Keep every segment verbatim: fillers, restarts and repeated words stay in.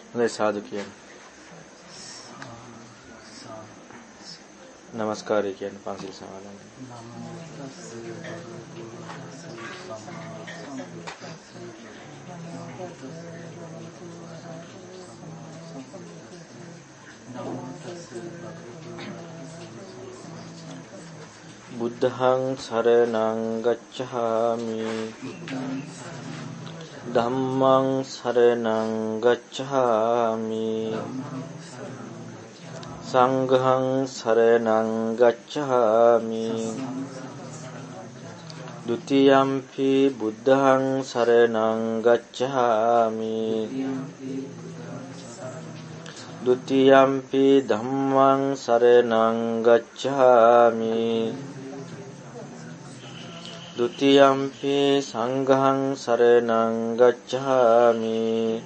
හොඳයි සාදු කියන්නේ. නමස්කාරය කියන්නේ පන්සිල් සමාදන්. බුද්ධං සරණං ගච්ඡාමි ධම්මං සරණං ගච්ඡාමි සංඝං සරණං ගච්ඡාමි ဒ ුතියම්පි බුද්ධං සරණං ගච්ඡාමි ဒ ුතියම්පි ධම්මං සරණං ගච්ඡාමි ဒ ුතියම්පි සංඝං සරණං ගච්ඡාමි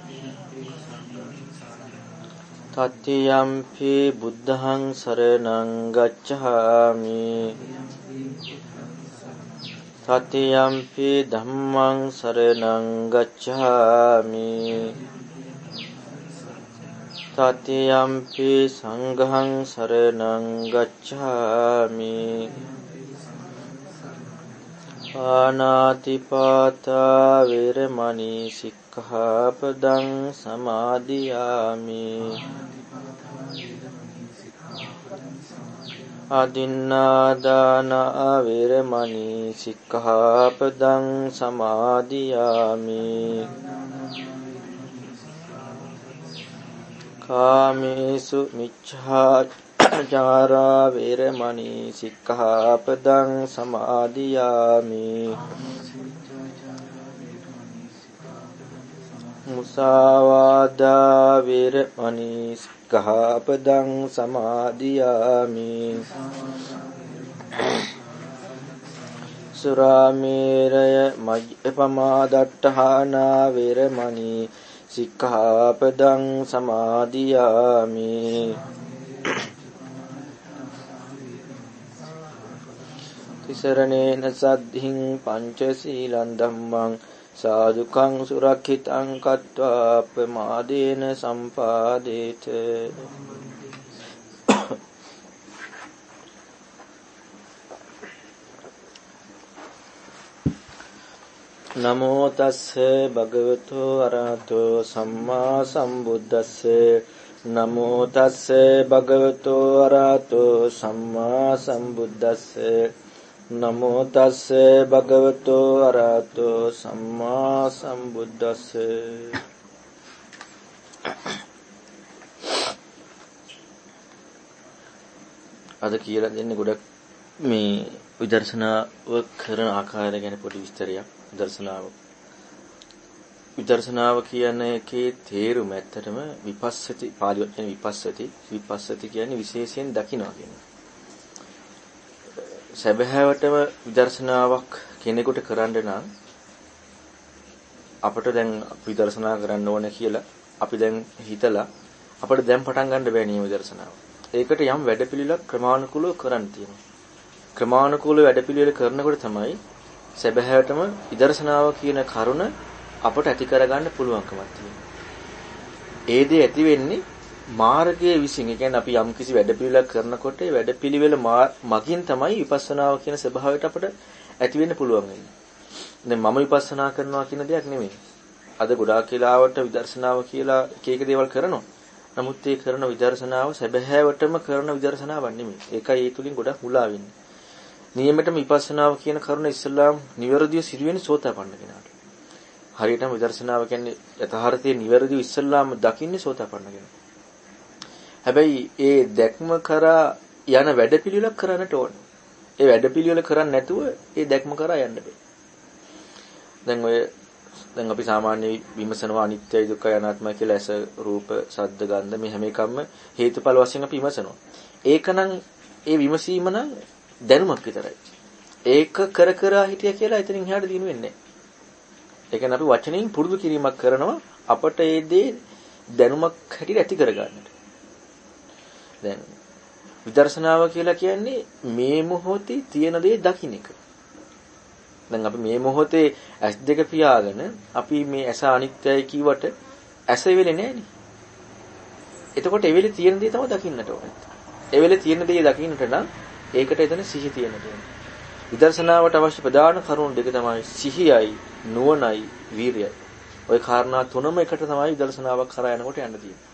တတိယံ පි බුද්ධං සරණං ගච්ඡාමි တတိယံ පි ධම්මං සරණං ගච්ඡාමි တတိယံ පි සංඝං සරණං ගච්ඡාමි ပါဏာတိပါတာဝေရမဏီ සික්ඛාපදං සමාදියාමි အဒိန္နာဒါနာဝေရမဏီ සික්ඛාපදං සමාදියාමි ကာမေစုမိច្ឆာจาราเวรมณีสิกขาปดังสมาธิยามิมุสาวาดาเวรมณีสิกขาปดังสมาธิยามิสุราเมรยมัจจปมาดัตถานาเวรมณีสิกขาปดังสมาธิยามิතිසරණේන සද්ධින් පංචශීලං ධම්මං සාදුකං සුරක්ඛිතං කତ୍වා අපමාදේන සම්පාදේත නමෝ තස්ස භගවතු අරහතෝ සම්මා සම්බුද්දස්ස නමෝ තස්ස භගවතු අරහතෝ සම්මා සම්බුද්දස්ස නමෝ තස්ස භගවතු අරහතෝ සම්මා සම්බුද්දස්ස අද කියලා දෙන්නේ ගොඩක් මේ විදර්ශනාව කරන ආකාරය ගැන පොඩි විස්තරයක්. විදර්ශනාව විදර්ශනාව කියන එකේ තේරුම ඇත්තටම විපස්සති පාලි වචනේ විපස්සති විපස්සති කියන්නේ විශේෂයෙන් දකිනවා කියන්නේ. සැබෑවටම විදර්ශනාවක් කෙනෙකුට කරන්න නම් අපිට දැන් විදර්ශනා කරන්න ඕන කියලා අපි දැන් හිතලා අපිට දැන් පටන් ගන්න බෑ නේ විදර්ශනාව. ඒකට යම් වැඩපිළිවෙලක් ක්‍රමානුකූලව කරන්න තියෙනවා. ක්‍රමානුකූලව වැඩපිළිවෙල කරනකොට තමයි සැබෑවටම විදර්ශනාව කියන කරුණ අපට ඇති කරගන්න පුළුවන්කමක් තියෙනවා. ඒ දේ ඇති වෙන්නේ මාර්ගයේ විසින්. ඒ කියන්නේ අපි යම් කිසි වැඩපිළිවෙලක් කරනකොට ඒ වැඩපිළිවෙල මගින් තමයි විපස්සනාව කියන ස්වභාවයට අපට ඇති වෙන්න පුළුවන් වෙන්නේ. දැන් මම විපස්සනා කරනවා කියන දෙයක් නෙමෙයි. අද ගොඩාක් කාලවට විදර්ශනාව කියලා එක එක දේවල් කරනවා. නමුත් ඒ කරන විදර්ශනාව සැබෑවටම කරන විදර්ශනාවක් නෙමෙයි. ඒකයි ඒ තුලින් ගොඩක් මුලා වෙන්නේ. නියමෙටම විපස්සනාව කියන කරුණ ඉස්ලාම් නිවැරදිව සිදුවෙන්නේ සෝතාපන්න කෙනාට. හරියටම විදර්ශනාව කියන්නේ යථාර්ථයේ නිවැරදිව ඉස්ලාම් දකින්නේ සෝතාපන්න කෙනා. හැබැයි ඒ දැක්ම කරා යන වැඩපිළිවෙලක් කරන්නට ඕන. ඒ වැඩපිළිවෙල කරන්නේ නැතුව ඒ දැක්ම කරා යන්න බෑ. දැන් ඔය දැන් අපි සාමාන්‍ය විමසනවා අනිත්‍යයි දුක්ඛයි අනාත්මයි කියලා ඇස රූප ශබ්ද ගන්ධ මේ හැම එකක්ම හේතුඵල වශයෙන් අපි විමසනවා. ඒකනම් ඒ විමසීම නම් දැනුමක් විතරයි. ඒක කර කර හිටිය කියලා එතනින් එහාට දිනු වෙන්නේ නැහැ. ඒ කියන්නේ අපි වචනෙන් පුරුදු කිරීමක් කරනවා අපට ඒ දේ දැනුමක් හැටියට ඇති කරගන්නට. දැන් විදර්ශනාව කියලා කියන්නේ මේ මොහොතේ තියෙන දේ දකින්න එක. දැන් අපි මේ මොහොතේ ඇස් දෙක පියාගෙන අපි මේ ඇස අනිත්‍යයි කියවට ඇස වෙලේ නැහැනේ. එතකොට ඒ වෙලේ තියෙන දේ තමයි දකින්නට ඕනේ. ඒ වෙලේ තියෙන දේ දකින්නට නම් ඒකට එතන සිහි තියෙන්න ඕනේ. විදර්ශනාවට අවශ්‍ය ප්‍රධාන කරුණු දෙක තමයි සිහියයි නුවණයි වීරියයි. ওই කාරණා තුනම එකට තමයි විදර්ශනාවක් කරා යනකොට යන්න තියෙන්නේ.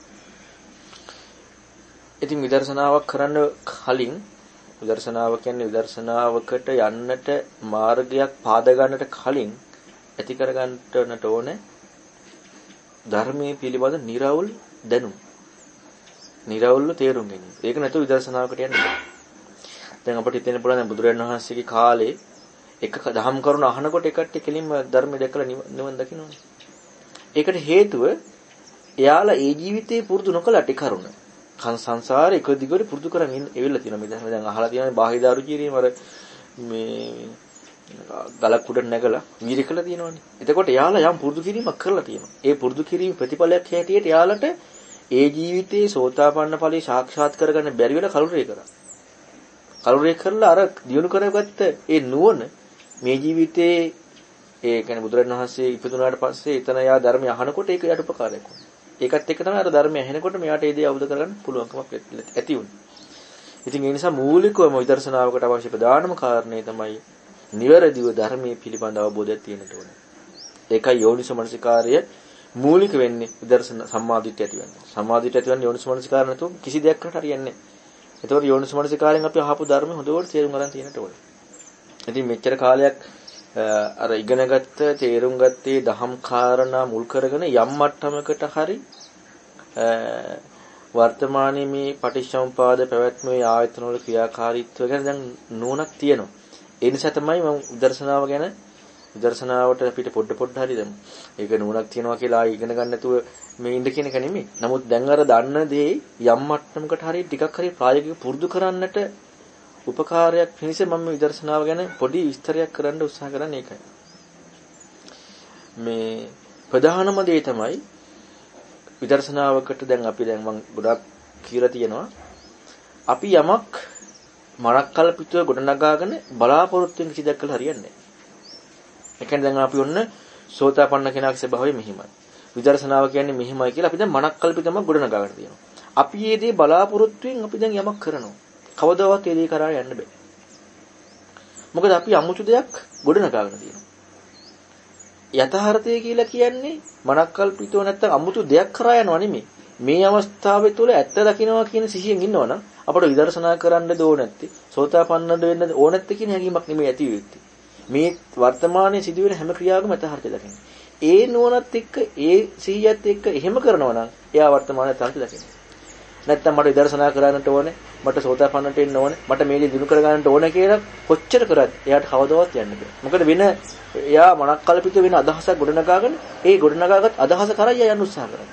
ඉතින් විදර්ශනාවක් කරන්න කලින් විදර්ශනාව කියන්නේ විදර්ශනාවකට යන්නට මාර්ගයක් පාද ගන්නට කලින් ඇති කර ගන්නට ඕනේ ධර්මයේ පිළිබඳ නිර්වෘල් දැනුම. නිර්වෘල්ව තේරුම් ගැනීම. ඒක නැතුව විදර්ශනාවකට යන්න බෑ. දැන් අපිට හිතෙන්න පුළුවන් දැන් බුදුරජාණන් වහන්සේගේ කාලේ එක දහම් කරුණ අහනකොට එකට කෙලින්ම ධර්ම දැකලා නිවන් දකින්නෝනේ. ඒකට හේතුව එයාලා ඒ ජීවිතේ පුරුදු නොකලට කරුණ. සංසාරේ එක දිගට පුරුදු කරන් ඉන්න එවෙලා තියෙනවා. මේ දැන් දැන් අහලා තියෙනවා බාහිදාරු කිරීම අර මේ ගලක් උඩ නැගලා වීර්ය කළා තියෙනවානේ. එතකොට එයාලා යම් පුරුදු කිරීමක් කරලා තියෙනවා. ඒ පුරුදු කිරීම ප්‍රතිඵලයක් හැටියට එයාලට ඒ ජීවිතේ සෝතාපන්න ඵලයේ සාක්ෂාත් කරගන්න බැරි වෙලා කලුරේ කරා. කලුරේ කරලා අර දියුණු කරගත්ත ඒ නුවණ මේ ජීවිතේ ඒ කියන්නේ බුදුරජාණන් වහන්සේ ඉපදුනාට පස්සේ එතන යා ධර්මය අහනකොට ඒක යට උපකාරයක් වුණා. ඒකත් එක්ක තමයි අර ධර්මය ඇහෙනකොට මෙයාට ඒ දේ අවබෝධ කරගන්න පුළුවන්කමක් ඇති වුණේ. ඉතින් ඒ නිසා මූලිකවම විදර්ශනාවකට අවශ්‍ය ප්‍රධානම කාරණේ තමයි නිවැරදිව ධර්මයේ පිළිබඳ අවබෝධයක් තියෙන්න ඕනේ. ඒකයි යෝනිසමනසිකාර්ය මූලික වෙන්නේ විදර්ශන සම්මාදිට්ඨිය ඇති වෙන්නේ. සම්මාදිට්ඨිය ඇති වෙන්නේ යෝනිසමනසිකාර නැතුව කිසි දෙයක් කරට හරියන්නේ නැහැ. ඒතකොට යෝනිසමනසිකාරයෙන් අපි අහපු ධර්ම හොඳට තේරුම් ගන්න තියෙන්න ඕනේ. ඉතින් මෙච්චර කාලයක් අර ඉගෙනගත්ත තේරුම් ගත්තේ දහම් කාරණා මුල් කරගෙන යම් මට්ටමකට හරි වර්තමානයේ මේ පටිච්චසමුපාද පැවැත්මේ ආයතන වල ක්‍රියාකාරීත්වය ගැන දැන් නුවණක් තියෙනවා. ඒ නිසා තමයි මම විදර්ශනාව ගැන විදර්ශනාවට අපිට පොඩ පොඩ හරි දැන් ඒක නුවණක් තියනවා කියලා ඉගෙන ගන්න නැතුව මේ ඉන්න කියන එක නෙමෙයි. නමුත් දැන් අර දන්න දේ යම් මට්ටමකට හරි ටිකක් හරි ප්‍රායෝගිකව පුරුදු කරන්නට උපකාරයක් පිණිස මම විදර්ශනාව ගැන පොඩි විස්තරයක් කරන්න උත්සාහ කරන්නේ ඒකයි. මේ ප්‍රධානම දේ තමයි විදර්ශනාවකට දැන් අපි දැන් මම ගොඩක් කියලා තියෙනවා. අපි යමක් මරක් කල්පිතව ගොඩනගාගෙන බලාපොරොත්තුෙන් කිසි දෙයක් කළ හරියන්නේ නැහැ. ඒ කියන්නේ දැන් අපි ඔන්න සෝතාපන්න කෙනාගේ ස්වභාවය මෙහිමයි. විදර්ශනාව කියන්නේ මෙහිමයි කියලා අපි දැන් මනක් කල්පිතම ගොඩනගාගෙන තියෙනවා. අපි මේ දේ බලාපොරොත්තුෙන් අපි දැන් යමක් කරනවා. කවදාවත් ඒ දේ කරා යන්න බෑ. මොකද අපි අමුතු දෙයක් ගොඩනගාගෙන තියෙනවා. යථාර්ථය කියලා කියන්නේ මනක්කල්පිතෝ නැත්තම් අමුතු දෙයක් කරා යනවා නෙමෙයි. මේ අවස්ථාවේ තුල ඇත්ත දකින්නවා කියන සිහියෙන් ඉන්නවනම් අපට විදර්ශනා කරන්න ඕන නැත්තේ සෝතාපන්නද වෙන්න ඕන නැත්තේ කියන හැඟීමක් නෙමෙයි ඇති වෙන්නේ. මේ වර්තමානයේ සිදුවෙන හැම ක්‍රියාවකම යථාර්ථය දකින්න. ඒ නුවණත් එක්ක ඒ සිහියත් එක්ක එහෙම කරනවා නම් එයා වර්තමානයේ යථාර්ථය දකිනවා. නැත්තම් මට විදර්ශනා කරන්නට ඕනේ, මට සෝතාපන්නට වෙන්න ඕනේ, මට මේ දේ දිනු කර ගන්නට ඕනේ කියලා කොච්චර කරත් එයාට කවදාවත් යන්න බෑ. මොකද වෙන එයා මනක්කල්පිත වෙන අදහසක් ගොඩනගාගෙන ඒ ගොඩනගාගත් අදහස කරා යන්න උත්සාහ කරනවා.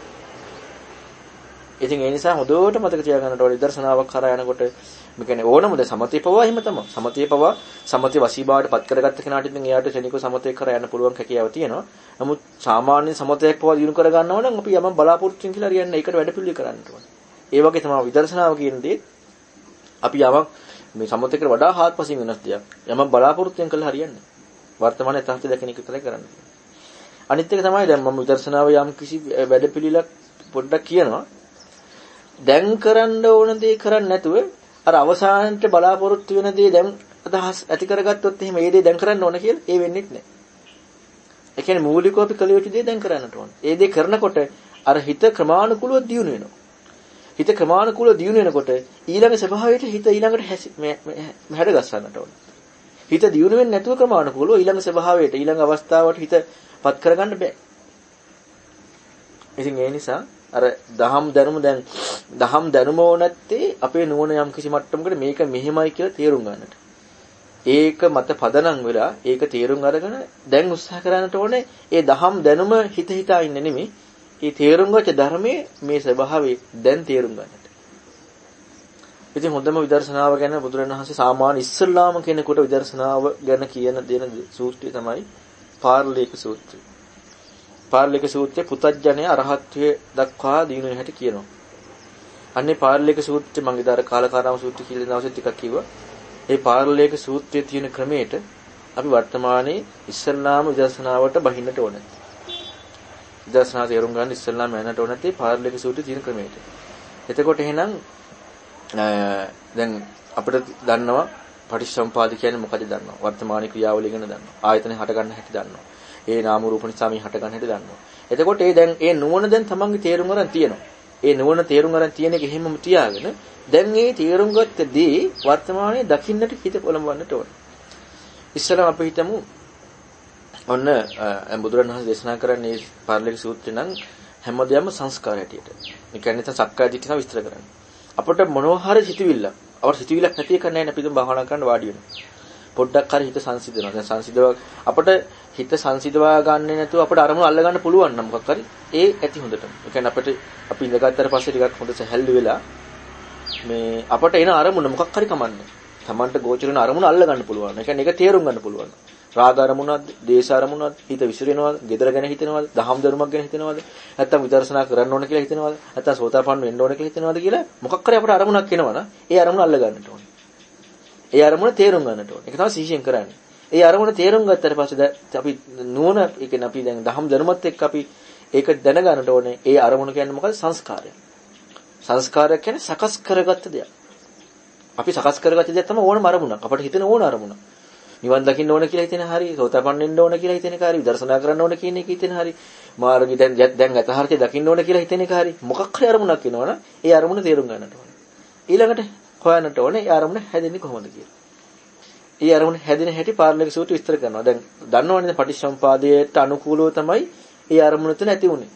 ඉතින් ඒ නිසා හොඳට මතක තියාගන්නට ඕනේ විදර්ශනාවක් කරා යනකොට මේ කියන්නේ ඕනම ද සමතේ පවා හිම තමයි. සමතේ පවා සමතේ වසීබාවට පත් කරගත්ත කෙනාට ඉතින් එයාට ශනිකව සමතේ කරා යන්න පුළුවන් හැකියාව තියෙනවා. නමුත් සාමාන්‍ය සමතයක් පවා දිනු කර ගන්නවා නම් අපි යමක් බලාපොරොත්තු වෙන කියලා හරියන්නේ ඒකට වැඩ පිළිවෙල කරන්න ඕනේ. ඒ වගේ තමයි විදර්ශනාව කියන දේ අපි යමක් මේ සමතේකට වඩා හාත්පසින් වෙනස් දෙයක්. යමක් බලාපොරොත්තු වෙන කළා හරියන්නේ. වර්තමානයේ තහත දැකෙන එක විතරයි කරන්න තියෙන්නේ. අනිත් එක තමයි දැන් මම විදර්ශනාව යම් කිසි වැඩ පිළිලක් පොඩ්ඩක් කියනවා. දැන් කරන්න ඕන දේ කරන්නේ නැතුව අර අවසානට බලාපොරොත්තු වෙන දේ දැන් අදහස් ඇති කරගත්තොත් එහෙම ඒ දේ දැන් කරන්න ඕන කියලා ඒ වෙන්නේ නැහැ. ඒ කියන්නේ මූලිකව අපි කළ යුතු දේ දැන් කරන්නට ඕන. ඒ දේ කරනකොට අර හිත ක්‍රමානුකූලව දියුණු වෙනවා. හිත ක්‍රමානුකූලව දියුණු වෙනකොට ඊළඟ ස්වභාවයට හිත ඊළඟට හැඩ ගස්සන්නට ඕන. හිත දියුණු වෙන්නේ නැතුව ක්‍රමානුකූලව ඊළඟ ස්වභාවයට ඊළඟ අවස්ථාවට හිතපත් කරගන්න බෑ. ඉතින් ඒ නිසා අර දහම් දැනුම දැන් දහම් දැනුම ඕනත්තේ අපේ නුවණ යම් කිසි මට්ටමකට මේක මෙහෙමයි කියලා තේරුම් ගන්නට. ඒක මත පදනම් වෙලා ඒක තේරුම් අරගෙන දැන් උත්සාහ කරන්නට ඕනේ ඒ දහම් දැනුම හිත හිතා ඉන්න නෙමෙයි ඒ තේරුම් ගච්ඡ ධර්මයේ මේ ස්වභාවය දැන් තේරුම් ගන්නට. ඉතින් හොඳම විදර්ශනාව ගැන බුදුරණන් වහන්සේ සාමාන්‍ය ඉස්සල්ලාම කෙනෙකුට විදර්ශනාව ගැන කියන දෙන සූත්‍රය තමයි පාරලීක සූත්‍රය. පාරලීක සූත්‍රයේ පුතඥය අරහත්ත්වයේ දක්වා දිනු හැටි කියනවා. අන්නේ පාරලීක සූත්‍රය මම ඉදාර කාලකාරාම සූත්‍රය කියලා දවසේ ටිකක් කිව්වා. ඒ පාරලීක සූත්‍රයේ තියෙන ක්‍රමයට අපි වර්තමානයේ ඉස්සල්ලාම විදර්ශනාවට බහින්නට ඕනේ. විදර්ශනා තේරුම් ගන්න ඉස්සෙල්ලාම යන්නට ඕන නැති පාරලික සූත්‍රයේ තියෙන ක්‍රමයට. එතකොට එහෙනම් දැන් අපිට දන්නවා පටිච්චසමුපාද කියන්නේ මොකද දන්නවා. වර්තමාන ක්‍රියාවලිය ගැන දන්නවා. ආයතන හට ගන්න හැටි දන්නවා. ඒ නාම රූප නිසා මේ හට ගන්න හැටි දන්නවා. එතකොට ඒ දැන් ඒ නුවණ දැන් තමන්ගේ තේරුම් ගන්න තියෙනවා. ඒ නුවණ තේරුම් ගන්න තියෙන එක එහෙමම තියාගෙන දැන් මේ තේරුම් ගත්තදී වර්තමානයේ දකින්නට හිත පොළඹවන්නට ඕන. ඉස්සෙල්ලා අපි හිතමු ඔන්න බුදුරණවහන්සේ දේශනා කරන්නේ පාරලික සූත්‍රේ නම් හැමදේම සංස්කාර හැටියට. ඒ කියන්නේ තම සක්කාය දිට්ඨිය විස්තර කරන්නේ. අපිට මොනවා හරි හිතවිල්ල. අපට හිතවිල්ලක් නැති එක නැහැ නේ අපි දුම් භාවනා කරන්න වාඩි වෙනවා. පොඩ්ඩක් හරි හිත සංසිඳනවා. දැන් සංසිඳව අපිට හිත සංසිඳවා ගන්න නැතුව අපිට අරමුණු අල්ල ගන්න පුළුවන් නම් මොකක් හරි ඒ ඇති හොඳටම. ඒ කියන්නේ අපිට අපි ඉඳගත්තට පස්සේ ටිකක් හොඳ සැහැල්ලු වෙලා මේ අපට එන අරමුණ මොකක් හරි කමන්නේ. Tamanට ගෝචර වෙන අරමුණ අල්ල ගන්න පුළුවන්. ඒ කියන්නේ ඒක තේරුම් ගන්න පුළුවන්. රාග අරමුණක්ද, දේශ අරමුණක්ද, හිත විසිරෙනවද, gedara ගැන හිතෙනවද, දහම් ධර්මයක් ගැන හිතෙනවද, නැත්නම් විදර්ශනා කරන්න ඕන කියලා හිතෙනවද, නැත්නම් සෝතාපන්න වෙන්න ඕන කියලා හිතෙනවද කියලා මොකක් හරි අපට අරමුණක් එනවනම් ඒ අරමුණ අල්ල ගන්නට ඕනේ. ඒ අරමුණ තේරුම් ගන්නට ඕනේ. ඒක තමයි සිහියෙන් කරන්නේ. ඒ අරමුණ තේරුම් ගත්තට පස්සේ අපි නුවණ ඒ කියන්නේ අපි දැන් දහම් ධර්මත් එක්ක අපි ඒක දැනගන්නට ඕනේ. ඒ අරමුණ කියන්නේ මොකද? සංස්කාරය. සංස්කාරය කියන්නේ සකස් කරගත්ත දෙයක්. අපි සකස් කරගත්ත දෙයක් තමයි ඕනම අරමුණක්. අපිට හිතෙන ඕන අරමුණක්. නිවන් දකින්න ඕන කියලා හිතෙන හරි, සෝතාපන්න වෙන්න ඕන කියලා හිතෙන එක හරි, විදර්ශනා කරන්න ඕන කියන එක හිතෙන හරි, මාර්ගය දැන් දැන් යථාර්ථය දකින්න ඕන කියලා හිතෙන එක හරි, මොකක් හරි අරමුණක් එනවනම් ඒ අරමුණ තේරුම් ගන්නට ඕනේ. ඊළඟට හොයන්නට ඕනේ ඒ අරමුණ හැදෙන්නේ කොහොමද කියලා. ඒ අරමුණ හැදෙන හැටි පාරලික සූත්‍රය විස්තර කරනවා. දැන් දන්නවනේ පටිච්චසමුපාදයට අනුකූලව තමයි ඒ අරමුණ තුන ඇති උනේ.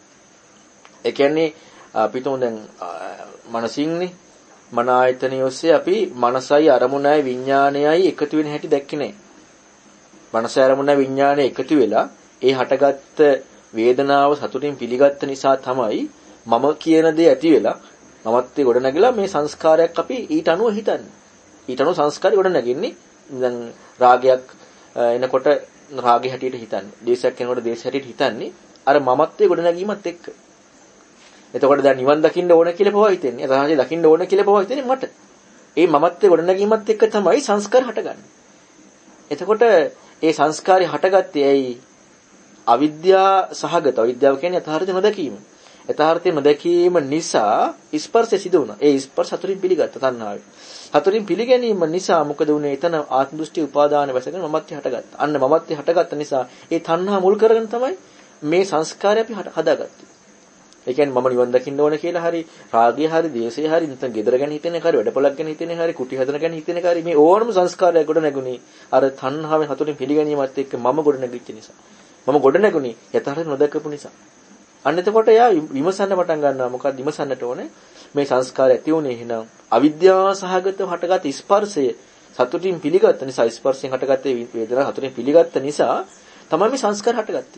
ඒ කියන්නේ අපිටෝ දැන් මනසින්නේ මන ආයතනිය ඔස්සේ අපි මනසයි අරමුණයි විඥානයයි එකතු වෙන හැටි දැක්කේ නැහැ. මනසයි අරමුණයි විඥානය එකතු වෙලා ඒ හටගත්ත වේදනාව සතුටින් පිළිගත්ත නිසා තමයි මම කියන දේ ඇති වෙලා මමත් ඒ ගොඩ නැගිලා මේ සංස්කාරයක් අපි ඊට අනුව හිතන්නේ. ඊට අනුව සංස්කාරය ගොඩ නැගින්නේ. දැන් රාගයක් එනකොට රාගේ හැටියට හිතන්නේ. දේශයක් එනකොට දේශ හැටියට හිතන්නේ. අර මමත්වයේ ගොඩ නැගීමත් එක්ක. එතකොට දැන් නිවන් දකින්න ඕන කියලා පවා හිතෙන්නේ. රහසේ දකින්න ඕන කියලා පවා හිතෙන්නේ මට. ඒ මමත්වයේ ගොඩ නැගීමත් එක්ක තමයි සංස්කාර හටගන්නේ. එතකොට ඒ සංස්කාරي හටගත්තේ ඇයි? අවිද්‍යා සහගත. අවිද්‍යාව කියන්නේ යථාර්ථය නොදැකීම. යථාර්ථය නොදැකීම නිසා ස්පර්ශය සිදු වුණා. ඒ ස්පර්ශ හතුරින් පිළිගත්ත තණ්හාවෙන්. හතුරින් පිළිගැනීම නිසා මොකද වුනේ? එතන ආත්ම දෘෂ්ටි උපාදාන වැසගෙන මමත්වය හටගත්තා. අන්න මමත්වය හටගත්ත නිසා ඒ තණ්හා මුල් කරගෙන තමයි මේ සංස්කාරය අපි හදාගත්තේ. ඒ කියන්නේ මම නිවන් දකින්න ඕන කියලා හරි රාගය හරි දේශය හරි නැත්නම් gedara ගැන හිතෙන එක හරි වැඩපොලක් ගැන හිතෙන එක හරි කුටි හදන ගැන හිතෙන එක හරි මේ ඕනම සංස්කාරයක් ගොඩ නැගුණේ අර තණ්හාවෙන් හතුරින් පිළිගැනීමත් එක්ක මම ගොඩ නැගිච්ච නිසා. මම ගොඩ නැගුණේ යථාර්ථය නොදකපු නිසා. අන්න එතකොට එයා විමසන්න පටන් ගන්නවා. මොකක්ද විමසන්නට ඕනේ? මේ සංස්කාරය ඇති වුණේ එහෙනම් අවිද්‍යාව සහගතව හටගත් ස්පර්ශය සතුටින් පිළිගත්ත නිසා ස්පර්ශයෙන් හටගත් වේදනාව සතුටින් පිළිගත්ත නිසා තමයි මේ සංස්කාර හටගත්තේ.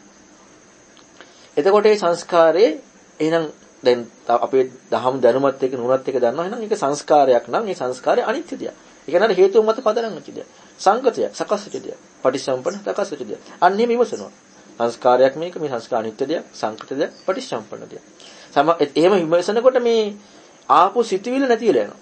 එතකොට මේ සංස්කාරයේ එහෙනම් දැන් අපේ දහම් දැනුමත් එක්ක නුවණත් එක්ක දන්නවා එහෙනම් ඒක සංස්කාරයක් නම් මේ සංස්කාරය අනිත්‍ය දෙයක්. ඒ කියන්නේ හේතුන් මත පදනම් වෙච්ච දෙයක්. සංකතයක්, සකස් වෙච්ච දෙයක්. පටිච්චසමුප්පන්න සකස් වෙච්ච දෙයක්. අන්න එහෙම ඉවසනවා. සංස්කාරයක් මේක මේ සංස්කාර අනිත්‍ය දෙයක්, සංකත දෙයක්, පටිච්චසමුප්පන්න දෙයක්. සම එහෙම විමසනකොට මේ ආපු සිතුවිල්ල නැති වෙලා යනවා.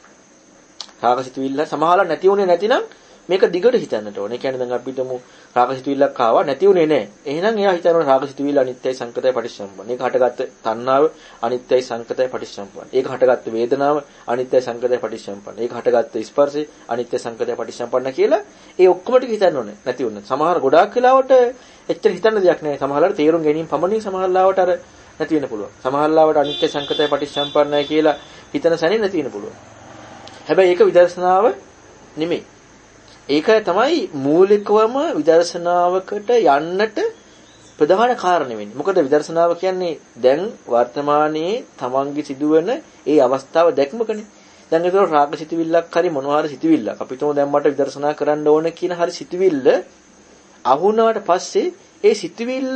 රාග සිතුවිල්ල සමහරවල් නැති වුණේ නැතිනම් මේක දිගට හිතන්නට ඕනේ. ඒ කියන්නේ දැන් අපි හිතමු රාග සිතුවිල්ලක් ආවා නැති වුණේ නැහැ. එහෙනම් එයා හිතනවා රාග සිතුවිල්ල අනිත්‍යයි සංකතයි පටිච්චසමුප්පන්න. ඒක හටගත්ත තණ්හාව අනිත්‍යයි සංකතයි පටිච්චසමුප්පන්න. ඒක හටගත්ත වේදනාව අනිත්‍යයි සංකතයි පටිච්චසමුප්පන්න. ඒක හටගත්ත ස්පර්ශය අනිත්‍ය සංකතයි පටිච්චසමුප්පන්න කියලා ඒ ඔක්කොම ටික හිතන්න ඕනේ. නැති වුණා. සමහර ගොඩාක් වෙලාවට එච්චර හිතන්න දෙයක් නැහැ. සමහරවල් තේරුම් ගැනීම පමණින් සමහරවල්ලාවට අර නැති වෙන්න පුළුවන්. සමහරවල්ලාවට අනිත්‍ය සංකතයි පටිච්චසමුප්පන්නයි කියලා හිතන සැනින් නැති වෙන්න පුළුවන්. හැබැයි ඒක විදර්ශනාව නෙමෙයි. ඒක තමයි මූලිකවම විදර්ශනාවකට යන්නට ප්‍රධාන කාරණේ වෙන්නේ. මොකද විදර්ශනාව කියන්නේ දැන් වර්තමානයේ තමන්ගේ සිදුවෙන ඒ අවස්ථාව දැක්මකනේ. දැන් ඒක රාග සිතුවිල්ලක් හරි මොනවා හරි සිතුවිල්ලක්. අපිටම දැන් මට විදර්ශනා කරන්න ඕන කියන හරි සිතුවිල්ල අහුණාට පස්සේ ඒ සිතුවිල්ල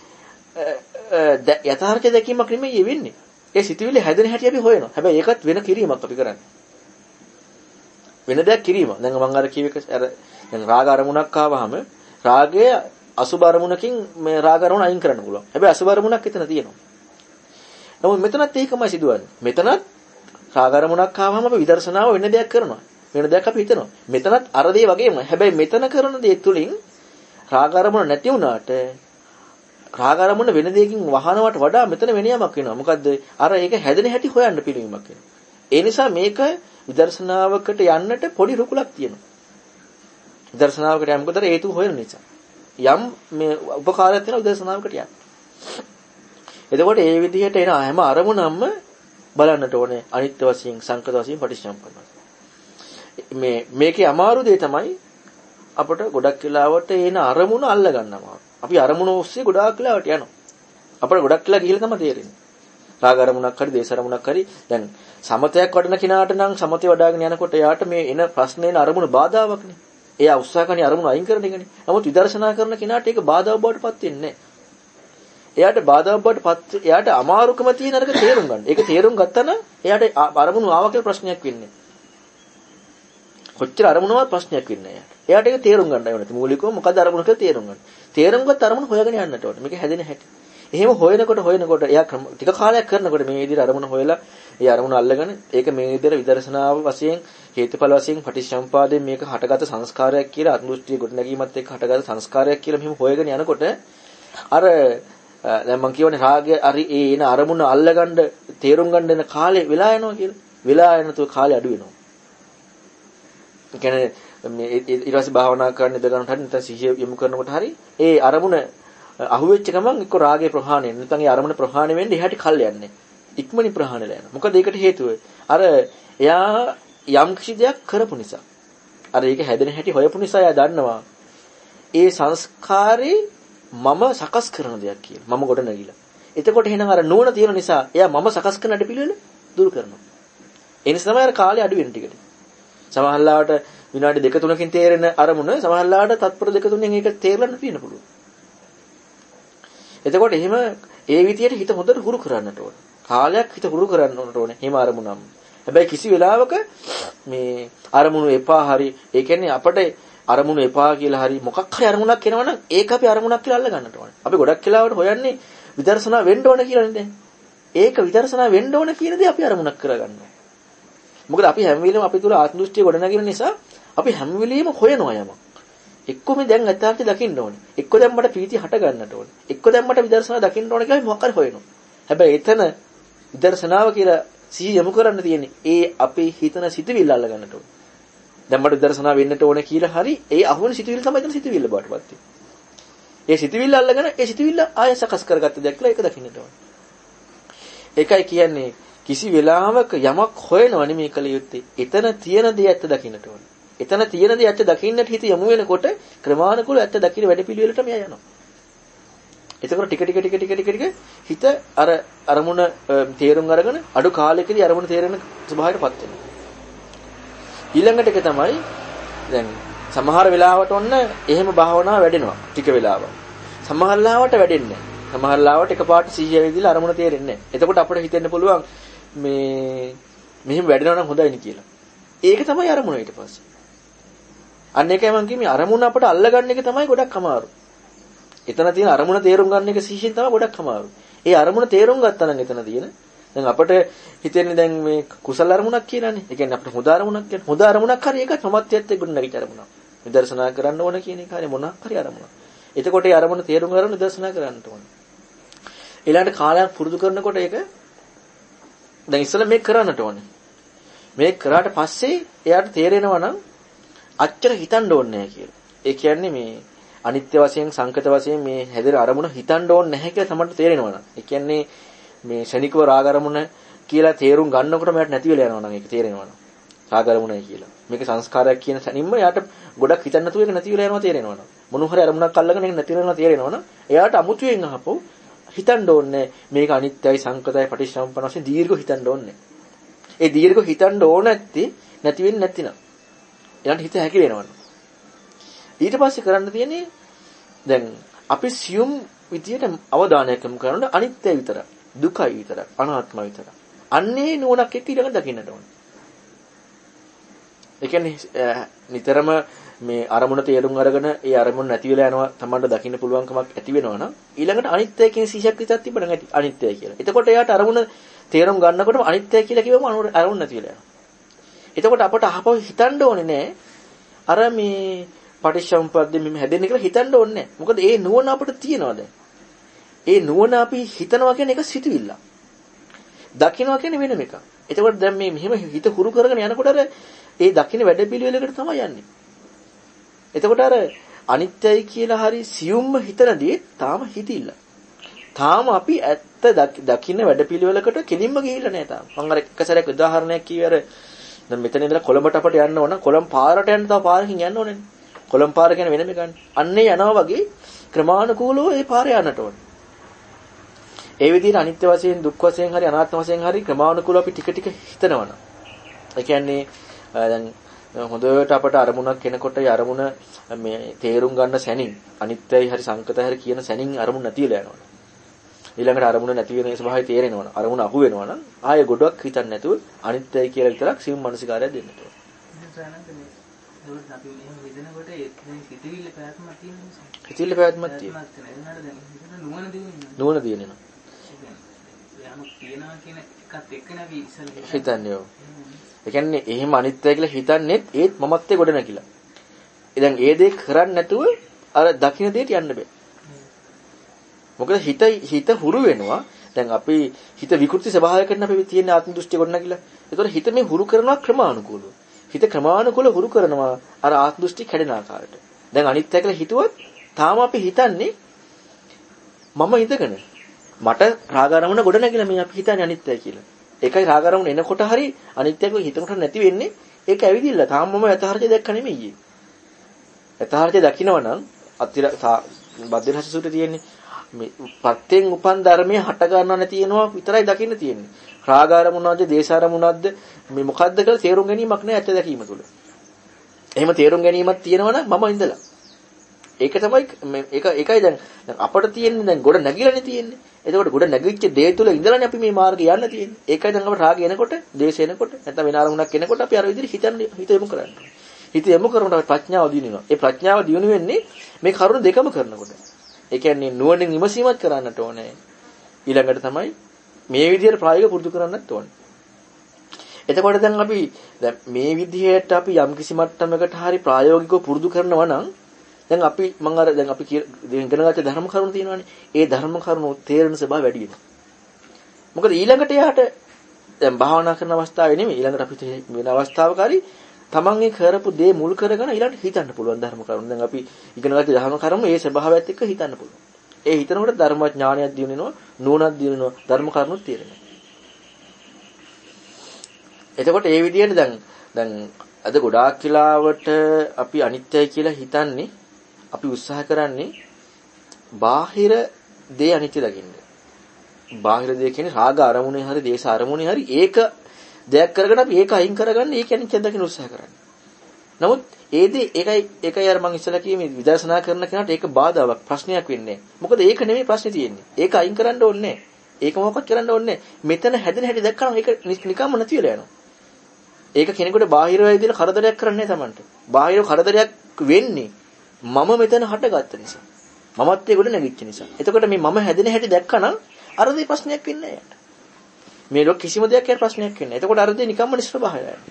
යථාර්ථය දැකීමක් නෙමෙයි වෙන්නේ. ඒ සිතුවිල්ල හැදෙන හැටි අපි හොයනවා. හැබැයි ඒකත් වෙන කිරීමක් අපි කරන්නේ. වෙන දෙයක් කිරීම. දැන් මම අර කියව එක අර දැන් රාග අරමුණක් ආවහම රාගය අසුබ අරමුණකින් මේ රාග අරමුණ අයින් කරන්න පුළුවන්. හැබැයි අසුබ අරමුණක් එතන තියෙනවා. නමුත් මෙතනත් ඒකමයි සිදුවන්නේ. මෙතනත් රාග අරමුණක් ආවහම අපි විදර්ශනාව වෙන දෙයක් කරනවා. වෙන දෙයක් අපි හිතනවා. මෙතනත් අර දේ වගේමයි. හැබැයි මෙතන කරන දේ තුලින් රාග අරමුණ නැති වුණාට රාග අරමුණ වෙන දෙයකින් වහනවට වඩා මෙතන වෙන යමක් වෙනවා. මොකද්ද? අර ඒක හැදෙන හැටි හොයන්න පිළිවීමක් වෙනවා. ඒ නිසා මේක විදර්ශනාවකට යන්නට පොඩි රුකුලක් තියෙනවා. විදර්ශනාවකට යන්න මොකද හේතු හොයන නිසා. යම් මේ උපකාරයක් තියෙන විදර්ශනාවකට යන්න. එතකොට ඒ විදිහට එන හැම අරමුණක්ම බලන්නට ඕනේ අනිත්‍ය වශයෙන්, සංකත වශයෙන්, පටිච්චසමුප්පන්න. මේ මේකේ අමාරු දේ තමයි අපට ගොඩක් වෙලාවට එන අරමුණ අල්ල ගන්නවා. අපි අරමුණ ඔස්සේ ගොඩාක් වෙලාවට යනවා. අපට ගොඩක් වෙලා ගිහිල්ලා තමයි තේරෙන්නේ. රාග අරමුණක් හරි, දේශ අරමුණක් හරි. දැන් සමතයක් වඩන කෙනාට නම් සමතය වඩාගෙන යනකොට එයාට මේ එන ප්‍රශ්නේ එන අරමුණ බාධාවක්නේ. එයා උත්සාහ කරන අරමුණ අයින් කරන එකනේ. නමුත් විදර්ශනා කරන කෙනාට ඒක බාධාවක් බවට පත් වෙන්නේ නැහැ. එයාට බාධාවක් බවට පත් එයාට අමාරුකම තියෙන අරක තේරුම් ගන්න. ඒක තේරුම් ගත්තා නම් එයාට අරමුණු ආවා කියලා ප්‍රශ්නයක් වෙන්නේ නැහැ. කොච්චර අරමුණවත් ප්‍රශ්නයක් වෙන්නේ නැහැ එයාට. එයාට ඒක තේරුම් ගන්නයි ඕනේ. මූලිකව මොකද අරමුණ කියලා තේරුම් ගන්න. තේරුම් ගත්ත අරමුණ හොයගෙන යන්නට ඕනේ. මේක හැදෙන හැටි. එහෙම හොයනකොට හොයනකොට එයා ටික කාලයක් කරනකොට මේ විදිහට අරමුණ හොයලා ඒ අරමුණ අල්ලගෙන ඒක මේ විදිහට විදර්ශනාව වශයෙන් හේතුඵල වශයෙන් පටිච්චසමුපාදයෙන් මේක හටගත සංස්කාරයක් කියලා අනුෘෂ්ටිය ගොඩනැගීමත් එක්ක හටගත සංස්කාරයක් කියලා මෙහෙම හොයගෙන යනකොට අර දැන් මම කියවනේ රාගය හරි ඒ එන අරමුණ අල්ලගන්න තේරුම් ගන්න යන කාලේ වෙලා යනවා කියලා. වෙලා යනතු කාලේ අඩු වෙනවා. ඒ කියන්නේ මේ ඊට පස්සේ භාවනා කරන්න ඉඳ ගන්නට හරි නැත්නම් සිහිය යොමු කරනකොට හරි ඒ අරමුණ අහුවෙච්ච ගමන් එක්ක රාගේ ප්‍රහාණය වෙන නැත්නම් ඒ අරමුණ ප්‍රහාණය වෙන්න එහාට කල් යන්නේ. ඉක්මනින් ප්‍රහාණයලා යනවා. මොකද ඒකට හේතුව අර එයා යම් කිසි දෙයක් කරපු නිසා. අර ඒක හැදෙන හැටි හොයපු නිසා එයා දන්නවා. ඒ සංස්කාරේ මම සකස් කරන දෙයක් කියලා. මම ගොඩ නැගිලා. එතකොට එහෙනම් අර නුවණ තියෙන නිසා එයා මම සකස් කරන අඩ පිළිවෙල දුරු කරනවා. ඒ නිසා තමයි අර කාලේ අඩු වෙන ටිකට. සමහරවිට විනාඩි දෙක තුනකින් තේරෙන අරමුණ සමහරවිට තත්පර දෙක තුනෙන් ඒක තේරෙන්න තියෙන පුළුවන්. එතකොට එහෙම ඒ විදියට හිත හොඳට හුරු කරන්නට ඕන. කාලයක් හිත හුරු කරන්න ඕනේ. එහෙම අරමුණම්. හැබැයි කිසි වෙලාවක මේ අරමුණු එපා හරි ඒ කියන්නේ අපිට අරමුණු එපා කියලා හරි මොකක් හරි අරමුණක් එනවනම් ඒක අපි අරමුණක් කියලා අල්ල ගන්නට ඕනේ. අපි ගොඩක් වෙලාවට හොයන්නේ විදර්ශනා වෙන්න ඕන කියලා නේද? ඒක විදර්ශනා වෙන්න ඕන කියන දේ අපි අරමුණක් කරගන්නවා. මොකද අපි හැම වෙලෙම අපි තුල ආත්ම දෘෂ්ටිය ගොඩනගන නිසා අපි හැම වෙලෙම හොයනවා යමක්. එක්ක මේ දැන් අත්‍යන්ත දකින්න ඕනේ. එක්ක දැන් මට ප්‍රීතිය හට ගන්නට ඕනේ. එක්ක දැන් මට විදර්ශනා දකින්න ඕනේ කියලා මොකක් හරි හොයනවා. හැබැයි එතන විදර්ශනාව කියලා සිහි යොමු කරන්න තියෙන්නේ ඒ අපේ හිතන සිතුවිල්ල අල්ල ගන්නට ඕනේ. දැන් මට විදර්ශනා වෙන්නට ඕනේ කියලා හරි ඒ අහුවෙන සිතුවිල්ල තමයි එතන සිතුවිල්ල බාටපත් වෙන්නේ. ඒ සිතුවිල්ල අල්ලගෙන ඒ සිතුවිල්ල ආය සකස් කරගත්ත දෙයක්ලා ඒක දකින්නට ඕනේ. ඒකයි කියන්නේ කිසි වෙලාවක යමක් හොයනවා නෙමෙයි කල යුත්තේ. එතන තියෙන දේ ඇත්ත දකින්නට ඕනේ. එතන තියෙන දේ ඇත්ත දකින්නට හිත යොමු වෙනකොට ක්‍රමානුකූලව ඇත්ත දකින්න වැඩ පිළිවෙලට මෙයා යනවා. එතකොට ටික ටික ටික ටික ටික ටික හිත අර අරමුණ තේරුම් අරගෙන අඩු කාලයකදී අරමුණ තේරෙන ස්වභාවයටපත් වෙනවා. ඊළඟට එක තමයි දැන් සමහර වෙලාවට ඔන්න එහෙම භාවනාව වැඩෙනවා ටික වෙලාවක්. සමහර වෙලාවට වැඩෙන්නේ නැහැ. සමහර වෙලාවට එකපාරට සිහිය වෙදිලා අරමුණ තේරෙන්නේ නැහැ. එතකොට අපිට හිතෙන්න පුළුවන් මේ මෙහෙම වැඩෙනවා නම් හොඳයි නේ කියලා. ඒක තමයි අරමුණ ඊට පස්සේ. අන්න ඒකයි මම කිව්වේ අරමුණ අපිට අල්ලගන්න එක තමයි ගොඩක් අමාරු. එතන තියෙන අරමුණ තේරුම් ගන්න එක සිහියෙන් තමයි ගොඩක් අමාරු. ඒ අරමුණ තේරුම් ගත්තා නම් එතන තියෙන දැන් අපිට හිතෙන්නේ දැන් මේ කුසල අරමුණක් කියලානේ. ඒ කියන්නේ අපිට හොඳ අරමුණක් කියන්නේ. හොඳ අරමුණක් හරි ඒක සමත්යත් එක්ක නැගිට අරමුණක්. විදර්ශනා කරන්න ඕන කියන එක හරි මොනක් හරි අරමුණක්. එතකොට ඒ අරමුණ තේරුම් ගන්න විදර්ශනා කරන්න ඕන. ඊළඟට කාලයක් පුරුදු කරනකොට ඒක දැන් ඉස්සෙල්ලා මේක කරන්නට ඕනේ. මේක කරාට පස්සේ එයාට තේරෙනවා නම් අච්චර හිතන්න ඕනේ නැහැ කියලා. ඒ කියන්නේ මේ අනිත්‍ය වශයෙන් සංකත වශයෙන් මේ හැදෙන අරමුණ හිතන්න ඕනේ නැහැ කියලා තමයි තේරෙනවා නම්. ඒ කියන්නේ මේ ශනිකව රාග අරමුණ කියලා තේරුම් ගන්නකොට මට නැති වෙලා යනවා නම් ඒක තේරෙනවා නම්. රාග අරමුණයි කියලා. මේක සංස්කාරයක් කියන සැනින්ම එයාට ගොඩක් හිතන්න නැතුව ඒක නැති වෙලා යනවා තේරෙනවා නම්. මොන හරි අරමුණක් අල්ලගෙන ඒක නැති වෙනවා තේරෙනවා නම් එයාට අමුතුවෙන් අහපො හිතන්න ඕනේ මේක අනිත්‍යයි සංකතයි පටිච්චසමුප්පන්න වශයෙන් දීර්ඝ හිතන්න ඕනේ. ඒ දීර්ඝ හිතන්න ඕන නැත්තේ නැති වෙන්නේ නැතිනම්. ඊළඟ හිත හැකි වෙනවනේ. ඊට පස්සේ කරන්න තියෙන්නේ දැන් අපි සියුම් විදියට අවධානයක් යොමු කරන අනිත්‍ය විතරයි, දුකයි විතරයි, අනාත්මයි විතරයි. අන්නේ නුවණක් එක්ක ඊළඟ දකින්නට ඕනේ. ඒ කියන්නේ නිතරම මේ අරමුණ තේරුම් අරගෙන ඒ අරමුණ නැති වෙලා යනවා තමන්ට දකින්න පුළුවන්කමක් ඇති වෙනවා නම් ඊළඟට අනිත්‍ය කියන සීසක් විතරක් තිබුණා නැති අනිත්‍යයි කියලා. එතකොට එයාට අරමුණ තේරුම් ගන්නකොටම අනිත්‍යයි කියලා කිව්වම අරමුණ නැති වෙලා යනවා. එතකොට අපට අහපො හිතන්න ඕනේ නෑ අර මේ පටිච්චසමුප්පාදයෙන් මෙහෙම හැදෙන්නේ කියලා හිතන්න ඕනේ නෑ. මොකද ඒ නුවණ අපිට තියෙනවා දැන්. ඒ නුවණ අපි හිතනවා කියන්නේ එක සිතුවිල්ල. දකින්නවා කියන්නේ වෙනම එකක්. එතකොට දැන් මේ මෙහෙම හිත හුරු කරගෙන යනකොට අර ඒ දකින්න වැඩපිළිවෙලකට තමයි යන්නේ. එතකොට අර අනිත්‍යයි කියලා හරි සියුම්ම හිතනදී තාම හිතිilla. තාම අපි ඇත්ත දකින්න වැඩපිළිවෙලකට කෙලින්ම ගිහිල්ලා නැහැ තාම. මම අර එක සැරයක් උදාහරණයක් කිව්වේ අර දැන් මෙතන ඉඳලා කොළඹට අපට යන්න ඕන. කොළඹ පාරට යන්න තව පාරකින් යන්න ඕනේ. කොළඹ පාර කියන්නේ වෙනම එකක්. අන්නේ යනවා වගේ ක්‍රමානුකූලව ඒ පාරේ යන්නට ඕනේ. ඒ විදිහට අනිත්‍ය වශයෙන් දුක් වශයෙන් හරි අනාත්ම වශයෙන් හරි ක්‍රමානුකූලව අපි ටික ටික හිතනවනම්. ඒ කියන්නේ දැන් හොඳට අපට අරමුණක් එනකොට ඒ අරමුණ මේ තේරුම් ගන්න සැනින් අනිත්‍යයි හරි සංකතයි හරි කියන සැනින් අරමුණ නැතිලා යනවනේ. ඊළඟට අරමුණ නැති වෙන ස්වභාවය තේරෙනවනේ. අරමුණ අහු වෙනවනම් ආයෙ ගොඩක් හිතන්නේ නැතුව අනිත්‍යයි කියලා විතරක් සිවුම් මානසිකාරය දෙන්න ඕනේ. අපි මෙහෙම හිතනකොට ඒ හිතවිල්ල පැවැත්මක් තියෙන නිසා. හිතවිල්ල පැවැත්මක් තියෙනවා. නුවණ දිනෙනවා. නුවණ දිනෙනවා. යමක් තියනවා කියන එකත් එක්කනේ අපි ඉස්සෙල්ලා හිතන්නේ. ඔව්. ඒ කියන්නේ එහෙම අනිත්‍යයි කියලා හිතන්නේ ඒත් මමත්වේ ගොඩ නැගිලා. දැන් ඒ දේ කරන්නේ නැතුව අර දකින්න දෙයට යන්න බෑ. මොකද හිත හිත හුරු වෙනවා. දැන් අපි හිත විකෘති ස්වභාවයකට අපි තියෙන ආත්ම දෘෂ්ටිය ගොඩ නැගිලා. ඒතකොට හිත මේ හුරු කරනවා ක්‍රමානුකූලව. හිත ක්‍රමානුකූලව හුරු කරනවා අර ආත්ම දෘෂ්ටි කැඩෙන ආකාරයට. දැන් අනිත්‍ය කියලා හිතුවත් තාම අපි හිතන්නේ මම ඉඳගෙන මට රාග අරමුණ ගොඩ නැගිලා මේ අපි හිතන්නේ අනිත්‍යයි කියලා. ඒකයි රාග අරමුණ එනකොට හරි අනිත්‍යයි කියලා හිතනකොට නැති වෙන්නේ ඒක ඇවිදින්න. තාම මම යථාර්ථය දැක්ක නෙමෙයි. යථාර්ථය දකිනවා නම් අතිර බද්දේහස සූත්‍රයේ තියෙන්නේ මේ පත්‍යෙන් උපන් ධර්මයේ හට ගන්නව නැති වෙනවා විතරයි දකින්න තියෙන්නේ. රාග අරමුණක්ද දේශ අරමුණක්ද මේ මොකද්ද කියලා තේරුම් ගැනීමක් නෑ ඇත්ත දැකීම තුළ. එහෙම තේරුම් ගැනීමක් තියෙනවා නම් මම ඉඳලා. ඒක තමයි ඒක ඒකයි දැන් අපට තියෙන්නේ දැන් ගොඩ නැගිලානේ තියෙන්නේ. එතකොට ගොඩ නැගිච්ච දේ තුළ ඉඳලානේ අපි මේ මාර්ගය යන්න තියෙන්නේ. ඒකයි දැන් අපට රාගය එනකොට, දේශය එනකොට, නැත්නම් වෙන අරමුණක් එනකොට අපි අර විදිහට හිතන්නේ හිත යොමු කරන්නේ. හිත යොමු කරනකොට ප්‍රඥාව දිනුනවා. ඒ ප්‍රඥාව දිනු වෙන්නේ මේ කරුණු දෙකම කරනකොට. ඒ කියන්නේ නුවණින් විමසීමක් කරන්නට ඕනේ. ඊළඟට තමයි මේ විදිහට ප්‍රායෝගික පුරුදු කරන්නත් ඕනේ. එතකොට දැන් අපි දැන් මේ විදිහට අපි යම් කිසි මට්ටමකට හරි ප්‍රායෝගිකව පුරුදු කරනවා නම් දැන් අපි මම අර දැන් අපි ඉගෙන ගත්ත ධර්ම කරුණු තියෙනවානේ. ඒ ධර්ම කරුණු තේරෙන ස්වභාවය වැඩි වෙනවා. මොකද ඊළඟට යාට දැන් භාවනා කරන අවස්ථාවේ නෙමෙයි ඊළඟට අපිට වෙන අවස්ථාවක හරි තමන්ගේ කරපු දේ මුල් කරගෙන ඊළඟට හිතන්න පුළුවන් ධර්ම කරුණු. දැන් අපි ඉගෙන ගත්ත ධර්ම කරුණු ඒ ස්වභාවයත් එක්ක හිතන්න පුළුවන්. ඒ හිතනකොට ධර්ම ඥානයක් දිනු වෙනවා, නුවණක් දිනු වෙනවා, ධර්ම කරුණුත් තේරෙනවා. එතකොට ඒ විදිහට දැන් දැන් අද ගොඩාක් වෙලාවට අපි අනිත්‍යයි කියලා හිතන්නේ අපි උත්සාහ කරන්නේ බාහිර දේ අනිත්‍ය දකින්න. බාහිර දේ කියන්නේ රාග අරමුණේ හරි දේශ අරමුණේ හරි ඒක දෙයක් කරගෙන අපි ඒක අයින් කරගන්න ඒක අනිත්‍ය දකින්න උත්සාහ කරන්නේ. නමුත් ඒ දේ ඒකයි ඒකයි අර මම ඉස්සලා කිව්වේ මේ විදර්ශනා කරන කෙනාට ඒක බාධාවක් ප්‍රශ්නයක් වෙන්නේ නැහැ. මොකද ඒක නෙමෙයි ප්‍රශ්නේ තියෙන්නේ. ඒක අයින් කරන්න ඕනේ නැහැ. ඒක මොකක්වත් කරන්න ඕනේ නැහැ. මෙතන හැදෙන හැටි දැක්කම ඒක නිකම්ම නැති වෙලා යනවා. ඒක කෙනෙකුට බාහිර වේදින කරදරයක් කරන්නේ නැහැ Tamanට. බාහිර කරදරයක් වෙන්නේ මම මෙතන හටගත්ත නිසා. මමත් ඒකට නැගිච්ච නිසා. එතකොට මේ මම හැදෙන හැටි දැක්කනම් අර දේ ප්‍රශ්නයක් වෙන්නේ නැහැ. මේ ලෝක කිසිම දෙයක් කියන ප්‍රශ්නයක් වෙන්නේ නැහැ. එතකොට අර දේ නිකම්ම නිෂ්ප්‍රභාවය යනවා.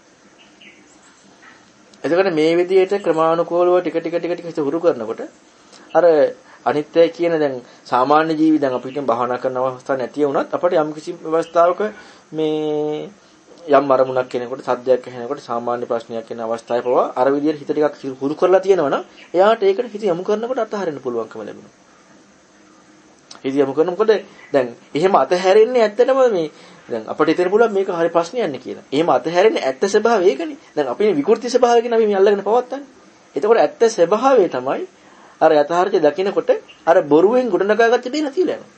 එතකොට මේ විදිහට ක්‍රමානුකූලව ටික ටික ටික ටික හිත හුරු කරනකොට අර අනිත්‍යයි කියන දැන් සාමාන්‍ය ජීවි දැන් අපිට භාවනා කරන අවස්ථා නැති වුණත් අපිට යම් කිසි අවස්ථාවක මේ යම් අරමුණක් කෙනෙකුට සද්දයක් ඇහෙනකොට සාමාන්‍ය ප්‍රශ්නයක් වෙන අවස්ථාවේ පවා අර විදිහට හිත ටිකක් හුරු කරලා තියෙනවනම් එයාට ඒකට හිත යොමු කරනකොට අතහරින්න පුළුවන්කම ලැබෙනවා. හිත යොමු කරන මොකද දැන් එහෙම අතහැරෙන්නේ ඇත්තටම මේ දැන් අපිට හිතෙන්න පුළුවන් මේක හරි ප්‍රශ්නයක් නේ කියලා. එහෙම අතහැරෙන්නේ ඇත්ත ස්වභාවය ඒකනේ. දැන් අපි විකෘති ස්වභාවයකින් අපි මේ අල්ලගෙන පවත්තන්නේ. එතකොට ඇත්ත ස්වභාවය තමයි අර යථාර්ථය දකිනකොට අර බොරුවෙන් ගොඩනගාගත්ත දේ නැතිලා යනවා.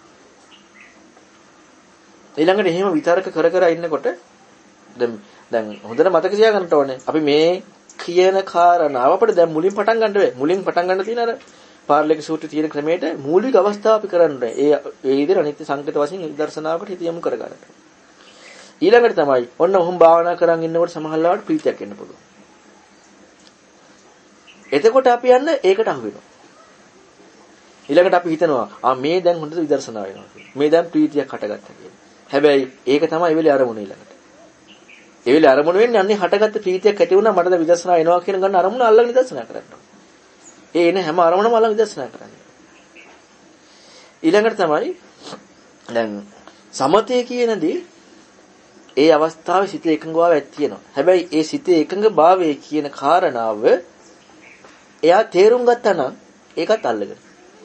ඊළඟට එහෙම විතරක කර කර ඉන්නකොට දැන් දැන් හොඳට මතක තියාගන්න ඕනේ. අපි මේ කියන කාරණාව අපිට දැන් මුලින් පටන් ගන්න බෑ. මුලින් පටන් ගන්න තියෙන අර පාරලික සූත්‍රයේ තියෙන ක්‍රමයට මූලික අවස්ථාව අපි කරන්න ඕනේ. ඒ ඒ විදිහට අනිත්‍ය සංකේත වශයෙන් විදර්ශනාවකට හිත යොමු කර ගන්නට. ඊළඟට තමයි ඔන්න ඔහොම භාවනා කරන් ඉන්නකොට සමහරවිට ප්‍රීතියක් එන්න පුළුවන්. එතකොට අපි යන්න ඒකට අහු වෙනවා. ඊළඟට අපි හිතනවා ආ මේ දැන් හොඳට විදර්ශනා වෙනවා කියලා. මේ දැන් ප්‍රීතියක් හටගත්තා කියලා. හැබැයි ඒක තමයි ඒ වෙලේ අරමුණ ඊළඟට. ඒ වෙලේ අරමුණ වෙන්නේ අන්නේ හටගත්ත ප්‍රීතියක් ඇති වුණා මට දැන් විදර්ශනා එනවා කියන ගන්න අරමුණ අල්ලගෙන විදර්ශනා කරන්න ඕනේ. ඒ එන හැම අරමුණම අල්ලගෙන විදර්ශනා කරන්න. ඊළඟට තමයි දැන් සමතය කියනදී ඒ අවස්ථාවේ සිත එකඟ බවක් තියෙනවා. හැබැයි ඒ සිතේ එකඟ භාවයේ කියන කාරණාව එයා තේරුම් ගත්තා නම් ඒකත් අල්ලගෙන.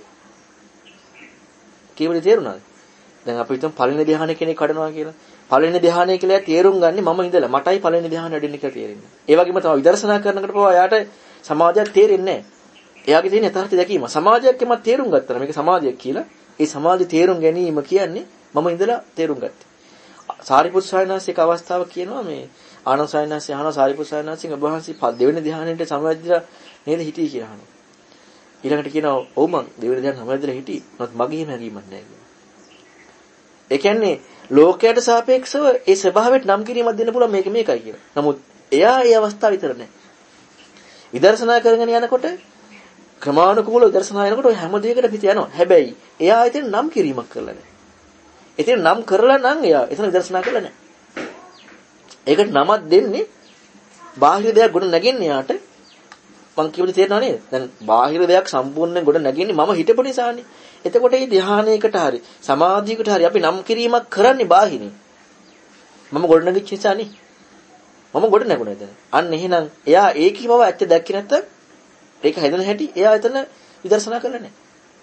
කීවලේ තේරුණාද? දැන් අපි හිතමු පළවෙනි ධ්‍යාන කෙනෙක් වඩනවා කියලා. පළවෙනි ධ්‍යානය කියලා තේරුම් ගන්නේ මම ඉඳලා මටයි පළවෙනි ධ්‍යාන වැඩෙන්නේ කියලා තේරෙන්නේ. ඒ වගේම තමයි විදර්ශනා කරනකොට පවා එයාට සමාධියක් තේරෙන්නේ නැහැ. එයාගේ තියෙන යථාර්ථය දැකීම. සමාධියක් එමත් තේරුම් ගත්තා මේක සමාධියක් කියලා. ඒ සමාධි තේරුම් ගැනීම කියන්නේ මම ඉඳලා තේරුම් ගත්තා. සාරිපුත් සායනාසික අවස්ථාව කියනවා මේ ආනන්ද සායනාසි අහනවා සාරිපුත් සායනාසික ඔබ වහන්සේ දෙවෙනි ධ්‍යානෙට සමවැදිලා නේද හිටියේ කියලා අහනවා. ඊළඟට කියනවා ඔව් මං දෙවෙනි ධ්‍යාන සමවැදිලා හිටියේ. නමුත් මගේ එහෙම හැඟීමක් නැහැ කියලා. ඒ කියන්නේ ලෝකයට සාපේක්ෂව ඒ ස්වභාවයට නම් කිරීමක් දෙන්න පුළුවන් මේක මේකයි කියලා. නමුත් එයා ඒ අවස්ථාව විතර නැහැ. විදර්ශනා කරගෙන යනකොට ක්‍රමානුකූල විදර්ශනා යනකොට ඔය හැම දෙයකට පිට යනවා. හැබැයි එයා එතන නම් කිරීමක් කරලා නැහැ. එතන නම් කරලා නම් එයා එතන විදර්ශනා කරලා නැහැ. ඒකට නමක් දෙන්නේ බාහිර දෙයක් ගොඩ නැගෙන්නේ යාට මං කියවලු තේරෙනව නේද? දැන් බාහිර දෙයක් සම්පූර්ණයෙන් ගොඩ නැගෙන්නේ මම හිතපු නිසානේ. එතකොට මේ ධ්‍යානයකට හරි සමාධියකට හරි අපි නම් කිරීමක් කරන්නේ බාහිරින්. මම ගොඩ නැගිච්ච නිසානේ. මම ගොඩ නැගුණා එතන. අන්න එහෙනම් එයා ඒකීමව ඇත්ත දැක්කේ නැත්තම් ඒක හැදෙන හැටි එයා එතන විදර්ශනා කරලා නැහැ.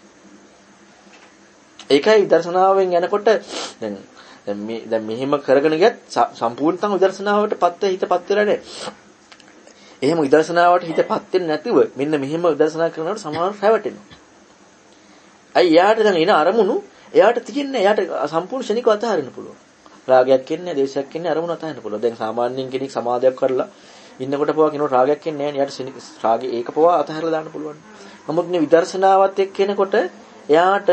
ඒකයි විදර්ශනාවෙන් යනකොට දැන් දැන් මේ දැන් මෙහෙම කරගෙන ගියත් සම්පූර්ණ තම විදර්ශනාවටපත් හිතපත් වෙලා නැහැ. එහෙම විදර්ශනාවට හිතපත් වෙන්නේ නැතිව මෙන්න මෙහෙම විදර්ශනා කරනකොට සමාන රැවටෙනවා. අයි යාට දැන් එන අරමුණු එයාට තියෙන්නේ එයාට සම්පූර්ණ ශනිකව අතහරින්න පුළුවන්. රාගයක් එන්නේ දේශයක් එන්නේ අරමුණ අතහරින්න පුළුවන්. දැන් සාමාන්‍යයෙන් කෙනෙක් සමාදයක් කරලා ඉන්නකොට පවා කෙනෙක් රාගයක් එන්නේ නැහැ නේ. එයාට රාගේ ඒක පවා අතහැරලා දාන්න පුළුවන්. නමුත් මේ විදර්ශනාවත් එක්ක එනකොට එයාට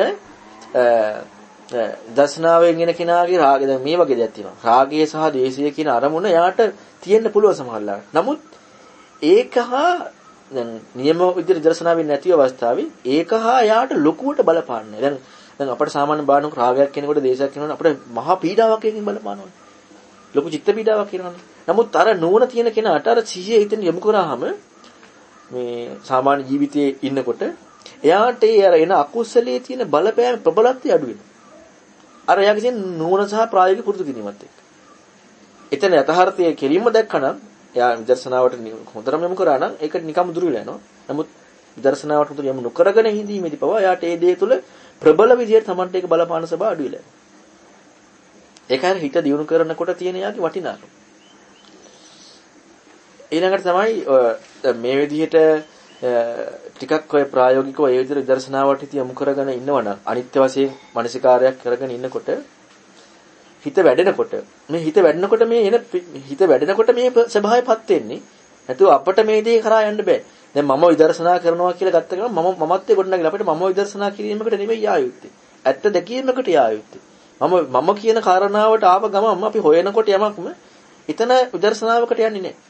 දර්ශනාවෙන් එන කෙනාගේ රාගය දැන් මේ වගේ දෙයක් තියෙනවා. රාගය සහ දේශය කියන අරමුණ එයාට තියෙන්න පුළුවන් සමහරවල්. නමුත් ඒක හා දැන් නියම විදිහට දර්ශනාවෙන් නැති අවස්ථාවේ ඒක හා එයාට ලොකුවට බලපාන්නේ. දැන් දැන් අපිට සාමාන්‍ය බාහනක රාගයක් කෙනෙකුට දේශයක් කෙනෙකුට අපිට මහා පීඩාවක් එකකින් බලපානවනේ. ලොකු චිත්ත පීඩාවක් කියනවනේ. නමුත් අර නුවණ තියෙන කෙනාට අර සිහිය හිතෙන් යොමු කරාම මේ සාමාන්‍ය ජීවිතයේ ඉන්නකොට එයාට ඒ අර එන අකුසලයේ තියෙන බලපෑම ප්‍රබලත්වය අඩු වෙනවා. අර එයාගේ තියෙන නුවණ සහ ප්‍රායෝගික පුරුදු කිරීමත් එක්ක. එතන යථාර්ථයේ කෙලින්ම දැක්කනම් එයා විදර්ශනාවට හොඳටම යොමු කරා නම් ඒක නිකම්ම දුර වෙලා යනවා. නමුත් විදර්ශනාවට හොඳට යොමු නොකරගෙන හිඳීමේදී පවා එයාට ඒ දේ තුළ ප්‍රබල විදියට Tamanට ඒක බලපාන ස්වභාව අඩු වෙලා යනවා. ඒකයි හිත දියුණු කරනකොට තියෙන යාගේ වටිනාකම. ඊළඟට තමයි මේ විදිහට ටිකක් ඔය ප්‍රායෝගිකව ඒ විදිහට විදර්ශනාවට හිත යොමු කරගෙන ඉන්නවනම් අනිත්‍ය වශයෙන් මානසිකාරයක් කරගෙන ඉන්නකොට හිත වැඩෙනකොට මේ හිත වැඩෙනකොට මේ එන හිත වැඩෙනකොට මේ ස්වභාවයපත් වෙන්නේ නැතුව අපිට මේ දේ කරා යන්න බෑ. දැන් මම විදර්ශනා කරනවා කියලා ගත්ත ගමන් මම මමත්වේ ගොඩනගලා අපිට මම විදර්ශනා කිරීමකට නෙමෙයි ආයුත්තේ. ඇත්ත දැකීමකට ආයුත්තේ. මම මම කියන කාරණාවට ආව ගමන් අපි හොයනකොට යමක්ම එතන විදර්ශනාවකට යන්නේ නැහැ.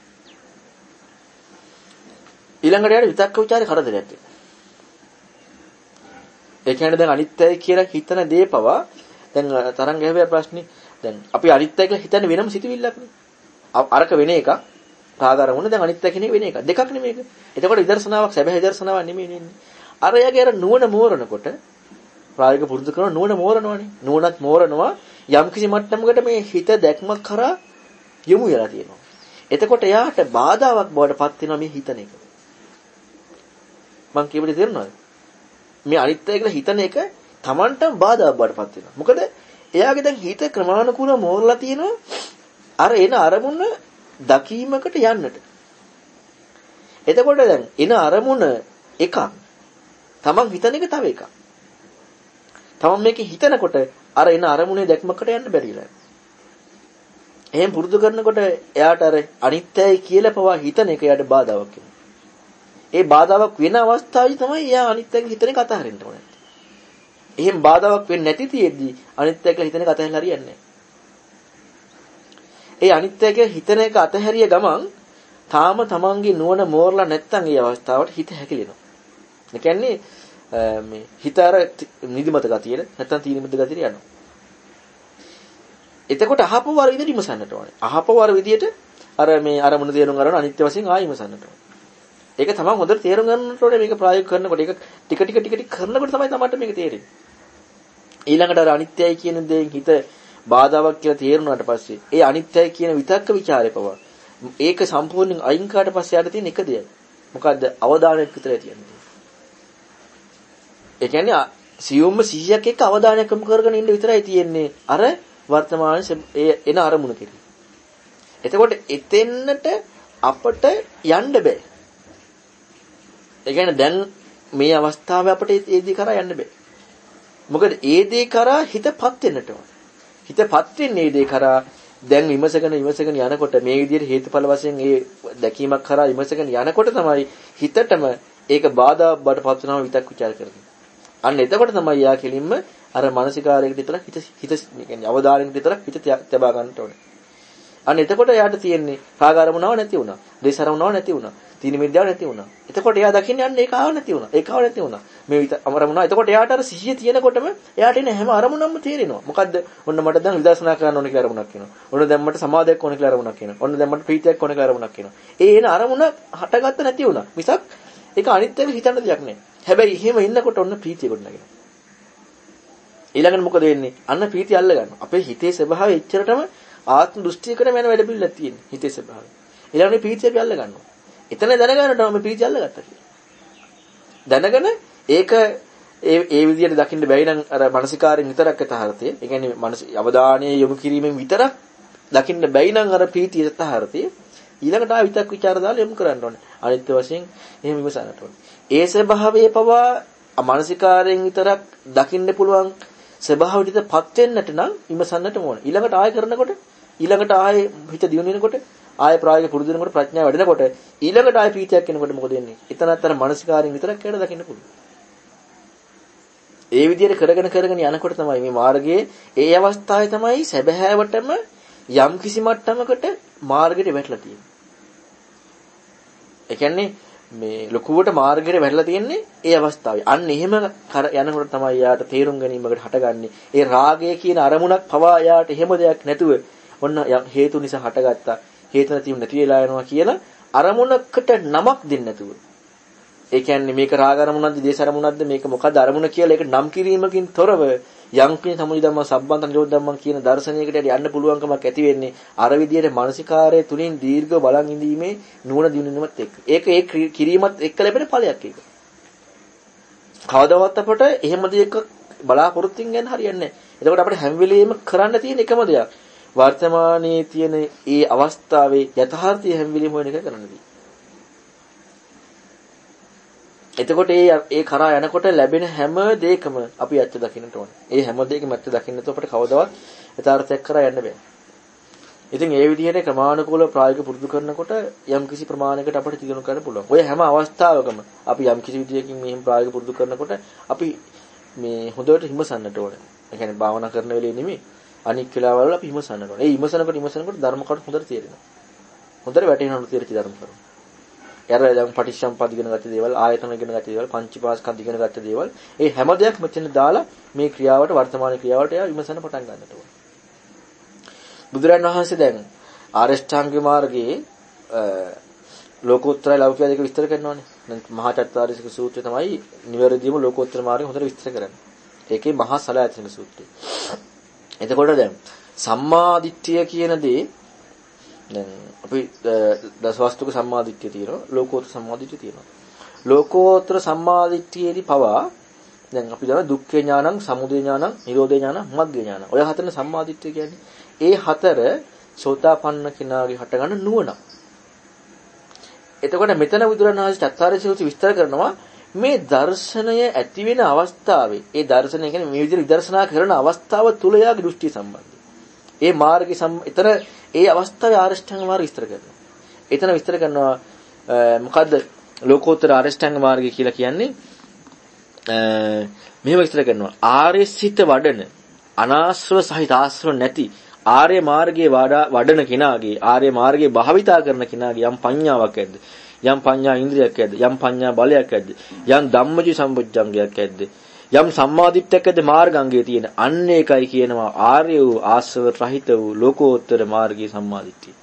ඊළඟට යාර විතක්ක ਵਿਚාරේ කරදරයක් වෙනවා. ඒ කියන්නේ දැන් අනිත්‍යයි කියලා හිතන දේ පවා දැන් තරංග හැබැයි ප්‍රශ්නේ දැන් අපි අනිත්‍යයි කියලා හිතන්නේ වෙනම සිතුවිල්ලක් නේ. අරක වෙන එකක් රාගාරමුණ දැන් අනිත්‍ය කියන එක වෙන එකක්. දෙකක් නෙමේක. එතකොට විදර්ශනාවක් සැබෑ විදර්ශනාවක් නෙමෙයි නෙන්නේ. අර යගේ අර නුවණ මෝරනකොට ප්‍රායෝගික පුරුදු කරන නුවණ මෝරනවනේ. නුවණත් මෝරනවා යම් කිසි මට්ටමකට මේ හිත දැක්මක් කරා යොමු වෙලා තියෙනවා. එතකොට එයාට බාධාවක් බවට පත් වෙනවා මේ හිතන එක. මං කියපිට තේරුණාද? මේ අනිත්‍ය කියලා හිතන එක Tamanටම බාධාවක් බවට පත් වෙනවා. මොකද එයාගේ දැන් හිත ක්‍රමානුකූලව මෝරලා තියෙනවා අර එන අරමුණ දකීමකට යන්නට. එතකොට දැන් එන අරමුණ එකක්. Taman හිතන එක තව එකක්. Taman මේකේ හිතනකොට අර එන අරමුණේ දැක්මකට යන්න බැරිලා. එහෙන් පුරුදු කරනකොට එයාට අර අනිත්‍යයි කියලා පවා හිතන එක එයාට බාධාවක් වෙනවා. ඒ බාධාවක් වෙන අවස්ථාවේ තමයි එයා අනිත්‍යයෙන් හිතන එක අතහරින්න ඕනේ. එහෙන් බාධාවක් වෙන්නේ නැති තියේදී අනිත්‍ය කියලා හිතන එක අතහැරලා හරියන්නේ නැහැ. ඒ අනිත්‍ය කියලා හිතන එක අතහැරිය ගමන් තාම තමන්ගේ නුවණ මෝරලා නැත්තම් ඒ අවස්ථාවට හිත හැකිලෙනවා. ඒ කියන්නේ මේ හිත අර නිදිමත ගතියට නැත්තම් තීනිමත ගතියට යනවා. එතකොට අහපව වර විදිහට ඉමසන්නට ඕනේ. අහපව වර විදිහට අර මේ අරමුණ තේරුම් ගන්න අනිත්‍ය වශයෙන් ආයෙ ඉමසන්නට ඕනේ. ඒක තමයි හොඳට තේරුම් ගන්නට ඕනේ මේක ප්‍රායෝගික කරනකොට ඒක ටික ටික ටික ටික කරනකොට තමයි තමයි මේක තේරෙන්නේ. ඊළඟට අර අනිත්‍යයි කියන දේ හිත බාධාවක් කියලා තේරුණාට පස්සේ ඒ අනිත්‍යයි කියන විතක්ක ਵਿਚාරේ පවා ඒක සම්පූර්ණයෙන් අයින් කරාට පස්සේ යාට තියෙන එක දෙයක්. මොකද්ද? අවධානයක් විතරයි තියෙන්නේ. ඒ කියන්නේ සියුම්ම සිහියක් එක්ක අවධානයක් යොමු කරගෙන ඉන්න විතරයි තියෙන්නේ අර වර්තමානයේ එන අරමුණ කෙරේ. එතකොට එතෙන්නට අපට යන්න බෑ. ඒ කියන්නේ දැන් මේ අවස්ථාවේ අපට ඒ දේ කරා යන්න බෑ. මොකද ඒ දේ කරා හිතපත් වෙන්නට ඕන. හිතපත් වෙන්නේ ඒ දේ කරා දැන් විමසගෙන විමසගෙන යනකොට මේ විදිහට හේතුඵල වශයෙන් ඒ දැකීමක් කරා විමසගෙන යනකොට තමයි හිතටම ඒක බාධා බඩපත් වෙනවා විතක් ਵਿਚාර කරගෙන. අන්න එතකොට තමයි යා කෙලින්ම අර මානසිකාරයකට විතරක් හිත හිත කියන්නේ අවධානයකට විතරක් හිත තබා ගන්නට ඕනේ. අන්න එතකොට යාට තියෙන්නේ රාග අරමුණව නැති වුණා. දේශ අරමුණව නැති වුණා. තීන මිද්‍යාව නැති වුණා. එතකොට එයා දකින්නේ අන්න ඒක ආව නැති වුණා. ඒක ආව නැති වුණා. මේ අරමුණව. එතකොට එයාට අර සිහිය තියෙනකොටම එයාට එන හැම අරමුණක්ම තේරෙනවා. මොකද්ද? ඔන්න මට දැන් විදර්ශනා කරන්න ඕන කියලා අරමුණක් එනවා. ඔන්න දැන් මට සමාධියක් ඕන කියලා අරමුණක් එනවා. ඔන්න දැන් මට ප්‍රීතියක් ඕන කියලා අරමුණක් එනවා. ඒ එන අරමුණ හටගත්ත නැති වුණා. මිසක් ඒක අනිත්‍යව හිතන්න දෙයක් නෑ. හැබැයි එහෙම ඉන්නකොට ඔන්න ප්‍රීතිය කොට නැගෙනවා. ඊළඟට මොකද වෙන්නේ? අන්න ප්‍රීතිය අල්ල ගන්නවා. අපේ හිතේ ස්වභාවය එච්චරටම ආත්ම දෘෂ්ටියකටම යන වැඩ පිළිලක් තියෙන්නේ. හිතේ ස්වභාවය. ඊළඟට ප්‍රීතිය අපි අල්ල ගන්නවා. එතන දැනගන්නට මේ ප්‍රීතිය අල්ලගත්තා කියලා. දැනගෙන ඒක ඒ ඒ විදිහට දකින්න බැයි නම් අර මානසිකාරයෙන් විතරක් යථාර්ථය. ඒ කියන්නේ මනස අවධානයේ යොමු කිරීමෙන් විතරක් දකින්න බැයි නම් අර ප්‍රීතිය යථාර්ථය. ඊළඟට ආ විතක් ਵਿਚාර දාලා යොමු කරන්න ඕනේ. අනිත්‍ය වශයෙන් එහෙම විමසන්නට ඕනේ. ඒ ස්වභාවයේ පවා මානසිකාරයෙන් විතරක් දකින්න පුළුවන් ස්වභාවයටපත් වෙන්නට නම් විමසන්නට ඕනේ. ඊළඟට ආය කරනකොට ඊළඟට ආයේ හිත දියුණු වෙනකොට ආය ප්‍රායෝගික පුරුදු වෙනකොට ප්‍රඥාව වැඩෙනකොට ඊළඟට ආය ප්‍රීතියක් එනකොට මොකද වෙන්නේ? එතනත් අර මානසිකාරයෙන් විතරක් කියලා දකින්න පුළුවන්. ඒ විදිහට කරගෙන කරගෙන යනකොට තමයි මේ මාර්ගයේ ඒ අවස්ථාවේ තමයි සැබෑවටම යම් කිසි මට්ටමකට මාර්ගයට වැටලා තියෙන්නේ. ඒ කියන්නේ මේ ලකුවට මාර්ගයට වැටලා තියෙන්නේ ඒ අවස්ථාවේ. අන්න එහෙම යනකොට තමයි යාට තේරුම් ගැනීමකට හටගන්නේ. ඒ රාගය කියන අරමුණක් පවා යාට එහෙම දෙයක් නැතුව ඔන්න හේතු නිසා හටගත්තා. හේතු නැතිව නැති වෙලා යනවා කියලා අරමුණකට නමක් දෙන්නේ නැතුව. ඒ කියන්නේ මේක රාග අරමුණක්ද දේශ අරමුණක්ද මේක මොකද්ද අරමුණ කියලා ඒක නම් කිරීමකින් තොරව යම් කිසි සමුදය ධම්ම සම්බන්ධ නිරෝධ ධම්ම කියන දර්ශනයකට යන්න පුළුවන්කමක් ඇති වෙන්නේ අර විදියට මානසිකාරයේ තුලින් දීර්ඝ බලන් ඉඳීමේ නුවණ දිනුනමත් එක්ක. ඒක ඒ කිරීමත් එක්ක ලැබෙන ඵලයක් ඒක. කවදාවත් අපට එහෙම දෙයක බලාපොරොත්තුෙන් යන්න හරියන්නේ නැහැ. එතකොට අපිට හැම වෙලෙම කරන්න තියෙන එකම දෙයක් වර්තමානයේ තියෙන ඒ අවස්ථාවේ යථාර්ථය හැම වෙලෙම වෙන එක කරන්න තියෙනවා. එතකොට ඒ ඒ කරා යනකොට ලැබෙන හැම දෙයකම අපි ඇත්ත දකින්නට ඕනේ. ඒ හැම දෙයකම ඇත්ත දකින්න නැතුව අපිට කවදාවත් යථාර්ථයක් කරා යන්න බෑ. ඉතින් ඒ විදිහට ක්‍රමානුකූලව ප්‍රායෝගික පුරුදු කරනකොට යම් කිසි ප්‍රමාණයකට අපිට දිනු කරන්න පුළුවන්. ඔය හැම අවස්ථාවකම අපි යම් කිසි විදියකින් මෙහෙම ප්‍රායෝගික පුරුදු කරනකොට අපි මේ හොඳට හිමසන්නට ඕනේ. ඒ කියන්නේ භාවනා කරන වෙලේ නෙමෙයි අනික් වෙලාවවල අපි හිමසන්නට ඕනේ. ඒ හිමසනකොට හිමසනකොට ධර්ම කොට හොඳට තේරෙනවා. හොඳට වැටෙනවා තේරිච්ච ධර්ම කරුණු. යර දැන් පටිච්චසමුප්පාද ඉගෙන ගත්ත දේවල් ආයතන ඉගෙන ගත්ත දේවල් පංචීපාස්කන්ධ ඉගෙන ගත්ත දේවල් ඒ හැම දෙයක් මෙතන දාලා මේ ක්‍රියාවට වර්තමාන ක්‍රියාවට එයා විමසන්න පටන් ගන්නට ඕනේ. බුදුරන් වහන්සේ දැන් ආරෂ්ඨාංග මාර්ගයේ ලෝකෝත්තර ලෞකික දෙක විස්තර කරනවානේ. දැන් මහා චත්තාරීසක සූත්‍රය තමයි නිවැරදිවම ලෝකෝත්තර මාර්ගය හොඳට විස්තර කරන්නේ. ඒකේ මහා සලායතන සූත්‍රය. එතකොට දැන් සම්මා දිට්ඨිය කියන දේ දැන් අපි දසවස්තුක සම්මාදිට්ඨිය තියෙනවා ලෝකෝත්තර සම්මාදිට්ඨිය තියෙනවා ලෝකෝත්තර සම්මාදිට්ඨියේදී පවා දැන් අපි දන්නවා දුක්ඛ ඥානං සමුදය ඥානං නිරෝධ ඥානං මග්ග ඥානං ඔය හතරන සම්මාදිට්ඨිය කියන්නේ ඒ හතර සෝතාපන්න කෙනාගේ හටගන්න නුවණ. එතකොට මෙතන බුදුරණවහන්සේ චත්තාරීසක විස්තර කරනවා මේ දර්ශනය ඇති වෙන අවස්ථාවේ ඒ දර්ශනය කියන්නේ මේ විදිහට විදර්ශනා කරන අවස්ථාව තුල යාගේ දෘෂ්ටි සම්බන්ධයි. ඒ මාර්ගය එතන ඒ අවස්ථාවේ ආරෂ්ඨාංග මාර්ගය විස්තර කරනවා. එතන විස්තර කරනවා මොකද්ද ලෝකෝත්තර ආරෂ්ඨාංග මාර්ගය කියලා කියන්නේ මෙහෙම විස්තර කරනවා. ආර්ය සිත වඩන අනාශ්‍රව සහිත ආශ්‍රව නැති ආර්ය මාර්ගයේ වඩන කෙනාගේ ආර්ය මාර්ගයේ භාවිතා කරන කෙනාගේ යම් පඤ්ඤාවක් ඇද්ද යම් පඤ්ඤා ඉන්ද්‍රියක් ඇද්ද යම් පඤ්ඤා බලයක් ඇද්ද යම් ධම්මජි සම්බුද්ධංගයක් ඇද්ද යම් සම්මාදිට්ඨියක් ඇද්ද මාර්ගාංගයේ තියෙන අන්න ඒකයි කියනවා ආර්ය වූ ආශ්‍රව රහිත වූ ලෝකෝත්තර මාර්ගයේ සම්මාදිට්ඨිය.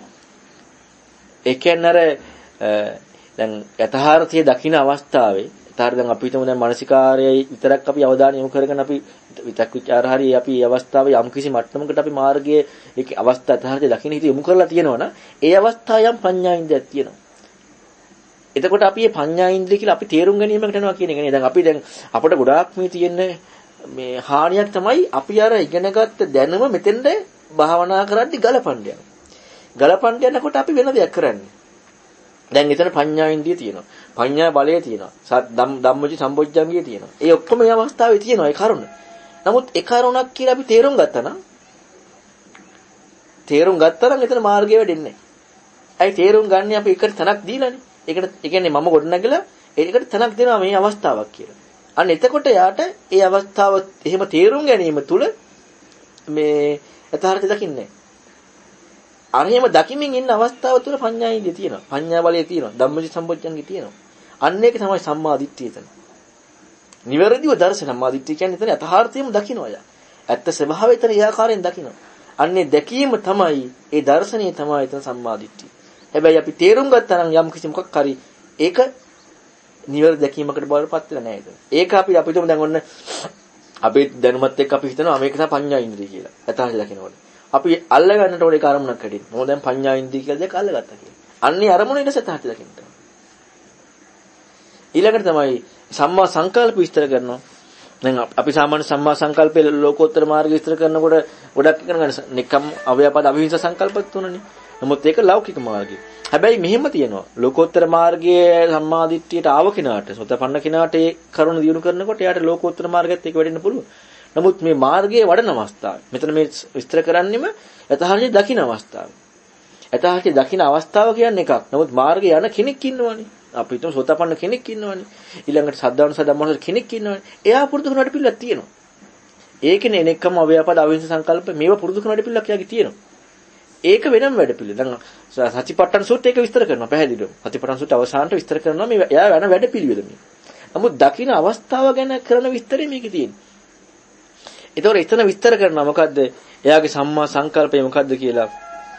ඒ කියන්නේ දැන් යථාර්ථයේ දකින්න අවස්ථාවේ ඊට දැන් අපි හිතමු දැන් මානසිකාරයයි විතරක් අපි අවධානය යොමු කරගෙන අපි විතක් විචාර හරි අපි අවස්ථාවේ යම් කිසි මට්ටමකට අපි මාර්ගයේ ඒක අවස්ථා තහරදී දකින්න හිත යොමු කරලා තියෙනවනම් ඒ අවස්ථාව යම් පඤ්ඤා ඉන්ද්‍රියක් තියෙනවා. එතකොට අපි මේ පඤ්ඤා ඉන්ද්‍රිය කියලා අපි තේරුම් ගැනීමකට යනවා කියන එක නේ. දැන් අපි දැන් අපිට ගොඩාක් මේ තියෙන මේ හානියක් තමයි අපි අර ඉගෙනගත්ත දැනුම මෙතෙන්ද භාවනා කරද්දි ගලපන්න යනවා. ගලපන්න යනකොට අපි වෙන දෙයක් කරන්නේ. දැන් එතන පඤ්ඤා ඉන්ද්‍රිය තියෙනවා. පඤ්ඤා බලය තියෙනවා. ධම්මජි සම්බොජ්ජංගිය තියෙනවා. ඒ ඔක්කොම මේ අවස්ථාවේ තියෙනවා ඒ කරුණ. නමුත් ඒ කරුණක් කියලා අපි තේරුම් ගත්තා නම් තේරුම් ගත්තා නම් එතන මාර්ගය වැඩෙන්නේ නැහැ. ඇයි තේරුම් ගන්න අපි එකට තනක් දීලානේ. ඒකට ඒ කියන්නේ මම ගොඩනගලා ඒකට තනක් දෙනවා මේ අවස්ථාවක් කියලා. අන්න එතකොට යාට ඒ අවස්ථාව එහෙම තේරුම් ගැනීම තුල මේ යථාර්ථය දකින්නේ. අර එහෙම දකිමින් ඉන්න අවස්ථාව තුල පඤ්ඤා ඉන්ද්‍රිය තියෙනවා. පඤ්ඤා බලය තියෙනවා. ධම්මජි සම්බොජ්ජංගි තියෙනවා. අන්න ඒක තමයි සම්මා දිට්ඨිය එතන. නිවැරදිව දර්ශන සම්මා දිට්ඨිය කියන්නේ එතන යථාර්ථයම දකින්නවා යා. ඇත්ත ස්වභාවය එතන ඒ ආකාරයෙන් දකින්නවා. අන්නේ දැකීම තමයි ඒ දර්ශනීය තමයි එතන සම්මා දිට්ඨිය. හැබැයි අපි තේරුම් ගත්තා නම් යම් කිසි මොකක් හරි ඒක නිවැරදි දැකීමකට බවටපත් වෙලා නැහැ ඒක. ඒක අපි අපිටම දැන් ඔන්න අපේ දැනුමත් එක්ක අපි හිතනවා මේක තමයි පඤ්ඤා ඉන්ද්‍රිය කියලා. යථාර්ථය දකිනකොට. අපි අල්ල ගන්නට ඕනේ කාරණයක් හැටින්. මොකද දැන් පඤ්ඤා ඉන්ද්‍රිය කියලා දෙක අල්ලගත්තා කියලා. අන්නේ අරමුණ ඉඳ සත්‍යහත දකින්න. ඊළඟට තමයි සම්මා සංකල්ප විස්තර කරනවා. දැන් අපි සාමාන්‍ය සම්මා සංකල්පයේ ලෝකෝත්තර මාර්ගය විස්තර කරනකොට ගොඩක් ඉගෙන ගන්න නිකම් අව්‍යාපාද අවිහිංස සංකල්පත් තුනනේ. නමුත් ඒක ලෞකික මාර්ගය. හැබැයි මෙහෙම තියෙනවා. ලෝකෝත්තර මාර්ගයේ සම්මාදිට්ඨියට ආව කෙනාට, සෝතපන්න කෙනාට ඒ කරුණ දියුණු කරනකොට එයාට ලෝකෝත්තර මාර්ගයත් ඒක වැඩෙන්න පුළුවන්. නමුත් මේ මාර්ගයේ වඩන අවස්ථාව. මෙතන මේ විස්තර කරන්නේම යථාර්ථය දකින්න අවස්ථාව. යථාර්ථය දකින්න අවස්ථාව කියන්නේ එකක්. නමුත් මාර්ගය යන කෙනෙක් ඉන්නවනේ. අපි හිතමු සෝතපන්න කෙනෙක් ඉන්නවනේ. ඊළඟට සද්ධානුස ධම්මනුස කෙනෙක් ඉන්නවනේ. එයා පුරුදු කරනට පිළිලක් තියෙනවා. ඒකනේ එනෙක්කම අව්‍යාපාද අවිහිංස සංකල්ප මේවා පුරුදු කරනට පිළිලක් යාගේ තියෙනවා. ඒක වෙනම වැඩ පිළිවෙල. දැන් සතිපට්ඨාන සූත්‍රය ඒක විස්තර කරනවා පැහැදිලිව. සතිපට්ඨාන සූත්‍රය අවසානට විස්තර කරනවා මේ එයා වෙන වැඩ පිළිවෙල මේ. නමුත් දකින්න අවස්ථාව ගැන කරන විස්තරය මේකේ තියෙනවා. ඒතකොට එතන විස්තර කරනවා මොකද්ද? එයාගේ සම්මා සංකල්පය මොකද්ද කියලා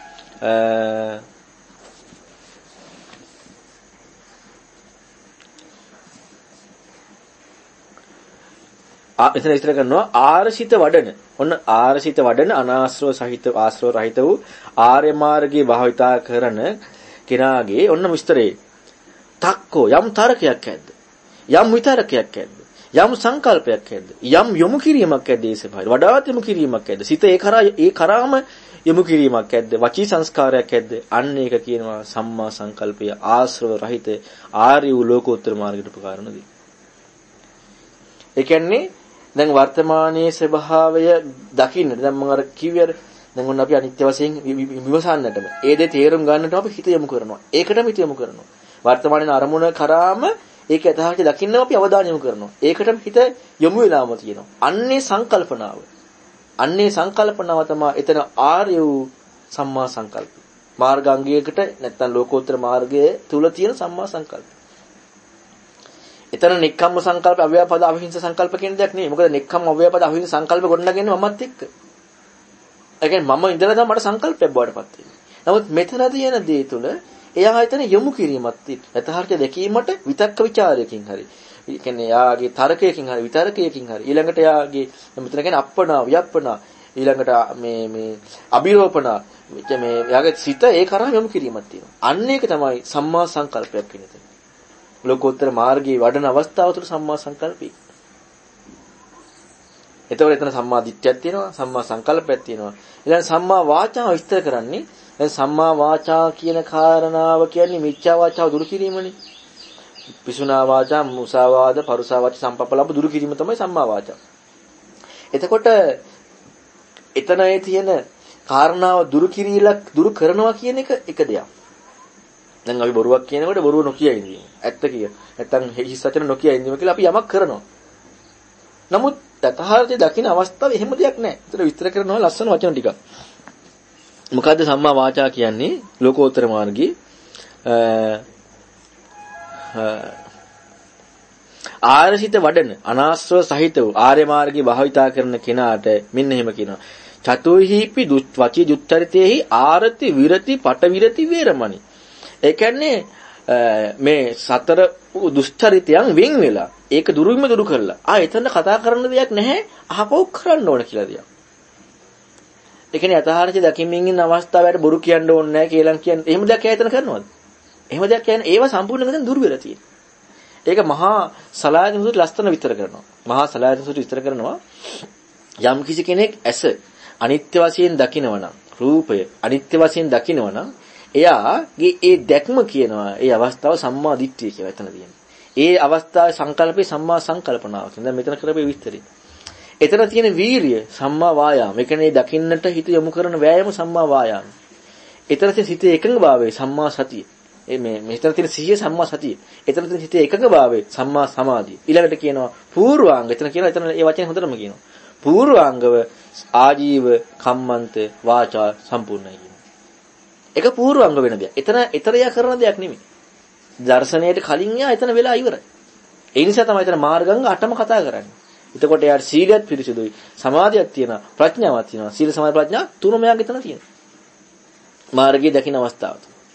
ආ එතන විස්තර කරනවා ආරසිත වඩන. ඔන්න ආරසිත වඩන අනාශ්‍රව සහිත ආශ්‍රව රහිත වූ ආර්ය මාර්ගයේ භාවිතා කරන කෙනාගේ ඔන්න විස්තරේ. තක්කෝ යම් තරකයක් ඇද්ද? යම් විතරකයක් ඇද්ද? යම් සංකල්පයක් ඇද්ද? යම් යොමු කිරීමක් ඇද්ද? ඒසපයි. වඩාත් යොමු කිරීමක් ඇද්ද? සිත ඒ කරා ඒ කරාම යොමු කිරීමක් ඇද්ද? වචී සංස්කාරයක් ඇද්ද? අන්න ඒක කියනවා සම්මා සංකල්පය ආශ්‍රව රහිත ආර්ය වූ ලෝකෝත්තර මාර්ගයට උපකාරණදී. ඒ කියන්නේ දැන් වර්තමානයේ ස්වභාවය දකින්න දැන් මම අර කිව්වේ දැන් ඔන්න අපි අනිත්‍ය වශයෙන් විමසන්නටම ඒ දේ තේරුම් ගන්නට අපි හිත යොමු කරනවා. ඒකටම හිත යොමු කරනවා. වර්තමානයේ අරමුණ කරාම ඒක යථාර්ථය දකින්නම අපි අවධානය යොමු කරනවා. ඒකටම හිත යොමු වෙලාම තියෙනවා. අන්නේ සංකල්පනාව. අන්නේ සංකල්පනාව තමයි එතන ආර්ය වූ සම්මා සංකල්ප. මාර්ගාංගයකට නැත්නම් ලෝකෝත්තර මාර්ගයේ තුල තියෙන සම්මා සංකල්ප. එතන නික්කම්ම සංකල්ප අව්‍යාපාද අවිහිංස සංකල්ප කියන දෙයක් නෙවෙයි. මොකද නික්කම්ම අව්‍යාපාද අවිහිංස සංකල්ප ගොඩනගන්නේ මමත් එක්ක. ඒ කියන්නේ මම ඉඳලා තමයි මට සංකල්පයක් බවට පත් වෙන්නේ. නමුත් මෙතන තියෙන දේ තුල එයා හිතන යොමු කිරීමත් යථාර්ථය දැකීමට විතක්ක ਵਿਚාරයකින් හරි. ඒ කියන්නේ එයාගේ තර්කයකින් හරි විතර්කයකින් හරි. ඊළඟට එයාගේ මෙතන කියන්නේ අප්පනා වියප්පනා ඊළඟට මේ මේ අභිරෝපණා මේ එයාගේ සිත ඒ කරා යොමු කිරීමක් තියෙනවා. අන්න ඒක තමයි සම්මා සංකල්පයක් කියන්නේ. ලෝකෝත්තර මාර්ගයේ වඩන අවස්ථාව තුළ සම්මා සංකල්පයි. එතකොට එතන සම්මා දිට්ඨියක් තියෙනවා, සම්මා සංකල්පයක් තියෙනවා. ඊළඟ සම්මා වාචාව විස්තර කරන්නේ දැන් සම්මා වාචා කියන කාරණාව කියන්නේ මිච්ඡා වාචාව දුරු කිරීමනේ. පිසුනා වාචා, මුසාවාද, පරුසා වාචා, සම්පප්පලාප දුරු කිරීම තමයි සම්මා වාචා. එතකොට එතන ඒ තියෙන කාරණාව දුරු කිරීලක් දුරු කරනවා කියන එක එක දෙයක්. දැන් අපි බොරුවක් කියනකොට බොරුව නොකිය ඉඳීම. ඇත්ත කිය. නැත්තම් හිස් වචන නොකිය ඉඳීම කියලා අපි යමක් කරනවා. නමුත් යථාර්ථය දකින්න අවස්ථාවේ එහෙම දෙයක් නැහැ. ඒතර විස්තර කරනවා ලස්සන වචන ටිකක්. මොකද්ද සම්මා වාචා කියන්නේ? ලෝකෝත්තර මාර්ගයේ ආරසිත වඩන අනාශ්‍රව සහිත වූ ආර්ය මාර්ගයේ භාවිතා කරන කෙනාට මෙන්න එහෙම කියනවා. චතුහිපි දුත් වචී දුත්තරිතේහි ආරති විරති පට විරති වේරමණි. ඒ කියන්නේ මේ සතර දුෂ්චරිතයන් වෙන් වෙලා ඒක දුරුවිම දුරු කරලා ආ එතන කතා කරන්න දෙයක් නැහැ අහකෝ කරන්න ඕන කියලා දෙයක්. ඒ කියන්නේ යථාර්ථය දකින්මින් ඉන්න අවස්ථාවට බොරු කියන්න ඕනේ නැහැ කියලා කියන්නේ. එහෙම දෙයක් ඇයතන කරනවද? එහෙම දෙයක් කියන්නේ ඒවා සම්පූර්ණයෙන් මෙතන දුරු වෙලා තියෙනවා. ඒක මහා සලායතන සූත්‍රය ලස්සන විස්තර කරනවා. මහා සලායතන සූත්‍රය විස්තර කරනවා යම් කිසි කෙනෙක් ඇස අනිත්‍ය වශයෙන් දකිනවනම් රූපය අනිත්‍ය වශයෙන් දකිනවනම් එයාගේ ඒ දැක්ම කියනවා ඒ අවස්ථාව සම්මා දිට්ඨිය කියලා එතන තියෙනවා. ඒ අවස්ථාවේ සංකල්පේ සම්මා සංකල්පනාව. දැන් මෙතන කරපේ විස්තරي. එතන තියෙන වීරිය සම්මා වායාම. ඒ කියන්නේ දකින්නට හිත යොමු කරන වෑයම සම්මා වායාම. එතන තියෙන හිතේ එකඟභාවය සම්මා සතිය. මේ මෙතන තියෙන සිහිය සම්මා සතිය. එතන තියෙන හිතේ එකඟභාවය සම්මා සමාධිය. ඊළඟට කියනවා පූර්වාංග. එතන කියනවා එතන ඒ වචනේ හොඳටම කියනවා. පූර්වාංගව ආජීව කම්මන්ත වාචා සම්පූර්ණයි. ඒක පූර්වාංග වෙන දෙයක්. එතන ඊතරයා කරන දෙයක් නෙමෙයි. දර්ශනයට කලින් යා එතන වෙලා ඉවරයි. ඒ නිසා තමයි එතන මාර්ගංග අටම කතා කරන්නේ. එතකොට යාට සීලයත් පිරිසිදුයි, සමාධියක් තියෙනවා, ප්‍රඥාවක් තියෙනවා. සීල සමාධි ප්‍රඥා තුනම යාගේ එතන තියෙනවා. මාර්ගයේ දකින්න අවස්ථාව.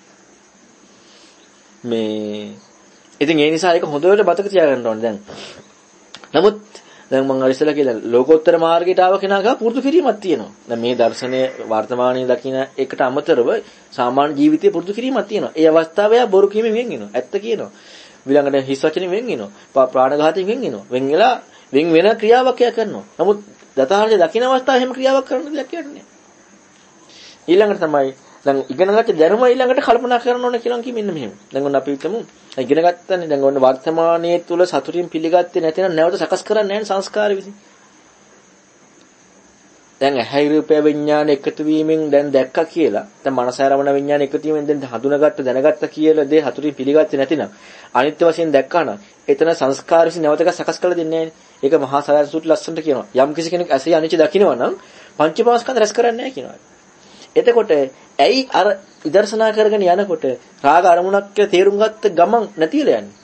මේ ඉතින් ඒ නිසා ඒක හොඳට බතක තියාගන්න ඕනේ දැන්. නමුත් දැන් මම අර ඉස්සෙල්ලා කියලා ලෝකෝත්තර මාර්ගයට ආව කෙනා ගා පුරුදු කිරීමක් තියෙනවා. දැන් මේ දර්ශනයේ වර්තමානයේ දකින්න එකට අමතරව සාමාන්‍ය ජීවිතයේ පුරුදු කිරීමක් තියෙනවා. ඒ අවස්ථාවේ යා බොරු කීමෙන් වෙන් වෙනවා. ඇත්ත කියනවා. ඊළඟට හිස් වචනෙන් වෙන් වෙනවා. ප්‍රාණඝාතයෙන් වෙන් වෙනවා. වෙන් වෙලා වෙන් වෙන ක්‍රියාවක් යා කරනවා. නමුත් දතාහාරයේ දකින්න අවස්ථාවේ හැම ක්‍රියාවක් කරන්න දෙයක් කියන්නේ. ඊළඟට තමයි දැන් ඉගෙනගත්ත දැනුම ඊළඟට කල්පනා කරන්න ඕනේ කියලා කිව්වෙ මෙන්න මෙහෙම. දැන් ඔන්න අපි හිතමු ඉගෙන ගත්තනේ දැන් ඔන්න වර්තමානයේ තුල සතුටින් පිළිගත්තේ නැතිනම් නැවත සකස් කරන්නේ නැහැ සංස්කාර විසින්. දැන් ඇහැයි රූපය විඥාන එකතු වීමෙන් දැන් දැක්කා කියලා. දැන් මනසාරවණ විඥාන එකතු වීමෙන් දැන් හඳුනාගත්ත දැනගත්ත කියලා දේ සතුටින් පිළිගත්තේ නැතිනම් අනිත්‍ය වශයෙන් දැක්කා නම් එතන සංස්කාර විසින් නැවතක සකස් කරලා දෙන්නේ නැහැ නේ. ඒක මහා සාරාංශ සූත්‍ර ලස්සනට කියනවා. යම් කිසි කෙනෙක් ඇසේ අනිත්‍ය දකිනවා නම් පංචපාස්කන්ධ රැස් කරන්නේ නැහැ කියනවා. එතකොට ඇයි අර විදර්ශනා කරගෙන යනකොට රාග අරමුණක් කියලා තේරුම් ගත්ත ගමන් නැතිලා යන්නේ?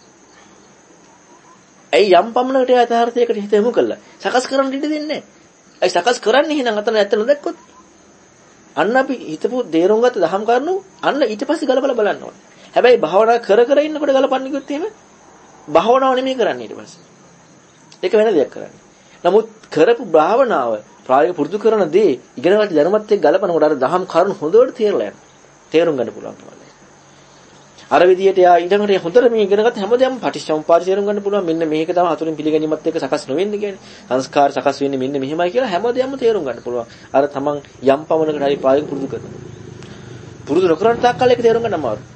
ඇයි යම් පමණකට යථාර්ථයකට හිත යොමු කළා? සකස් කරන්න ඉඩ දෙන්නේ නැහැ. ඇයි සකස් කරන්නේ එහෙනම් අතන ඇත්ත නොදැක්කොත්? අන්න අපි හිතපු තේරුම් ගත්ත දහම් කරුණු අන්න ඊට පස්සේ ගලපලා බලන්න ඕනේ. හැබැයි භාවනා කර කර ඉන්නකොට ගලපන්නේ කිව්වොත් එහෙම භාවනාව නෙමෙයි කරන්නේ ඊට පස්සේ. ඒක වෙන දෙයක් කරන්නේ. නමුත් කරපු භාවනාව ප්‍රායෝගික පුරුදු කරන දේ ඉගෙනගත්ත දැනුමත් එක්ක ගලපනකොට අර දහම් කරුණු හොඳට තේරලා යනවා. තේරුම් ගන්න පුළුවන් තමයි. අර විදියට යා ඊළඟට හොඳට මේ ඉගෙනගත්ත හැමදේම පටිච්චසමුප්පාද තේරුම් ගන්න පුළුවන්. මෙන්න මේක තමයි හතුරින් පිළිගැනීමත් එක්ක සකස් නොවෙන්නේ කියන්නේ. සංස්කාර සකස් වෙන්නේ මෙන්න මෙහෙමයි කියලා හැමදේම තේරුම් ගන්න පුළුවන්. අර තමන් යම් පමණකට හරි ප්‍රායෝගික පුරුදු කරනවා. පුරුදු නොකරන තාක් කල් ඒක තේරුම් ගන්න අමාරුයි.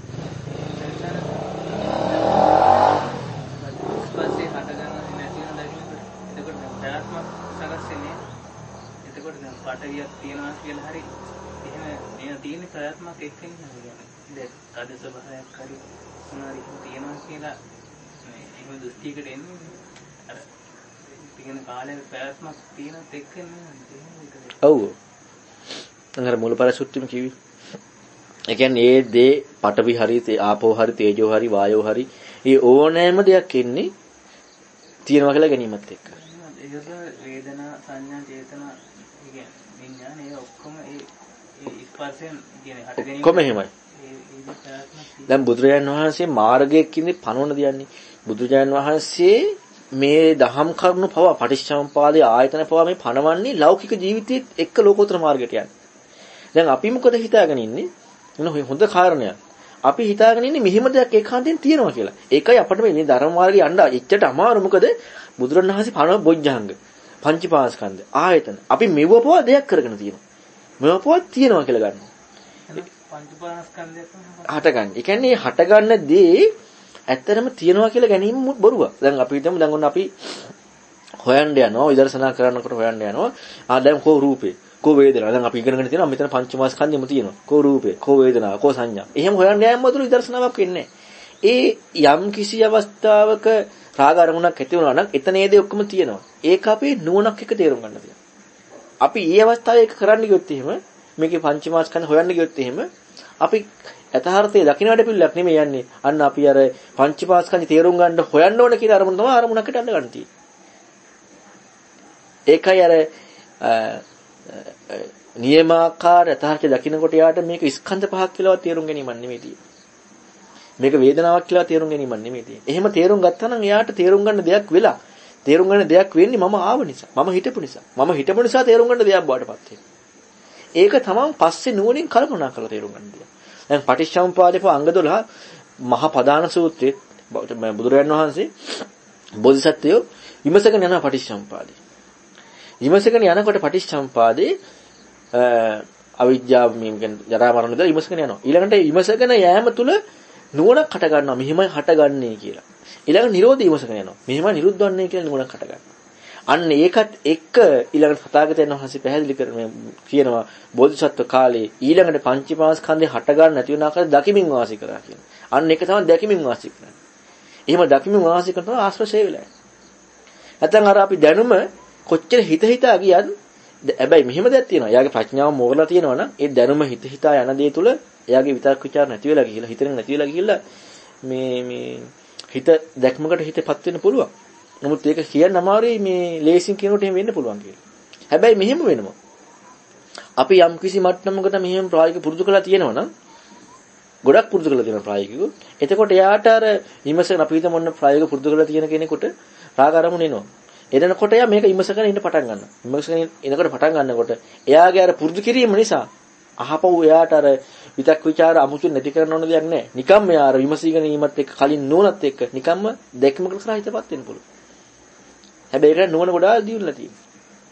පාඨවියක් තියනවා කියලා හරි එහෙම එන තියෙන ප්‍රයත්නයක් එක්කෙන නේද? දැන් අද සබහායක් හරි මොනවාරි තියනවා කියලා එහෙම දෘෂ්ටියකට එන්නේ අර තියෙන කාලේ ප්‍රයත්නයක් තියෙනත් එක්කනේ නේද? ඔව්. අර මූලපර සුත්තිම කිවි. ඒ කියන්නේ ඒ දේ පඨවි හරි ආපෝ හරි තේජෝ හරි වායෝ හරි ඒ ඕනෑම දෙයක් එන්නේ තියනවා කියලා ගැනීමත් එක්ක. ඒක වේදනා සංඥා චේතනා විඥානය ඔක්කොම ඒ ඒ ස්පර්ශයෙන් කියන්නේ හට ගැනීම කොහොම එහෙමයි. දැන් බුදුරජාණන් වහන්සේ මාර්ගයක් ඉන්නේ පනවන දියන්නේ. බුදුරජාණන් වහන්සේ මේ දහම් කරුණු පවා පටිච්චසමුපාදයේ ආයතන පවා මේ පනවන්නේ ලෞකික ජීවිතයේත් එක්ක ලෝකෝත්තර මාර්ගයට යන්නේ. දැන් අපි මොකද හිතාගෙන ඉන්නේ? මොන හොඳ කාරණයක්. අපි හිතාගෙන ඉන්නේ මෙහිම දෙයක් ඒකාන්තයෙන් තියෙනවා කියලා. ඒකයි අපිට මේ ධර්ම මාර්ගය යන්න එච්චට අමාරු. මොකද බුදුරජාණන් වහන්සේ පනව බොජ්ජංග පංචපාස්කන්ධ ආයතන අපි මෙවපුවා දෙයක් කරගෙන තියෙනවා. මෙවපුවා තියෙනවා කියලා ගන්නවා. පංචපාස්කන්ධය හටගන්න. ඒ කියන්නේ හටගන්න දේ ඇත්තටම තියෙනවා කියලා ගැනීම බොරුවක්. දැන් අපි හිතමු දැන් ඔන්න අපි හොයන්න යනවා විදර්ශනා කරනකොට හොයන්න යනවා. ආ දැන් කෝ රූපේ, කෝ වේදනා. දැන් අපි ඉගෙනගෙන තියෙනවා මෙතන පංචමාස්කන්ධෙම තියෙනවා. කෝ රූපේ, කෝ වේදනා, කෝ සංඥා. එහෙම හොයන්න යෑම වතුරු විදර්ශනාවක් වෙන්නේ නැහැ. ඒ යම් කිසි අවස්ථාවක රාග අරමුණක් ඇති වුණා නම් එතන ඒ දේ ඔක්කොම තියෙනවා. ඒක අපේ නුවණක් එක තේරුම් ගන්න තියෙනවා. අපි ඊ අවස්ථාවේ ඒක කරන්න ගියොත් එහෙම මේකේ පංචමාස්කන්ධ හොයන්න ගියොත් එහෙම අපි යථාර්ථයේ දකින්නට පිළිලක් නෙමෙයි යන්නේ. අන්න අපි අර පංචමාස්කන්ධ තේරුම් ගන්න හොයන්න ඕන කියලා අරමුණ තමයි අරමුණකට අඳ ගන්න තියෙන්නේ. ඒකයි අර නියමාකාර යථාර්ථය දකින්නකොට යාට මේක ස්කන්ධ පහක් කියලාවත් තේරුම් ගැනීමක් නෙමෙයි තියෙන්නේ. මේක වේදනාවක් කියලා තේරුම් ගැනීමක් නෙමෙයි තියෙන්නේ. එහෙම තේරුම් ගත්තා නම් එයාට තේරුම් ගන්න දෙයක් වෙලා. තේරුම් ගන්න දෙයක් වෙන්නේ මම ආව නිසා. මම හිටපු නිසා. මම හිටපු නිසා තේරුම් ගන්න දෙයක් බවටපත් වෙනවා. ඒක තමයි පස්සේ නුවණින් කල්පනා කරලා තේරුම් ගන්න දෙයක්. දැන් පටිච්චසමුපාදේ අංග දොළහ මහා පදාන සූත්‍රයේ බුදුරජාණන් වහන්සේ බෝධිසත්වයෝ විමසගෙන යන පටිච්චසමුපාදේ. විමසගෙන යනකොට පටිච්චසමුපාදේ අවිජ්ජාව මේ කියන්නේ ජරා මරණ දල විමසගෙන යනවා. ඊළඟට විමසගෙන යෑම තුල නුවණක් හට ගන්නවා. මෙහිමයි හටගන්නේ කියලා. ඊළඟ නිරෝධය විමසගෙන යනවා. මෙහිමයි නිරුද්ධ වන්නේ කියලා නුවණක් හට ගන්නවා. අන්න ඒකත් එක්ක ඊළඟට තථාගතයන් වහන්සේ පැහැදිලි කරන කියනවා බෝධිසත්ව කාලේ ඊළඟට පංචීපාස්කන්ධේ හට ගන්න නැති වෙන ආකාරය දකිමින් වාසය කරා කියනවා. අන්න ඒක තමයි දැකීමින් වාසය කරන්නේ. එහෙම දැකීමින් වාසය කරනවා ආශ්‍රශේ වෙලා. නැත්නම් අර අපි දැනුම කොච්චර හිත හිතා ගියත් හැබැයි මෙහෙම දෙයක් තියෙනවා. එයාගේ ප්‍රඥාව මෝරලා තියෙනවා නම් ඒ දැනුම හිත හිතා යන දේ තුල එයාගේ විතක් ਵਿਚාර නැති වෙලා ගිහිල්ලා හිතෙන් නැති වෙලා ගිහිල්ලා මේ මේ හිත දැක්මකට හිතපත් වෙන්න පුළුවන්. නමුත් ඒක කියන්න අමාරුයි මේ ලේසින් කියනකොට එහෙම වෙන්න පුළුවන් කියලා. හැබැයි මෙහෙම වෙනවා. අපි යම් කිසි මට්ටමකට මෙහෙම ප්‍රායෝගික පුරුදු කරලා තියෙනවා නම් ගොඩක් පුරුදු කරලා තියෙන ප්‍රායෝගිකව. එතකොට එයාට අර විමසන අපි හිතමු මොන ප්‍රායෝගික පුරුදු කරලා තියෙන කෙනෙකුට රාග අරමුණ එනවා. එනකොට එයා මේක විමසගෙන ඉන්න පටන් ගන්නවා. විමසගෙන එනකොට පටන් ගන්නකොට එයාගේ අර පුරුදු කිරීම නිසා අහපව් එයාට අර විතක් ਵਿਚාර අමුතු නැති කරන්න ඕන දෙයක් නැහැ. නිකම්ම එයා අර විමසීගෙන ීමත් එක්ක කලින් නුවණත් එක්ක නිකම්ම දැක්මකට කරා හිතපත් වෙන්න පුළුවන්. හැබැයි ඒක නුවණ ගොඩාක් දියුණුලා තියෙනවා.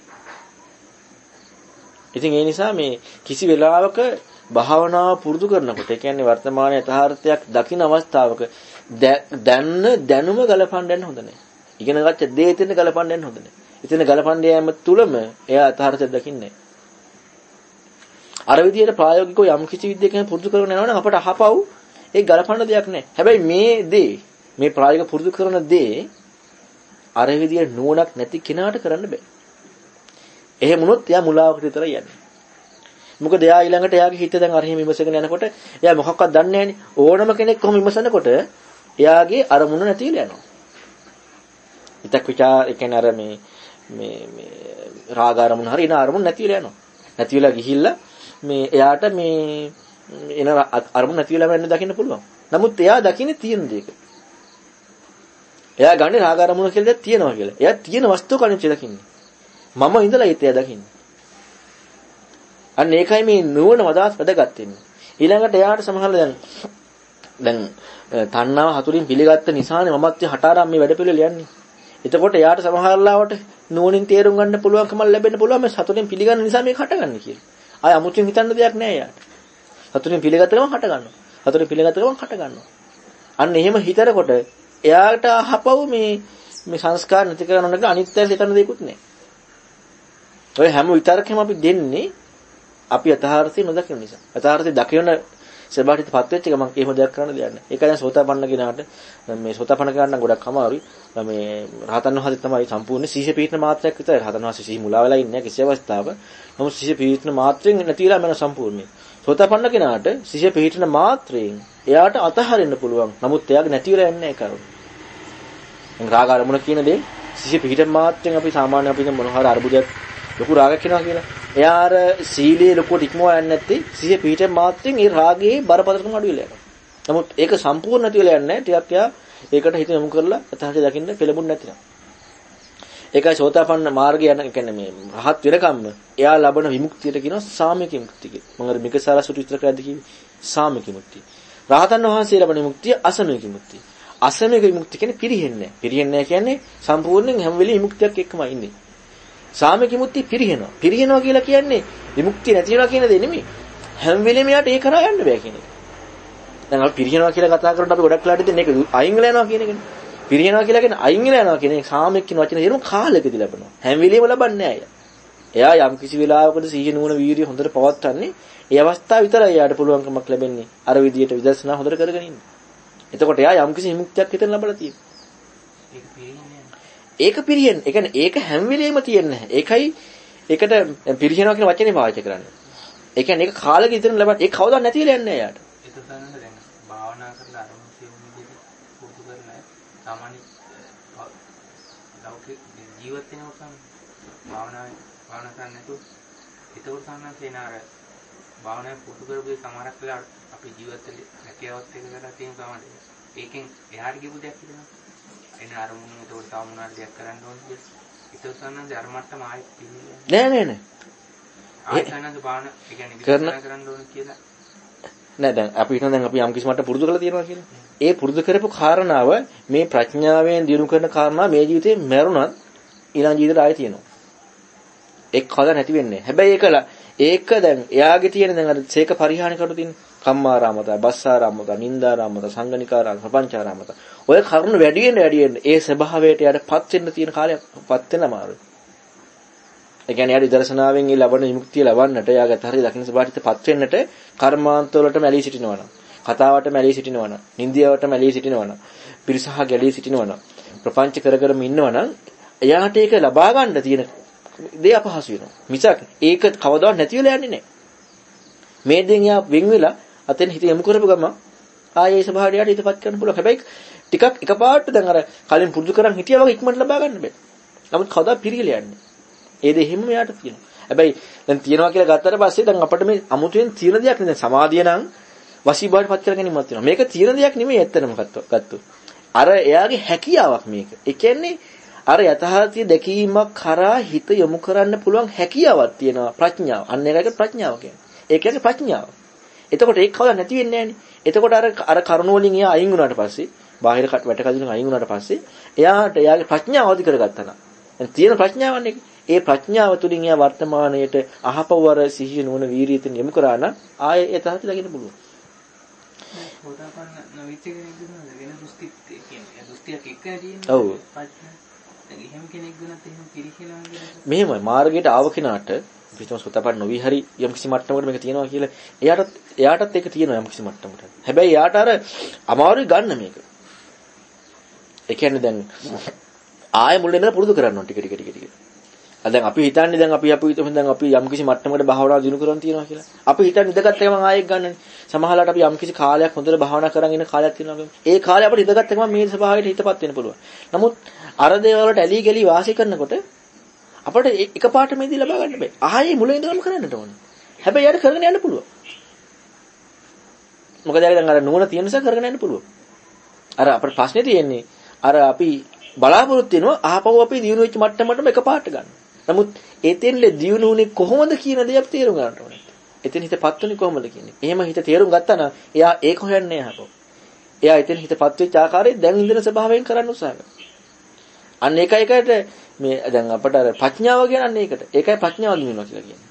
ඉතින් ඒ නිසා මේ කිසි වෙලාවක භාවනාව පුරුදු කරනකොට ඒ කියන්නේ වර්තමාන යථාර්ථයක් දකින අවස්ථාවක දැන්න දැනුම ගලපන්න යන්න හොඳ නැහැ. ඉගෙන ගත්ත දේ එතන ගලපන්න යන්න හොඳ නැහැ. එතන ගලපන්න යෑම තුලම එයා යථාර්ථය දකින්නේ නැහැ. අර විදියට ප්‍රායෝගිකව යම් කිසි විද්‍යාවකින් පුරුදු කරගෙන යනවනම් අපට අහපව් ඒ ගලපන්න දෙයක් නැහැ. හැබැයි මේ දේ මේ ප්‍රායෝගික පුරුදු කරන දේ අර විදියට නුවණක් නැති කෙනාට කරන්න බෑ. එහෙම වුණොත් එයා මුලාවකට විතරයි යන්නේ. මොකද එයා ඊළඟට එයාගේ හිත දැන් අර හිම විමසගෙන යනකොට එයා මොකක්වත් දන්නේ නැහැනේ. ඕනම කෙනෙක් කොහොම විමසනකොට එයාගේ අරමුණ නැති වෙලා යනවා. විතක් ਵਿਚාර ඒ කියන්නේ අර මේ මේ මේ රාග අරමුණ හරි එන අරමුණ නැති වෙලා යනවා. නැති වෙලා ගිහිල්ලා මේ එයාට මේ එන අරමුණ නැති වෙලා යන්න දකින්න පුළුවන්. නමුත් එයා දකින්නේ තියෙන දෙයක. එයා ගන්නේ රාග අරමුණ කියලා දෙයක් තියෙනවා කියලා. එයා තියෙන වස්තුව කණිච්ච දකින්නේ. මම ඉඳලා ඒත් එයා දකින්නේ. අන්න ඒකයි මේ නුවණ වදාස් වැඩගත් වෙන්නේ. ඊළඟට එයාට සමහරවල් දැන් දැන් තණ්හාව හතුරින් පිළිගත්ත නිසානේ මමත්ය හටාරම් මේ වැඩ පිළිවෙල යන්නේ. එතකොට එයාට සමහරලාවට නුවණින් තේරුම් ගන්න පුළුවන්කම ලැබෙන්න පුළුවන් මේ සතුටින් පිළිගන්න නිසා මේක හටගන්නේ කියලා. ආය අමුතුවෙන් හිතන්න දෙයක් නැහැ එයාට. සතුටින් පිළිගත්ත ගමන් හට ගන්නවා. සතුටින් පිළිගත්ත ගමන් හට ගන්නවා. අන්න එහෙම හිතරකොට එයාට අහපව් මේ මේ සංස්කාර නැති කරනකොට අනිත්‍යය හිතන දෙයක්වත් නැහැ. ඔය හැම විතරකම අපි දෙන්නේ අපි යථාර්ථය නොදකින නිසා. යථාර්ථය දකින සබාටිපත් වෙච්ච ගමන් එහෙම දෙයක් කරන්න දෙයක් නැහැ. ඒක දැන් සෝතාපන්න කෙනාට මේ සෝතාපන්න කෙනාට නම් ගොඩක් අමාරුයි. මේ රහතන් වහන්සේ තමයි සම්පූර්ණ සීහ පීඨන මාත්‍රයක් විතරයි. රහතන් වහන්සේ සීහ මුලා වෙලා ඉන්නේ කිසි අවස්ථාවක. නමුත් සීහ පීඨන මාත්‍රයෙන් නැතිලා මන සම්පූර්ණයි. සෝතාපන්න කෙනාට සීහ පීඨන මාත්‍රයෙන් එයාට අතහරින්න පුළුවන්. නමුත් එයාගේ නැති වෙලා යන්නේ ඒක කරුණ. දැන් රාග අරමුණ කියන දේ සීහ පීඨන මාත්‍රයෙන් අපි සාමාන්‍ය අපි මොන හරි අරුබුදයක් ලොකු රාගයක් වෙනවා කියලා. එයා අර සීලයේ ලොකුට ඉක්මවා යන්නේ නැත්තේ සිහිය පිහිටෙන් මාත්‍රෙන් ඒ රාගයේ බරපතලකම අඩු වෙලා යනවා. නමුත් ඒක සම්පූර්ණ නැති වෙලා යන්නේ නැහැ. ටිකක් එයා ඒකට හිත යොමු කරලා යථාර්ථය දකින්න පෙළඹුණ නැතිනම්. ඒකයි සෝතාපන්න මාර්ගය යන කියන්නේ මේ රහත් වෙනකම්ම එයා ලබන විමුක්තියට කියනවා සාමික විමුක්තිය කියලා. මම අර මිකසාරසුට විතර කරද්දී කිව්වේ සාමික විමුක්තිය. රහතන් වහන්සේ ලබන විමුක්තිය අසමික විමුක්තිය. අසමික විමුක්තිය කියන්නේ පිරිහෙන්නේ නැහැ. පිරිහෙන්නේ නැහැ කියන්නේ සම්පූර්ණයෙන් හැම වෙලෙම විමුක්තියක් එක්කම ඉන්නේ. සාමික විමුක්තිය පිරිහෙනවා. පිරිහෙනවා කියලා කියන්නේ විමුක්තිය නැති වෙනවා කියන දේ නෙමෙයි. හැම වෙලෙම යාට ඒක කරා යන්න බෑ කියන එක. දැන් අපි පිරිහෙනවා කියලා කතා කරනකොට අපි ගොඩක් වෙලාට දෙන්නේ ඒක අයින් වෙලා යනවා කියන එකනේ. පිරිහෙනවා කියලා කියන්නේ අයින් වෙලා යනවා කියන එක සාමික කියන වචනේ තේරුම කාලෙකදී ලැබෙනවා. හැම වෙලෙම ලබන්නේ නැහැ එයා. එයා යම් කිසි වෙලාවකද සීහ නුවණ වීර්ය හොඳට පවත්වන්නේ ඒ අවස්ථාව විතරයි එයාට පුළුවන්කමක් ලැබෙන්නේ. අර විදියට විදර්ශනා හොඳට කරගෙන ඉන්න. එතකොට එයා යම් කිසි විමුක්තියක් හිතෙන් ලබලා තියෙනවා. ඒක පිරිහෙන්නේ ඒක පිරිහෙන්නේ. ඒ කියන්නේ ඒක හැම වෙලෙම තියෙන්නේ නැහැ. ඒකයි ඒකට පිරිහෙනවා කියන වචනේ පාවිච්චි කරන්නේ. ඒ කියන්නේ ඒක කාලෙක ඉතින් ලැබෙන ඒක කවදාවත් නැති වෙලා යන්නේ නැහැ යාට. ඒක තමයි දැන් භාවනා කරලා අරමුණු සියුම් විදිහට පුරුදු කරලා සාමාන්‍ය ලෞකික ජීවිත වෙනකොට භාවනා භාවනා කරන්නේ නැතුව ඒකෝර සම්මතේන අර භාවනාවේ පුරුදු කරපු සමහරක් වෙලා අපේ ජීවිතේ හැකියාවත් එක කරලා තියෙන සමහර ඒකෙන් එහාට ගිහපු දෙයක් තිබෙනවා. එන අරමුණු උඩට සාමුණාර දෙයක් කරන්න ඕනේ කියලා. ඒක උසන්නන් ධර්මත්තම ආයෙත් පිළිගන්නේ. නෑ නෑ නෑ. ආයතනක භාවන ඒ කියන්නේ විස්තර කරන්න ඕනේ කියලා. නෑ දැන් අපි හිතන දැන් අපි යම් කිසි මට්ටමක පුරුදු කරලා තියෙනවා කියලා. ඒ පුරුදු කරපු කාරණාව මේ ප්‍රඥාවෙන් දිනු කරන කාරණා මේ ජීවිතේ මැරුණත් ඊළඟ ජීවිතේට ආයෙ තියෙනවා. ඒක කවදා නැති වෙන්නේ. හැබැයි ඒකලා ඒක දැන් එයාගේ තියෙන දැන් අර සීක පරිහානි කරු තියෙන කම්මාරාමතා, බස්සාරාමතා, නින්දාරාමතා, සංගණිකාරාම, ප්‍රපංචාරාමතා. ඔය කරුණු වැඩි වෙන වැඩි වෙන ඒ ස්වභාවයට යටපත් වෙන්න තියෙන කාලයක්පත් වෙන අමාරුයි. ඒ කියන්නේ යාට දර්ශනාවෙන් ඒ ලබන විමුක්තිය ලබන්නට යාගත හරිය දකින්න සබාටිතපත් වෙන්නට කර්මාන්ත වලට මැලී සිටිනවා නම්, කතාවට මැලී සිටිනවා නම්, නින්දියාවට මැලී සිටිනවා නම්, පිරිසහ ගැලී සිටිනවා නම්, ප්‍රපංච කර කරම ඉන්නවා නම් එයාට ඒක ලබා ගන්න තියෙන දේ අපහසු වෙනවා. මිසක් ඒක කවදාවත් නැති වෙලා යන්නේ නැහැ. මේ දෙන් යා වෙන් වෙලා අතෙන් හිත යොමු කරපු ගම ආයේ ස්වභාවයට හිතපත් කරන්න පුළුවන්. හැබැයි ටිකක් එකපාරට දැන් අර කලින් පුරුදු කරන් හිටියා වගේ ඉක්මනට ලබා ගන්න බෑ. නමුත් කවදා පිරිගල යන්නේ. ඒ දෙ හිම යාට තියෙනවා. හැබැයි දැන් තියනවා කියලා ගත්තට පස්සේ දැන් අපිට මේ අමුතුවෙන් තියෙන දෙයක් නෙවෙයි. සමාධිය නම් වශීභාවයට පත් කර ගැනීමක් තියෙනවා. මේක තියෙන දෙයක් නෙමෙයි ඇත්තටම ගත්තොත්. අර එයාගේ හැකියාවක් මේක. ඒ කියන්නේ අර යථාර්ථය දැකීමක් කරා හිත යොමු කරන්න පුළුවන් හැකියාවක් තියෙනවා ප්‍රඥාව. අන්න ඒකයි ප්‍රඥාව කියන්නේ. ඒ කියන්නේ ප්‍රඥාව. එතකොට ඒක කවදා නැති වෙන්නේ නැහනේ. එතකොට අර අර කරුණ වලින් එයා අයින් වුණාට පස්සේ, බාහිර වැට කදින අයින් වුණාට පස්සේ එයාට එයාගේ ප්‍රඥාව අධි කරගත්තා නම්. දැන් තියෙන ප්‍රඥාවන්නේ ඒ ප්‍රඥාව තුලින් එයා වර්තමානයේට අහපවර සිහිය නුවණ වීරියයෙන් යොමු කරා නම් ආයේ ඒ තහති ලගින්න පුළුවන්. හොදාපන්න නොවිච්ච කෙනෙක් දුන්නා වෙන දෘෂ්ටිත් කියන්නේ දෘෂ්ටියක් එක්ක තියෙනවා. ඔව්. දැන් එහෙම කෙනෙක් දුන්නත් එහෙම පිළිහිනවා කියන්නේ. මෙහෙමයි මාර්ගයට ආව කෙනාට පිටම සුතපත් නොවි හරි යම් කිසි මට්ටමකට මේක තියෙනවා කියලා එයාටත් එයාටත් ඒක තියෙනවා යම් කිසි මට්ටමකට. හැබැයි එයාට අර අමාරුයි ගන්න මේක. ඒ කියන්නේ දැන් ආයෙ මුලින් ඉඳලා පුරුදු කරන්න ඕන ටික ටික ටික ටික. අද දැන් අපි හිතන්නේ දැන් අපි අපි හිතමු දැන් අපි යම් කිසි මට්ටමකට භාවනාව දිනු කරන් තියනවා කියලා. අපි හිතන්නේ ඉඳගත් එකම ආයෙත් ගන්නනේ. සමහරවිට අපි යම් කිසි කාලයක් හොඳට භාවනා කරන් ඉන්න කාලයක් තියෙනවා. ඒ කාලේ අපිට ඉඳගත් එකම මේ ස්වභාවයට හිතපත් වෙන්න පුළුවන්. නමුත් අර දේවල් වලට ඇලී ගලී වාසය කරනකොට අපිට එකපාරට මේදී ලබා ගන්න බෑ. ආයේ මුලින් ඉඳලම කරන්නට ඕනේ. හැබැයි යාට කරගෙන යන්න පුළුවන්. මොකද යාට දැන් අර නුවණ තියෙන නිසා කරගෙන යන්න පුළුවන්. අර අපේ ප්‍රශ්නේ තියෙන්නේ අර අපි බලාපොරොත්තු වෙනවා ආපහු අපි දියුණු වෙච්ච මට්ටමටම එකපාරට ගන්න. නමුත් එතෙන්ල දියුණු වුණේ කොහොමද කියන දේ අපි තේරුම් ගන්න ඕනේ. එතෙන් හිතපත් වෙන්නේ කොහොමද කියන්නේ. එහෙම හිත තේරුම් ගත්තා නම් එයා ඒක හොයන්නේ නැහැ. එයා එතෙන් හිතපත් වෙච්ච ආකාරයෙන් දැන් ඉඳන ස්වභාවයෙන් කරන්න උත්සාහ කරනවා. අන්න ඒකයි ඒකට මේ දැන් අපට අර ප්‍රඥාව කියන්නේ ඒකට. ඒකයි ප්‍රඥාව දිනනවා කියලා කියන්නේ.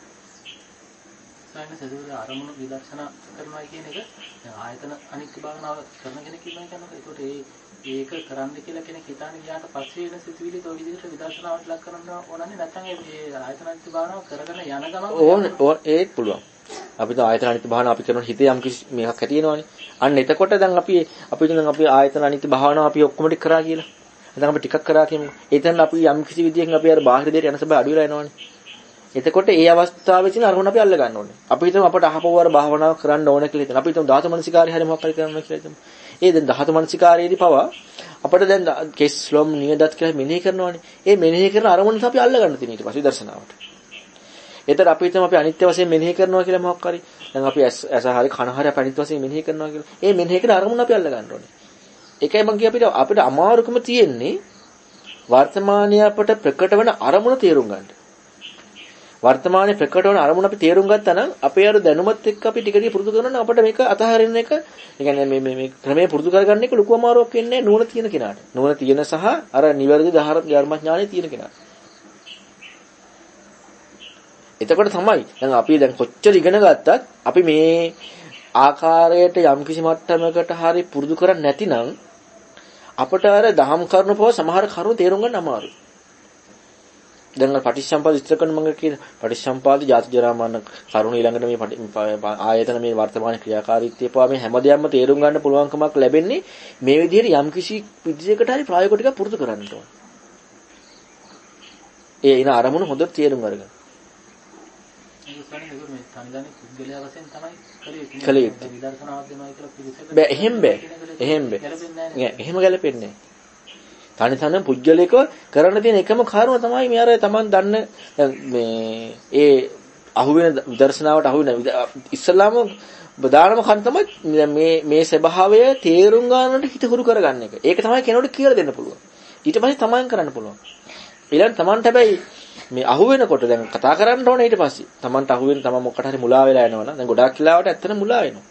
සායන සදුවල අරමුණු විදර්ශනා කරනවා කියන එක දැන් ආයතන අනිත්‍ය භාවනාව කරන කෙනෙක් ඉන්නවා කියනකොට ඒකට ඒ ඒක කරන්න කියලා කෙනෙක් හිතාන ගියාට පස්සේ වෙන සිතුවිලි තෝ විදිහට විදර්ශනාවට ලක් කරන්න ඕනන්නේ නැත්නම් ඒ ආයතන අනිත්‍ය භාවනාව කරගෙන යන ගමන් ඕන ඕන ඒත් පුළුවන්. අපි දැන් ආයතන අනිත්‍ය භාවනාව අපි කරන හිතේ යම් කිසි මේකක් ඇතිවෙනවනේ. අන්න එතකොට දැන් අපි අපි දැන් අපි ආයතන අනිත්‍ය භාවනාව අපි ඔක්කොම ටික කරා කියලා. දැන් අපි ටිකක් කරා කියමු. එතන අපි යම් කිසි විදියකින් අපි අර බාහිර දෙයට යන සබ අඩු වෙලා යනවනේ. එතකොට ඒ අවස්ථාවේදී අරමුණ අපි අල්ල ගන්න ඕනේ. අපි හිතමු අපට අහපවර භාවනාව කරන්න ඕන කියලා හිතන. අපි හිතමු ධාතු මනසිකාරය හරි මොකක් හරි කරන්න කියලා හිතමු. ඒ දැන් ධාතු මනසිකාරයේදී පවා අපිට දැන් කෙස් ලොම් නියදත් කියලා මෙනෙහි කරනවානේ. ඒ මෙනෙහි කරන අරමුණ අපි අල්ල ගන්න තියෙන ඊට පස්සේ දර්ශනාවට. එතන අපි හිතමු අපි අනිත්‍ය වශයෙන් මෙනෙහි කරනවා කියලා මොකක් හරි. දැන් අපි ඇස හරි කන හරි අපි අනිත්‍ය වශයෙන් මෙනෙහි කරනවා කියලා. ඒ මෙනෙහි කරන අරමුණ අපි අල්ල ගන්න ඕනේ. ඒකයි මම කිය අපිට අපිට අමාරුකම තියෙන්නේ වර්තමානයේ අපට ප්‍රකට වෙන අරමුණ තේරුම් ගන්න. වර්තමානයේ ප්‍රකට වෙන අරමුණ අපි තේරුම් ගත්තා නම් අපේ අර දැනුමත් එක්ක අපි ටික ටික පුරුදු කරනවා අපිට මේක අතහරින්න එක ඒ කියන්නේ මේ මේ මේ ක්‍රමයේ පුරුදු කරගන්න එක ලොකු අමාරුවක් වෙන්නේ නුවණ තියෙන කෙනාට. නුවණ තියෙන සහ අර නිවැරදි ධර්මඥානෙ තියෙන කෙනාට. එතකොට තමයි දැන් අපි දැන් කොච්චර ඉගෙන ගත්තත් අපි මේ ආකාරයට යම් කිසි මට්ටමකට හරි පුරුදු කරන්නේ නැතිනම් අපට අර දහම් කරුණු පොව සමහර කරුණු තේරුම් ගන්න අමාරුයි. දැන් පටිච්චසමුප්පාද විස්තර කරන මම කියන පටිච්චසමුපාද ජාති ජරා මරණ කරුණු ඊළඟට මේ ආයතන මේ වර්තමාන ක්‍රියාකාරීත්වය පවා මේ හැම දෙයක්ම තේරුම් ගන්න පුළුවන්කමක් ලැබෙන්නේ මේ විදිහට යම් කිසි විදිහකට හරි ප්‍රායෝගික ටිකක් පුරුදු කරන්නට ඕන. ඒ ඉන අරමුණු හොඳට තේරුම් අරගන්න. කලිය බෑ එහෙම බෑ එහෙම බෑ එහෙම ගැලපෙන්නේ නැහැ. තනි තනි පුජ්‍යලයක කරන්න තියෙන එකම කාරණා තමයි මේ අර Taman දන්න මේ ඒ අහුවෙන විදර්ශනාවට අහුවෙන ඉස්සලාම බදානම කන් තමයි මේ මේ ස්වභාවය තේරුම් ගන්නට හිත හුරු කරගන්න එක. ඒක තමයි කෙනෙකුට කියලා දෙන්න පුළුවන්. ඊට පස්සේ තමන් කරන්න පුළුවන්. ඊළඟ තමන්ට හැබැයි මේ අහුවෙනකොට දැන් කතා කරන්න ඕනේ ඊට පස්සේ. තමන්ට අහුවෙන තමන් මොකට හරි මුලා වෙලා යනවනම් දැන් ගොඩාක් වෙලාවට ඇත්තට මුලා වෙනවා.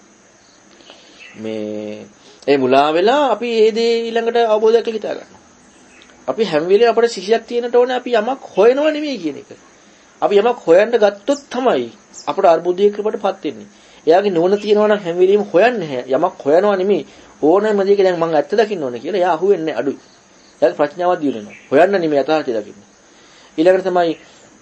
මේ ඒ මුලා වෙලා අපි ඒ දේ ඊළඟට අවබෝධයක් හිතා ගන්නවා. අපි හැම වෙලේම අපේ සිහියක් තියෙනට ඕනේ අපි යමක් හොයනව නෙමෙයි කියන එක. අපි යමක් හොයන්න ගත්තොත් තමයි අපට අර්බුදයකටපත් වෙන්නේ. එයාගේ නුවණ තියෙනවා නම් හැම වෙලෙම හොයන්නේ නැහැ. යමක් හොයනවා නෙමෙයි ඕනෑම දෙයක දැන් මම ඇත්ත දකින්න ඕනේ කියලා එයා අහුවෙන්නේ අඩුයි. එයාගේ ප්‍රඥාවක් දියුණු වෙනවා. හොයන්න නෙමෙයි යථාර්ථය දකින්න. ඊළඟට තමයි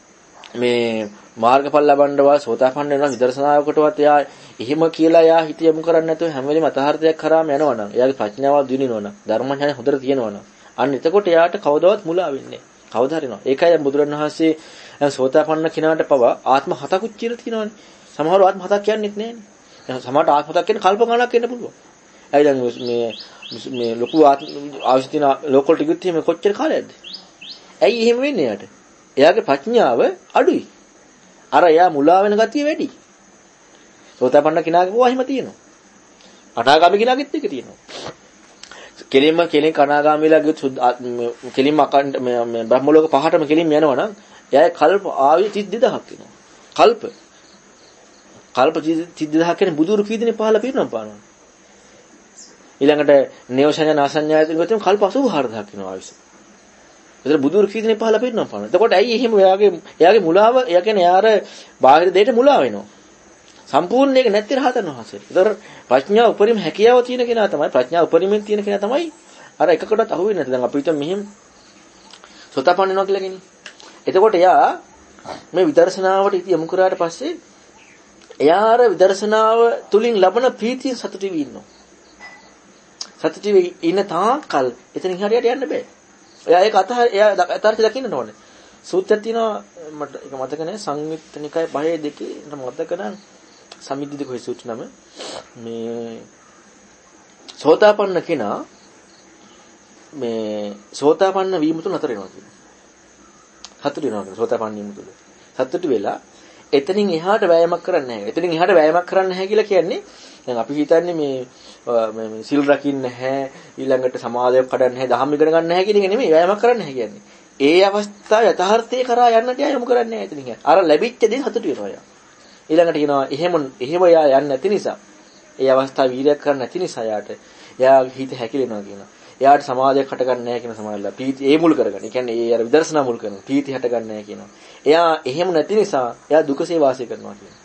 මේ මාර්ගඵල ලබන්නවා සෝතාපන්න වෙනවා විදර්ශනාවකටවත් එයා එහෙම කියලා එයා හිත යොමු කරන්නේ නැතුව හැම වෙලෙම අතහර්ථයක් කරාම යනවා නම් එයාගේ ප්‍රඥාව දිනුනනවා නම් ධර්මඥානය හොඳට තියෙනවා නම් අන්න එතකොට එයාට කවදාවත් මුලා වෙන්නේ නැහැ. කවදා හරිනවා. ඒකයි බුදුරණවහන්සේ සෝතාපන්න කෙනාට පවා ආත්ම හතකුත් කියලා තියෙනවානේ. සමහරව ආත්ම හතක් කියන්නේත් නැහැනේ. සමහරට ආත්ම හතක් කියන්නේ කල්ප ගණනක් වෙන්න පුළුවන්. ඇයි දැන් මේ මේ ලොකු ආයුෂ තියෙන ලෝකල් ටිකුත් එහෙම කොච්චර කාලයක්ද? ඇයි එහෙම වෙන්නේ යාට? එයාගේ ප්‍රඥාව අඩුයි. අර එයා මුලා වෙන ගතිය වැඩි. සෝතාපන්න කෙනාගේ පවා එහෙම තියෙනවා. අනාගාමී කෙනාගෙත් එක තියෙනවා. කෙලින්ම කෙලින් කනාගාමී වෙලා ගියොත් කෙලින්ම අකණ්ඩ මේ බ්‍රහ්ම ලෝක පහටම කෙලින්ම යනවා නම් එයාගේ කල්ප ආයු තිස් දෙදහක් වෙනවා. කල්ප කල්ප තිස් දෙදහක් කියන්නේ බුදුරු කී දිනේ පහළ පිරුණම් පානවා. ඊළඟට නේවසඤ්ඤා නාසඤ්ඤායතන ගත්තම කල්ප අසූ හාරදහක් වෙනවා ආයුෂ. ඒතර බුදුරු කී දිනේ පහළ පිරුණම් පානවා. එතකොට ඇයි එහෙම එයාගේ එයාගේ මුලාව එයා කියන්නේ යාර බාහිර දෙයට මුලා වෙනවා. සම්පූර්ණ එක නැති රහතන් වහන්සේ. ඒතර ප්‍රඥා උපරිම හැකියාව තියෙන කෙනා තමයි ප්‍රඥා උපරිමෙන් තියෙන කෙනා තමයි අර එකකටත් අහු වෙන්නේ නැති. දැන් අපි හිතමු මෙහෙම සෝතාපන්න වෙනවා කියලා කියන්නේ. එතකොට එයා මේ විදර්ශනාවට යොමු කරාට පස්සේ එයා අර විදර්ශනාව තුලින් ලබන ප්‍රීතිය සතුටු වෙ ඉන්නවා. සතුටු වෙ ඉන්න තාක්කල් එතනින් හරියට යන්න බෑ. එයා ඒක අතහ එයා අතාරිත දකින්න ඕනේ. සූත්‍රයක් තියෙනවා මට ඒක මතක නැහැ සංයුත්ත නිකාය පහේ දෙකේ මතක නම් සමිද්දිද කොයි සූත්‍ර නම මේ සෝතාපන්න කෙනා මේ සෝතාපන්න වීම තුල නතර වෙනවා කියනවා. සතුටු වෙනවා කියනවා සෝතාපන්න වීම තුල. සතුටු වෙලා එතනින් එහාට වෑයමක් කරන්නේ නැහැ. එතනින් එහාට වෑයමක් කරන්නේ නැහැ කියලා කියන්නේ දැන් අපි හිතන්නේ මේ මේ සිල් රකින්න නැහැ ඊළඟට සමාධියක් කඩන්න නැහැ දහම් ඉගෙන ගන්න නැහැ කියන එක නෙමෙයි වෑයමක් කරන්නේ නැහැ කියන්නේ. ඒ අවස්ථාව යථාර්ථයේ කරා යන්නට යොමු කරන්නේ නැහැ එතනින්. අර ලැබිච්ච දේ සතුටු වෙනවා යා. ඊළඟට කියනවා එහෙම එහෙම යා යන්නේ නැති නිසා ඒ අවස්ථාව වීර්යයක් කරන්න නැති නිසා යාට එයා හිත හැකිලෙනවා කියනවා. එයාට සමාධියක් හට ගන්න නැහැ කියන සමාධියලා පීති ඒ මුල් කරගන්න. ඒ කියන්නේ ඒ අර විදර්ශනා මුල් කරනවා. පීති හට ගන්න නැහැ කියනවා. එයා එහෙම නැති නිසා එයා දුකසේ වාසය කරනවා කියනවා.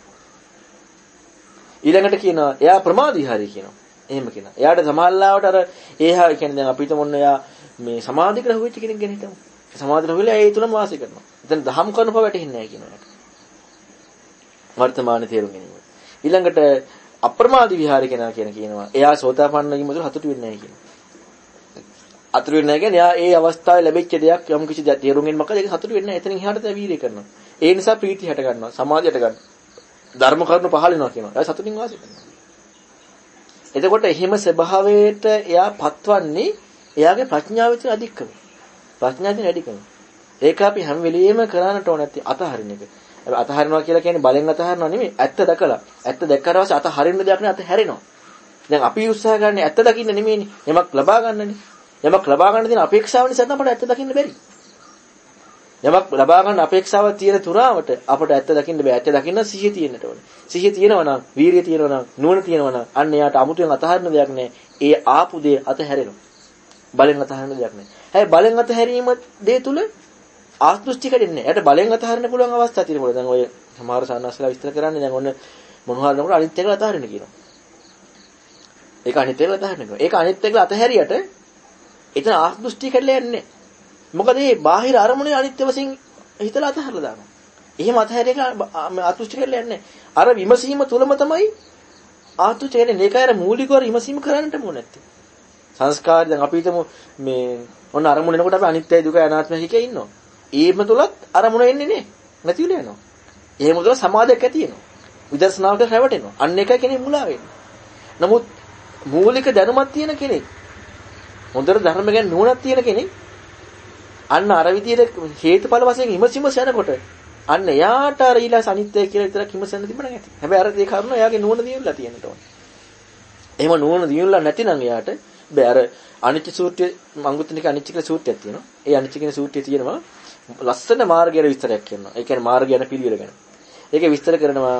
ඊළඟට කියනවා එයා ප්‍රමාදී හරි කියනවා. එහෙම කියනවා. එයාට සමාල්ලාවට අර ඒහා කියන්නේ දැන් අපිට මොන්න එයා මේ සමාධියකට හුවෙච්ච කෙනෙක් ගැන හිතමු. සමාධියට හුවෙලා ඒ තුනම වාසය කරනවා. එතන දහම් කරනව වැටෙන්නේ නැහැ කියනවා. වර්තමානයේ තේරුම් ගැනීම. ඊළඟට අප්‍රමාදී විහාරය කෙනා කියන කියනවා. එයා සෝතාපන්න වීම තුළ හතුටු වෙන්නේ නැහැ කියනවා. අතුරු වෙන්නේ නැහැ කියන්නේ එයා ඒ අවස්ථාවේ ලැබෙච්ච දෙයක් යම් කිසි තේරුම් ගැනීමක් මොකද ඒක හතුටු වෙන්නේ නැහැ. එතනින් එහාට තව වීර්යය කරනවා. ඒ නිසා ප්‍රීතිය හට ගන්නවා. සමාධියට ගන්නවා. ධර්ම කරුණු පහළ වෙනවා කියනවා. එයා සතුටින් වාසය කරනවා. එතකොට එහෙම ස්වභාවයට එයා පත්වන්නේ එයාගේ ප්‍රඥාව විතර අධිකම. ප්‍රඥාවෙන් වැඩිකම. ඒක අපි හැම වෙලෙම කරන්නට ඕන නැති අතහරින එක. අතහරිනවා කියලා කියන්නේ බලෙන් අතහරිනවා නෙමෙයි. ඇත්ත දැකලා. ඇත්ත දැක්කට පස්සේ අතහරින්න දෙයක් නෑ අතහැරෙනවා. දැන් අපි උත්සාහ කරන්නේ ඇත්ත දකින්න නෙමෙයිනේ. යමක් ලබා ගන්නනේ. යමක් ලබා ගන්න තියෙන අපේක්ෂාව නිසා තමයි අපට ඇත්ත දකින්න බැරි. යමක් ලබා ගන්න අපේක්ෂාව තියෙන තුරාවට අපට ඇත්ත දකින්න බෑ. ඇත්ත දකින්න සිහිය තියෙන්නට ඕනේ. සිහිය තියෙනවා නම්, වීරිය තියෙනවා නම්, නුවණ තියෙනවා නම් අන්න එයාට අමුතුවෙන් අතහරින්න දෙයක් නෑ. ඒ ආපු දේ අතහැරෙනවා. බලෙන් අතහරින්න දෙයක් නෑ. හැබැයි බලෙන් අතහැරීම දේ තුල ආත්මෘෂ්ටි කැඩෙන්නේ නෑ. එයාට බලෙන් අතහරින්න පුළුවන් අවස්ථා තියෙනවා. දැන් ඔය සමහර සාන්නස්සලා විස්තර කරන්නේ දැන් ඔන්න මොනවා හරි නකොට අනිත් එක අතහරින්න කියනවා. ඒක අනිත් එක අතහරින්න කියනවා. ඒක අනිත් එක අතහැරියට එතන ආත්මෘෂ්ටි කැඩලා යන්නේ. මොකද මේ බාහිර අරමුණේ අනිත්‍ය වශයෙන් හිතලා අතහැරලා දානවා. එහෙම අතහැරියක ආත්මෘෂ්ටි කැඩලා යන්නේ. අර විමසීම තුලම තමයි ආත්මෘෂ්ටි කැඩෙන්නේ. ඒකයි අර මූලිකව විමසීම කරන්නට ඕනේ නැත්තේ. සංස්කාර දැන් අපි හිතමු මේ ඔන්න අරමුණ එනකොට අපි අනිත්‍යයි දුකයි අනාත්මයි හිකේ ඉන්නවා. ඒම තුලත් අරමුණ එන්නේ නේ. නැතිවිලා යනවා. එහෙම තුල සමාධියක් ඇති වෙනවා. විදර්ශනාවට රැවටෙනවා. අන්න එකයි කෙනෙක් මුලා වෙන්නේ. නමුත් මූලික දැනුමක් තියෙන කෙනෙක් හොඳට ධර්ම ගැන නුවණක් තියෙන කෙනෙක් අන්න අර විදියට හේතුඵල වශයෙන් හිමසිමස යනකොට අන්න එයාට අර ඊළඟ අනිත්‍ය කියලා විතරක් හිමසෙන්න තිබුණා නැති. හැබැයි අර ඒ කරුණ එයාගේ නුවණ දියුණුලා තියෙනට ඕනේ. එහෙම නුවණ දියුණුලා නැතිනම් එයාට බෑ අර අනිත්‍ය සූත්‍රයේ මංගුත්නික අනිත්‍ය කියලා සූත්‍රයක් තියෙනවා. ඒ අනිත්‍ය කියන සූත්‍රයේ තියෙනවා ලස්සන මාර්ගය ගැන විස්තරයක් කරනවා. ඒ කියන්නේ මාර්ගය යන පිළිවෙල ගැන. ඒකේ විස්තර කරනවා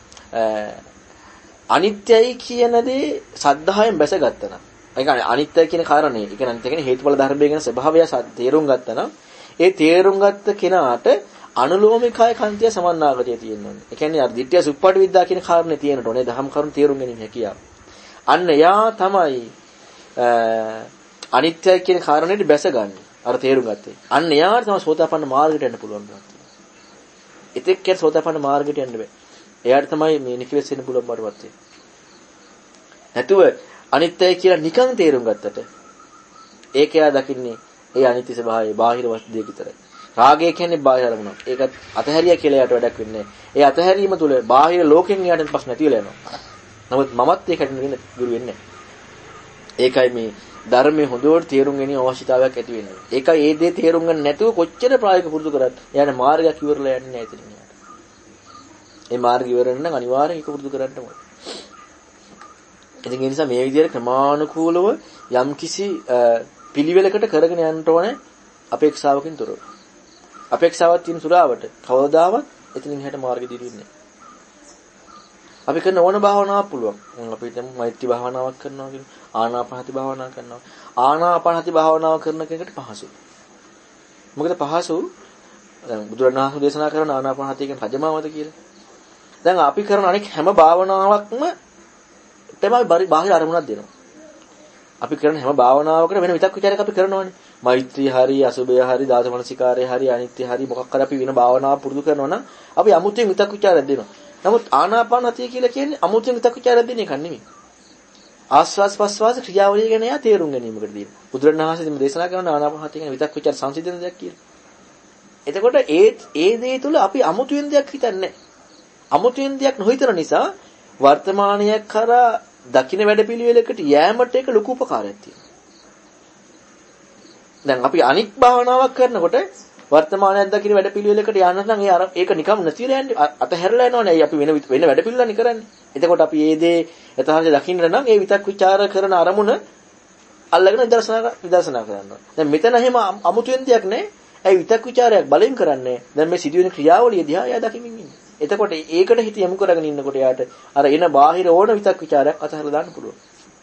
අනිත්‍යයි කියන දේ සද්ධායෙන් බැසගත්තා නම්. ඒ කියන්නේ අනිත්‍ය කියන කාරණේ, ඒ කියන්නේ අනිත්‍ය කියන්නේ හේතුඵල ධර්මයේ ගැන ස්වභාවය තේරුම් ගත්තා නම් ඒ තේරුම් ගත්ත කෙනාට අනුලෝමිකයි කන්තිය සමන්නාගතිය තියෙනවා. ඒ කියන්නේ අර ditthya suppati විද්‍යා කියන කාරණේ තියෙනට ඕනේ. දහම් කරුණු තේරුම් ගැනීම හැකියාව. අන්න යා තමයි අනිත්‍යයි කියන කාරණේට බැසගන්නේ. අර තේරුම් ගත්තේ. අන්න යාට තමයි සෝතාපන්න මාර්ගයට යන්න පුළුවන් වෙනවා. ඉතින් කියන සෝතාපන්න මාර්ගයට යන්න බෑ. එයාට තමයි මේ නිකලෙස් වෙන්න පුළුවන් බඩවත් වෙන්නේ. නැතුව අනිත්‍යයි කියලා නිකන් තේරුම් ගත්තට ඒක එයා දකින්නේ ඒ අනිත්‍ය ස්වභාවය බාහිර වස්තු දෙක විතරයි. රාගය කියන්නේ බාහිර අරමුණක්. ඒකත් අතහැරියා කියලා එයාට වැඩක් වෙන්නේ නැහැ. ඒ අතහැරීම තුළ බාහිර ලෝකෙන් එයාට ප්‍රශ්න නැති වෙලා යනවා. නමුත් මමත් ඒකට නෙවෙයි ගුරු වෙන්නේ. ඒකයි මේ ධර්මයේ හොඳට තේරුම් ගැනීම අවශ්‍යතාවයක් ඇති වෙන්නේ. ඒකයි ඒ දේ තේරුම් ගන්න නැතුව කොච්චර ප්‍රායෝගික පුරුදු කරත් එයාට මාර්ගයක් ඉවරලා යන්නේ නැහැ ඉතින් එයාට. ඒ මාර්ගය ඉවර වෙන්න නම් අනිවාර්යෙන් ඒක පුරුදු කරන්න ඕනේ. ඉතින් ඒ නිසා මේ විදිහට ක්‍රමානුකූලව යම්කිසි පිළිවෙලකට කරගෙන යන්න ඕනේ අපේක්ෂාවකින් තොරව. අපේක්ෂාවක් තියෙන සුරාවට කවදාවත් එතනින් හැට මාර්ගෙ දිරින්නේ. අපි කරන ඕන භාවනාවක් පුළුවන්. අපි දැන් මෛත්‍රී භාවනාවක් කරනවා කියන ආනාපානසති භාවනාවක් කරනවා. ආනාපානසති භාවනාව කරන කෙනෙකුට පහසුයි. මොකද පහසු දැන් බුදුරණවහන්සේ දේශනා කරන ආනාපානසති කියන රජමාවත කියලා. දැන් අපි කරන අනෙක් හැම භාවනාවක්ම තමයි බාහිර අරමුණක් දෙනවා. අපි කරන හැම භාවනාවකම වෙන විතක් විචාරයක් අපි කරනවානේ. මෛත්‍රී හරි, අසුභය හරි, ධාතු මනසිකාරය හරි, අනිත්‍ය හරි මොකක් හරි අපි වෙන භාවනාවක් පුරුදු කරනවා නම් අපි අමුතුවෙන් විතක් විචාරයක් දෙනවා. නමුත් ආනාපානසතිය කියලා කියන්නේ අමුතුවෙන් විතක් විචාරයක් දෙන එකක් නෙමෙයි. ආස්වාස් ප්‍රස්වාස ක්‍රියාවලිය ගැන යා තේරුම් ගැනීමකට දෙන. බුදුරණවහන්සේ මේ දේශනා කරන ආනාපානසතිය කියන විතක් විචාර සංසිඳන දෙයක් කියලා. එතකොට ඒ ඒ දේ තුල අපි අමුතුවෙන් දෙයක් හිතන්නේ නැහැ. අමුතුවෙන් දෙයක් නොහිතන නිසා වර්තමානයක් කරා දකින්න වැඩපිළිවෙලකට යෑමට ඒක ලොකු උපකාරයක් තියෙනවා. දැන් අපි අනික් භාවනාවක් කරනකොට වර්තමානයක් දකින්න වැඩපිළිවෙලකට යන්න නම් ඒ ඒක නිකම් නැතිලා යන්නේ අතහැරලා යනවනේ. අපි වෙන වෙන වැඩපිළිවෙලක් කරන්නේ. එතකොට අපි මේ දේ යථාර්ථය දකින්න නම් ඒ විතක් ਵਿਚාර කරන අරමුණ අල්ලගෙන විදර්ශනා විදර්ශනා කරනවා. දැන් මෙතන එහෙම අමුතුවෙන් දෙයක් නැහැ. ඒ විතක් ਵਿਚාරයක් බලෙන් කරන්නේ. දැන් මේ සිදුවෙන ක්‍රියාවලිය දිහා එයා දකිමින් ඉන්නේ. එතකොට ඒකට හිත යොමු කරගෙන ඉන්නකොට යාට අර එන බාහිර ඕන විතක් ਵਿਚාරයක් අතහැරලා දාන්න පුළුවන්.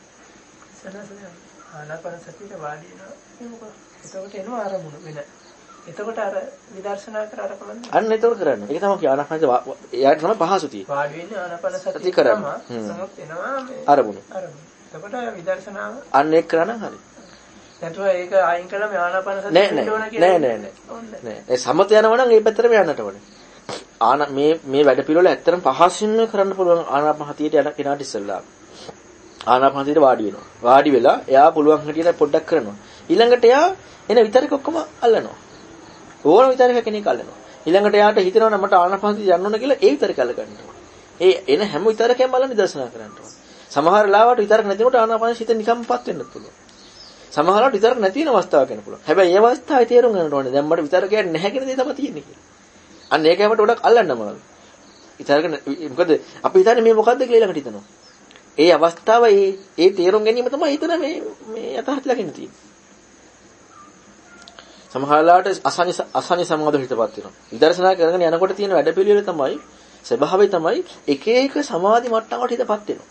ආනාපාන සතියේ වාඩි වෙනවා. එතකොට එනවා අරමුණ වෙන. එතකොට අර විදර්ශනා කර අර කමන්නේ. අන්න එතකොට කරන්නේ. ඒක තමයි කිය ආනාපාන යාට තමයි පහසු තියෙන්නේ. වාඩි වෙන්නේ ආනාපාන සතිය කරනවා. නමුත් එනවා මේ අරමුණ. අරමුණ. එතකොට විදර්ශනාව අන්න ඒක කරා නම් හරි. නැතුව ඒක අයින් කළා මේ ආනාපාන සතිය නෑ නෑ නෑ නෑ. ඒ සමත යනවා නම් ඒ පැත්තටම යන්නට ඕනේ. ආන මේ මේ වැඩ පිළිවෙල ඇත්තටම පහසින්ම කරන්න පුළුවන් ආනාපානසතියට යන කෙනාට ඉස්සෙල්ලා. ආනාපානසතියට වාඩි වෙනවා. වාඩි වෙලා එයා පුළුවන් හැටියට පොඩ්ඩක් කරනවා. ඊළඟට එයා එන විතරක ඔක්කොම අල්ලනවා. ඕන විතරක කෙනෙක් අල්ලනවා. ඊළඟට එයාට හිතෙනවා මට ආනාපානසතිය යන්න ඕන කියලා ඒ විතරක අල්ල ගන්නවා. ඒ එන හැම විතරකම බලන්න නිදර්ශනා කරන්න ඕන. සමහර ලාවට විතරක නැතිකොට ආනාපානසතිය නිකම්පත් වෙන්නත් පුළුවන්. සමහර ලාවට විතරක නැති වෙන අවස්ථාවක් වෙන්න පුළුවන්. හැබැයි ඒ අවස්ථාවේ තේරුම් ගන්න ඕනේ දැන් මට විතරකයක් නැහැ කියන දේ තමයි තියෙන්නේ කියලා. අන්න ඒකකට ගොඩක් අල්ලන්නම ඕන. විතරක මොකද අපි හිතන්නේ මේ මොකද්ද කියලා ඊළඟට හිතනවා. ඒ අවස්ථාව ඒ ඒ තේරුම් ගැනීම තමයි හිතන මේ මේ යථාර්ථය ලකින්න තියෙන්නේ. සමහරලාට අසඤ්ඤ අසඤ්ඤ සමාධි හිතපත් වෙනවා. විදර්ශනා කරගෙන යනකොට තියෙන වැඩපිළිවෙල තමයි ස්වභාවය තමයි එක එක සමාධි මට්ටමකට හිතපත් වෙනවා.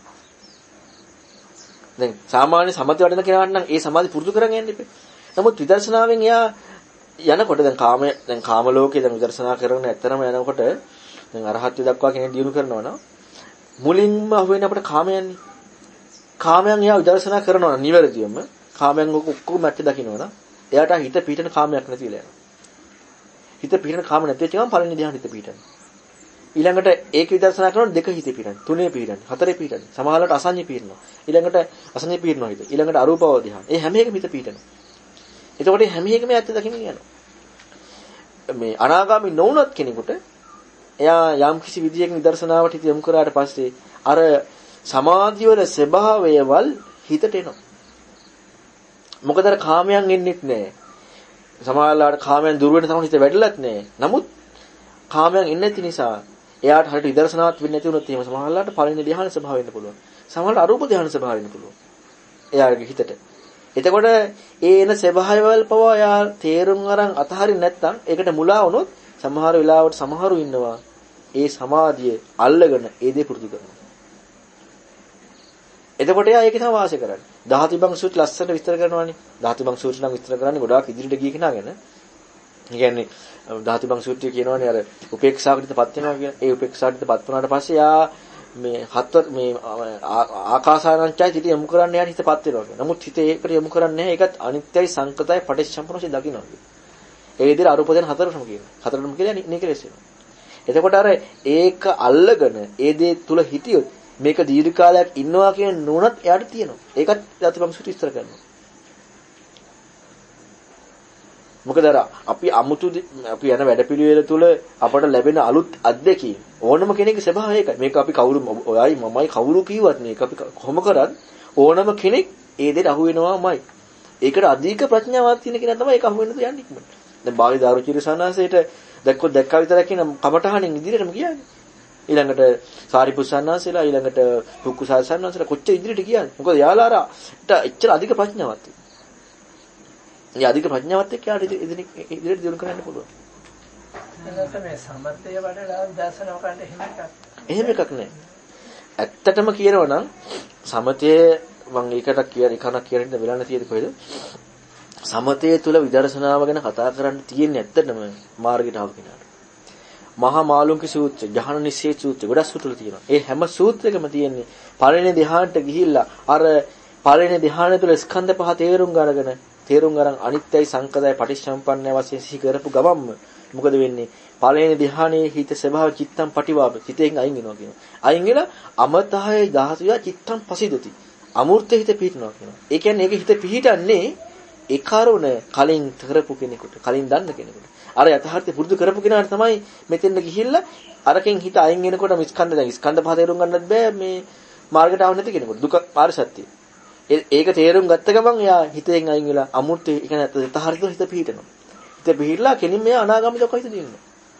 දැන් සාමාන්‍ය සමථ වඩන කෙනාට නම් ඒ සමාධි පුරුදු කරගෙන යන්න ඉපේ. නමුත් විදර්ශනාවෙන් එයා යනකොට දැන් කාම දැන් කාම ලෝකේ දැන් විදර්ශනා කරන ඇත්තරම යනකොට දැන් අරහත්ත්ව දක්වා කෙනෙක් දියුණු කරනවා නම් මුලින්ම අහුවෙන්නේ අපිට කාමයන්නේ. කාමයන් එයා විදර්ශනා කරනවා නිවැරදිවම කාමයන් ඔක්කොම මැට්ටි දකින්නවනම් එයාට හිත පිටින කාමයක් නැතිලා යනවා. හිත පිටින කාම නැති වෙච්ච ගමන් පළවෙනි ධ්‍යාන හිත පිටින. ඊළඟට ඒක විදර්ශනා කරනකොට දෙක හිතේ පිටින, තුනේ පිටින, හතරේ පිටින. සමහරවිට අසඤ්ඤේ පිටිනවා. ඊළඟට අසඤ්ඤේ පිටිනවා හිත. ඊළඟට අරූපව ධ්‍යාන. ඒ හැම එකම හිත පිටින. එතකොට හැම එකම ඇත්ත දකින්න යනවා. මේ අනාගාමී නොවුනත් කෙනෙකුට එයා යම් කිසි විදියකින් විදර්ශනාවට හිත යොමු කරාට පස්සේ අර සමාධිය වල ස්වභාවයවල් හිතට එනවා. මොකද අර කාමයන් එන්නෙත් නැහැ. සමහරවිට කාමයන් දුර වෙන තරම හිත වැඩිලත් නැහැ. නමුත් කාමයන් ඉන්නේ නැති නිසා එයාට හරියට විදර්ශනාවත් වෙන්නේ නැති වුණොත් එහෙම සමහරවිට පළවෙනි ධ්‍යාන ස්වභාව වෙන්න පුළුවන්. සමහරවිට අරූප ධ්‍යාන ස්වභාව වෙන්න පුළුවන්. එයාගේ හිතට. එතකොට ඒ එන ස්වභාවවල පවා එයා තේරුම් අරන් අතහරින්න නැත්නම් ඒකට මුලා වුණොත් සමහර වෙලාවට සමහරු ඉන්නවා ඒ සමාධිය අල්ලගෙන ඒ දේ පුරුදු කරනවා. එතකොට එයා ඒක තමයි වාසය කරන්නේ. ධාතිබං සූත්‍ර ලස්සනට විස්තර කරනවානේ. ධාතිබං සූත්‍ර නම් විස්තර කරන්නේ ගොඩාක් ඉදිරියට ගිය කෙනා ගැන. ඒ කියන්නේ ධාතිබං සූත්‍රය කියනවානේ අර උපේක්ෂාවකටපත් වෙනවා කියන. ඒ උපේක්ෂාවකටපත් වුණාට පස්සේ යා මේ හතර මේ ආකාසානංචය සිට යොමු කරන්න යන හිතපත් වෙනවා කියන. නමුත් හිත ඒකට යොමු කරන්නේ නැහැ. ඒකත් අනිත්‍යයි සංකතයි පටිච්චසමුප්පාද වශයෙන් දකින්නවා කියන. ඒ විදිහට අරූප දෙන හතරටම කියනවා. හතරටම කියලා නිකලෙස් වෙනවා. එතකොට අර ඒක අල්ලගෙන ඒ දේ තුල හිටියොත් මේක දීර්ඝ කාලයක් ඉන්නවා කියන නුවණත් එයාට තියෙනවා. ඒකත් ධාතිබං සූත්‍රය විස්තර කරනවා. මොකද අර අපි අමුතු අපි යන වැඩපිළිවෙල තුල අපට ලැබෙන අලුත් අත්දැකීම් ඕනම කෙනෙකුගේ ස්වභාවය ඒකයි. මේක අපි කවුරු ඔයයි මමයි කවුරු කිව්වත් මේක අපි කොහොම කරත් ඕනම කෙනෙක් ඒ දෙයට අහු වෙනවාමයි. ඒකට අධික ප්‍රඥාවක් තියෙන කෙනා තමයි ඒක අහු වෙන්න යන්නේ ඉක්මනට. දැන් බාලි දාරුචිර සන්නාසයට දැක්කොත් දැක්කා විතරක් කියන කමටහනින් ඉදිරියටම ගියානේ. ඊළඟට සාරිපුත් සන්නාසලා ඊළඟට දුක්ඛ සන්නාසලා කොච්චර ඉදිරියට ගියාද? මොකද යාලාරට එච්චර අධික ප්‍රඥාවක් තියෙනවා. මේ අධික ප්‍රඥාවත් එක්ක යාට ඉදිරියට දියුණු කරන්න පුළුවන්. එතකොට මේ සමතය වඩලා විදර්ශනා කරන්න එහෙම එකක්. එහෙම එකක් නෑ. ඇත්තටම කියනවා නම් සමතයේ මම ඒකට කියන එකක් කියන්න වෙලන්න තියෙන්නේ කොහෙද? සමතයේ තුල විදර්ශනාව ගැන කතා කරන්න තියෙන්නේ ඇත්තටම මාර්ගයට ආව කෙනාට. මහා මාළුන්ගේ සූත්‍රය, ජහන නිශ්චේ සූත්‍රය ගොඩක් සූත්‍ර තියෙනවා. ඒ හැම සූත්‍රයකම තියෙන්නේ පළවෙනි ධ්‍යානට ගිහිල්ලා අර පළවෙනි ධ්‍යානය තුල ස්කන්ධ පහ තේරුම් ගන්නගෙන තේරුම් ගන්න අනිත්‍යයි සංකතයි පටිච්චසමුප්පන්නය වශයෙන් සිහි කරපු ගමම්ම මොකද වෙන්නේ? පළවෙනි ධ්‍යානයේ හිත ස්වභාව චිත්තම් පටිවාප හිතෙන් අයින් වෙනවා කියනවා. අයින් වෙලා අමතහය ධාතුය චිත්තම් පසිදති. අමූර්ත හිත පිහිටනවා කියනවා. ඒ කියන්නේ ඒක හිත පිහිටන්නේ ඒ කරුණ කලින් කරපු කෙනෙකුට, කලින් දන්න කෙනෙකුට. අර යථාර්ථය පුරුදු කරපු කෙනාට තමයි මෙතෙන්ද ගිහිල්ලා අරකින් හිත අයින් වෙනකොට ස්කන්ධ දැන් ස්කන්ධ පහ තේරුම් ගන්නත් බෑ මේ මාර්ගයට ආව නැති කෙනෙකුට. දුක මාර්ග සත්‍යය. ඒක තේරුම් ගත්ත ගමන් එයා හිතෙන් අයින් වෙලා අමූර්ත ඒ කියන්නේ යථාර්ථය හිත පිහිටනවා. හිත පිහිටලා කෙනින් මෙයා අනාගාමී දක්වා හිත දිනනවා.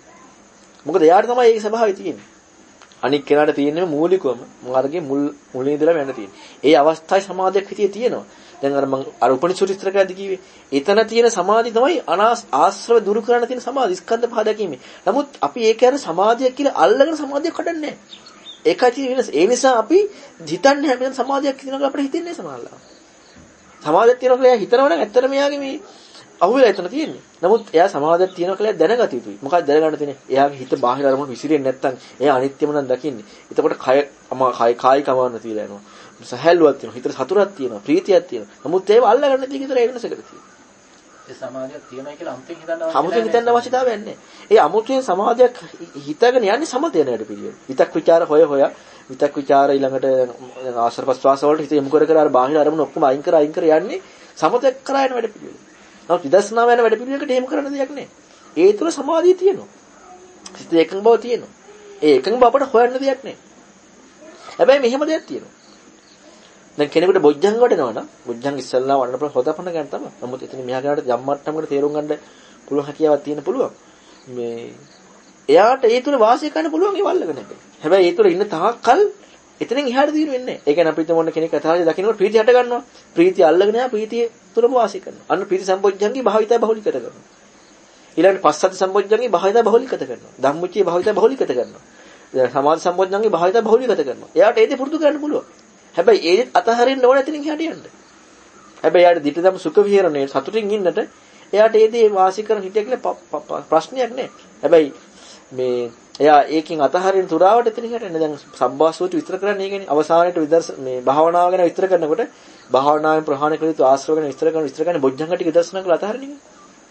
මොකද එයාට තමයි ඒ ස්වභාවය තියෙන්නේ. අනික් කෙනාට තියෙන්නේ මූලිකවම මාර්ගයේ මුල් මුලින් ඉඳලා යන්න තියෙන්නේ. ඒ අවස්ථාවේ සමාධියක් හිතේ තියෙනවා. දැන් අර මම අර උපනිෂද් විස්තරකදී කිව්වේ එතන තියෙන සමාධි තමයි අනාස් ආශ්‍රව දුරු කරන්න තියෙන සමාධි ස්කන්ධ පහ දැකීමේ. නමුත් අපි ඒක යන සමාධියක් කියලා අල්ලගෙන සමාධියක් කඩන්නේ නැහැ. ඒකයි වෙනස. ඒ නිසා අපි හිතන්නේ හැමදේම සමාධියක් කියනවා කියලා අපිට හිතෙන්නේ සමාල්ලා. සමාධියක් තියෙනවා කියලා හිතනවා නම් ඇත්තටම එයාගේ මේ අහුවෙලා එතන තියෙන්නේ. නමුත් එයා සමාධියක් තියෙනවා කියලා දැනගත යුතුයි. මොකක්ද දැනගන්න තියෙන්නේ? එයාගේ හිත බාහිර අරමුණු විසිරෙන්නේ නැත්නම් එයා අනිත්‍යම නම් දකින්නේ. එතකොට කය කය කායි කමන්න තියලා යනවා. සහැල්ලුවක් තියෙනවා. හිතට සතුටක් තියෙනවා. ප්‍රීතියක් තියෙනවා. නමුත් ඒව අල්ලගන්න තියෙන විතර ඒ වෙනසකට තියෙනවා. ඒ සමාධියක් තියෙනවා කියලා අමුතෙන් හිතන්න අවශ්‍ය අමුතෙන් හිතන්න අවශ්‍යතාවයක් නැහැ. ඒ අමුතෙන් සමාධියක් හිතගෙන යන්නේ සමතය නේද පිළිවෙල. විතක් ਵਿਚාර හොය හොය විතක් ਵਿਚාර ඊළඟට ආශ්‍රව ප්‍රස්වාස වලට හිත යොමු කර කර අර බාහිර අරමුණු ඔක්කොම අයින් කර අයින් කර යන්නේ සමතයක් කරා යන වැඩ පිළිවෙල. නමුත් විදර්ශනා වෙන වැඩ පිළිවෙලකට එහෙම කරන්න දෙයක් නැහැ. ඒ තුල සමාධිය තියෙනවා. සිත එකඟ බව තියෙනවා. ඒ එකඟ බව අපට හොයන්න දෙයක් නැහැ. හැබැයි මෙහෙම දෙයක් තියෙනවා. දැන් කෙනෙකුට බොජ්ජංග වඩනවා නම් බොජ්ජංග ඉස්සල්ලා වඩන ප්‍ර හොදපන්න ගන්න තමයි. නමුත් එතන මෙහා ගානට ජම්මට්ටමකට තේරුම් ගන්න පුළුවන් හැකියාවක් තියෙන පුළුවන්. මේ එයාට ඒ තුල වාසය කරන්න පුළුවන් ඒ වල්ලගෙන නැහැ. හැබැයි ඒ තුල ඉන්න තාක්කල් එතනින් එහාට දිනු වෙන්නේ නැහැ. ඒ කියන්නේ අපිට මොන කෙනෙක් අතහරිය දකින්නකොට ප්‍රීතිය හට ගන්නවා. ප්‍රීතිය අල්ලගෙන යා ප්‍රීතිය තුලම වාසය කරනවා. අන්න ප්‍රීති සම්පොජ්ජංගේ භාවිතය බහුලීකත කරනවා. ඊළඟට පස්සත් සම්පොජ්ජංගේ භාවිතය බහුලීකත කරනවා. ධම්මචේ භාවිතය බහුලීකත කරනවා. සමාධි සම්පොජ්ජංගේ භාවිතය බහුලීකත කරනවා. එයාට ඒ දේ පුරුදු කරන්න පුළුවන්. හැබැයි ඒ අතහරින්න ඕන එතනින් එහාට යන්න. හැබැයි යාට දිටදම සුඛ විහරණය සතුටින් ඉන්නට එයාට ඒ දේ වාසි කරන හිටිය කියලා ප්‍රශ්නයක් නෑ. හැබැයි මේ එයා ඒකෙන් අතහරින තුරාවට එතනින් එහාට එන්නේ. දැන් සබ්බාසෝති විතර කරන්නේ ඒකනේ. අවසානයේට විදර්ශ මේ භාවනාව ගැන විතර කරනකොට භාවනාවෙන් ප්‍රහාණය කළ යුතු ආශ්‍රව ගැන විතර කරන විතර කරන්නේ බොජ්ජංග ටික දර්ශන කරලා අතහරින එක.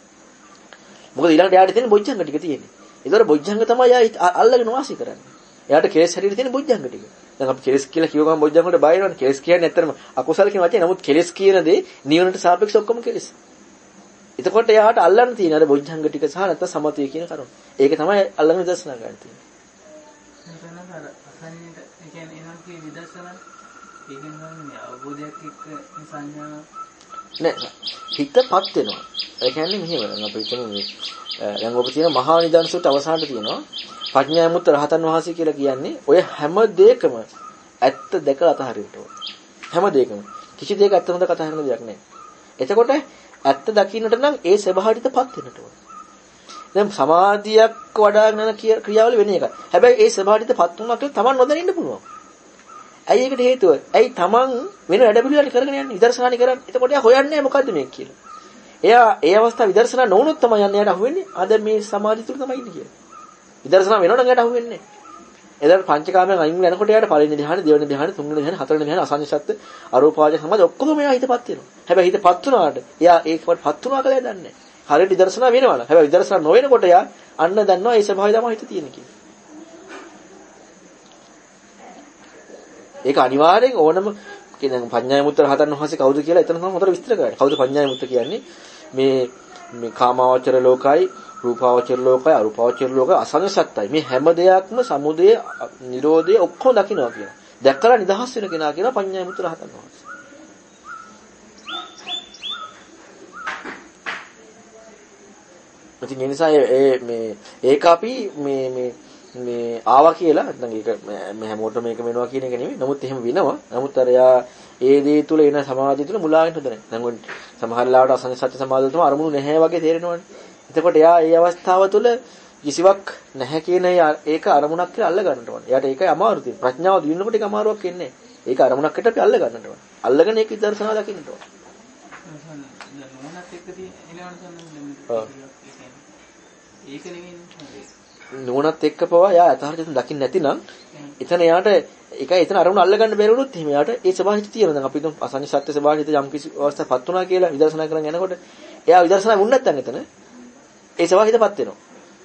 මොකද ඊළඟට යාට තියෙන බොජ්ජංග ටික තියෙන්නේ. ඒතර බොජ්ජංග තමයි යා අල්ලගෙන වාසි කරන්නේ. එයාට කෙලෙස් හැටියට තියෙන බොජ්ජංග ටික. දැන් අපි කෙලෙස් කියලා කියව ගමන් බොජ්ජංග වලට බය වෙනවනේ. කෙලෙස් කියන්නේ ඇත්තටම අකුසල කියන වචනේ. නමුත් කෙලෙස් කියන දේ නිවනට සාපේක්ෂව ඔක්කොම කෙලෙස්. එතකොට එයාට අල්ලන්න තියෙන අර බොජ්ජංග ටික සහ නැත්නම් සමතය කියන කරුණ. ඒක තමයි අල්ලගෙන විදර්ශනා ගන්න තියෙන්නේ. එතන අර අසන්නේට ඒ කියන්නේ එනවා කිය විදර්ශනා ඒකෙන් ගන්න අවබෝධයක් එක්ක සංඥා නෑ හිතපත් වෙනවා. ඒ කියන්නේ මෙහෙම අපි හිතමු මේ දැන් ඔබ තියෙන මහා නිදර්ශනට අවසානට තියෙනවා ප්‍රඥා මුත් රහතන් වහන්සේ කියලා කියන්නේ ඔය හැම දෙයකම ඇත්ත දැකලා අතහරින්න ඕන. හැම දෙයකම කිසි දෙයක ඇත්ත හොඳ කතා කරන දෙයක් නෑ. එතකොට ඇත්ත දකින්නට නම් ඒ ස්වභාවයටපත් වෙන්නට ඕන. දැන් සමාධියක් වඩාගෙන යන ක්‍රියාවල වෙන එක. හැබැයි ඒ ස්වභාවයටපත් වුණා කියලා Taman නොදැනෙන්න පුළුවන්. ඇයි ඒකට හේතුව? ඇයි Taman වෙන වැඩ පිළිවෙලක් කරගෙන යන්නේ විදර්ශනානි කරන්නේ. එතකොට එයා හොයන්නේ මොකද්ද මේක කියලා. එයා ඒ අවස්ථාව විදර්ශනා නොවුනොත් තමයි යන්නේ යට අහුවෙන්නේ. අද මේ සමාධිය තුල තමයි ඉන්නේ කියලා. විදර්ශනා වෙනවනම් යට අහුවෙන්නේ. එදාට පංචකාමයෙන් අයින් වෙනකොට එයාට පළවෙනි ධ්‍යාන, දෙවෙනි ධ්‍යාන, තුන්වෙනි ධ්‍යාන, හතරවෙනි ධ්‍යාන, අසංසත්ත, අරූපාවචර සමාධි ඔක්කොම එයා හිතපත් වෙනවා. හැබැයි හිතපත් වුණාට එයා ඒකවත්පත් වුණා කියලා දන්නේ නැහැ. හරියට විදර්ශනා වෙනවා. හැබැයි විදර්ශනා නොවෙනකොට එයා අන්න දන්නවා ඒ ස්වභාවය තමයි හිත තියෙන්නේ කියලා. ඒක අනිවාර්යෙන් ඕනම කියන පඤ්ඤායමුත්තර හතන් වහන්සේ කවුද කියලා එතන තමයි හොඳට විස්තර කරන්නේ. කවුද පඤ්ඤායමුත්ත කියන්නේ? මේ මේ කාමාවචර ලෝකයි, රූපාවචර ලෝකයි, අරූපාවචර ලෝකයි අසංසත්තයි. මේ හැම දෙයක්ම සමුදය, නිරෝධය ඔක්කොම දකින්නවා කියනවා. දැක්කලා නිදහස් වෙන කෙනා කියලා පඤ්ඤායමුත්තර හතන් වහන්සේ. ඉතින් ඒ නිසා ඒ මේ ඒක අපි මේ මේ මේ ආවා කියලා නැත්නම් ඒක මේ හැමෝටම මේක වෙනවා කියන එක නෙමෙයි. නමුත් එහෙම වෙනවා. නමුත් අර යා ඒ දේ තුල එන සමාධිය තුල මුලාවෙන්න හොඳ නැහැ. දැන් සමහර ලාවට අසං සත්‍ය සමාධිය තුල අරමුණු නැහැ වගේ තේරෙනවනේ. එතකොට යා ඒ අවස්ථාව තුල කිසිවක් නැහැ කියන ඒක අරමුණක් කියලා අල්ල ගන්නට ඕනේ. එයාට ඒකයි අමාරු තියෙන්නේ. ප්‍රඥාව දිනනකොට ඒක අමාරුවක් එන්නේ නැහැ. ඒක අරමුණක් හිට අපි අල්ල ගන්නට ඕනේ. අල්ලගෙන ඒක විදර්ශනා දකින්නට ඕනේ. ඒක නෙමෙයි නුවණත් එක්ක පවා යා යථාර්ථයෙන් දකින්න නැතිනම් එතන යාට ඒකයි එතන අරමුණ අල්ල ගන්න බැරි වුණොත් එහෙම යාට ඒ ස්වභාවිත තියෙනවා. දැන් අපි හිතමු අසංඥ සත්‍ය ස්වභාවිත යම් කිසි අවස්ථාවකපත් වුණා කියලා විදර්ශනා කරන් යනකොට එයා විදර්ශනා වුණ නැත්නම් එතන ඒ ස්වභාවිතපත් වෙනවා.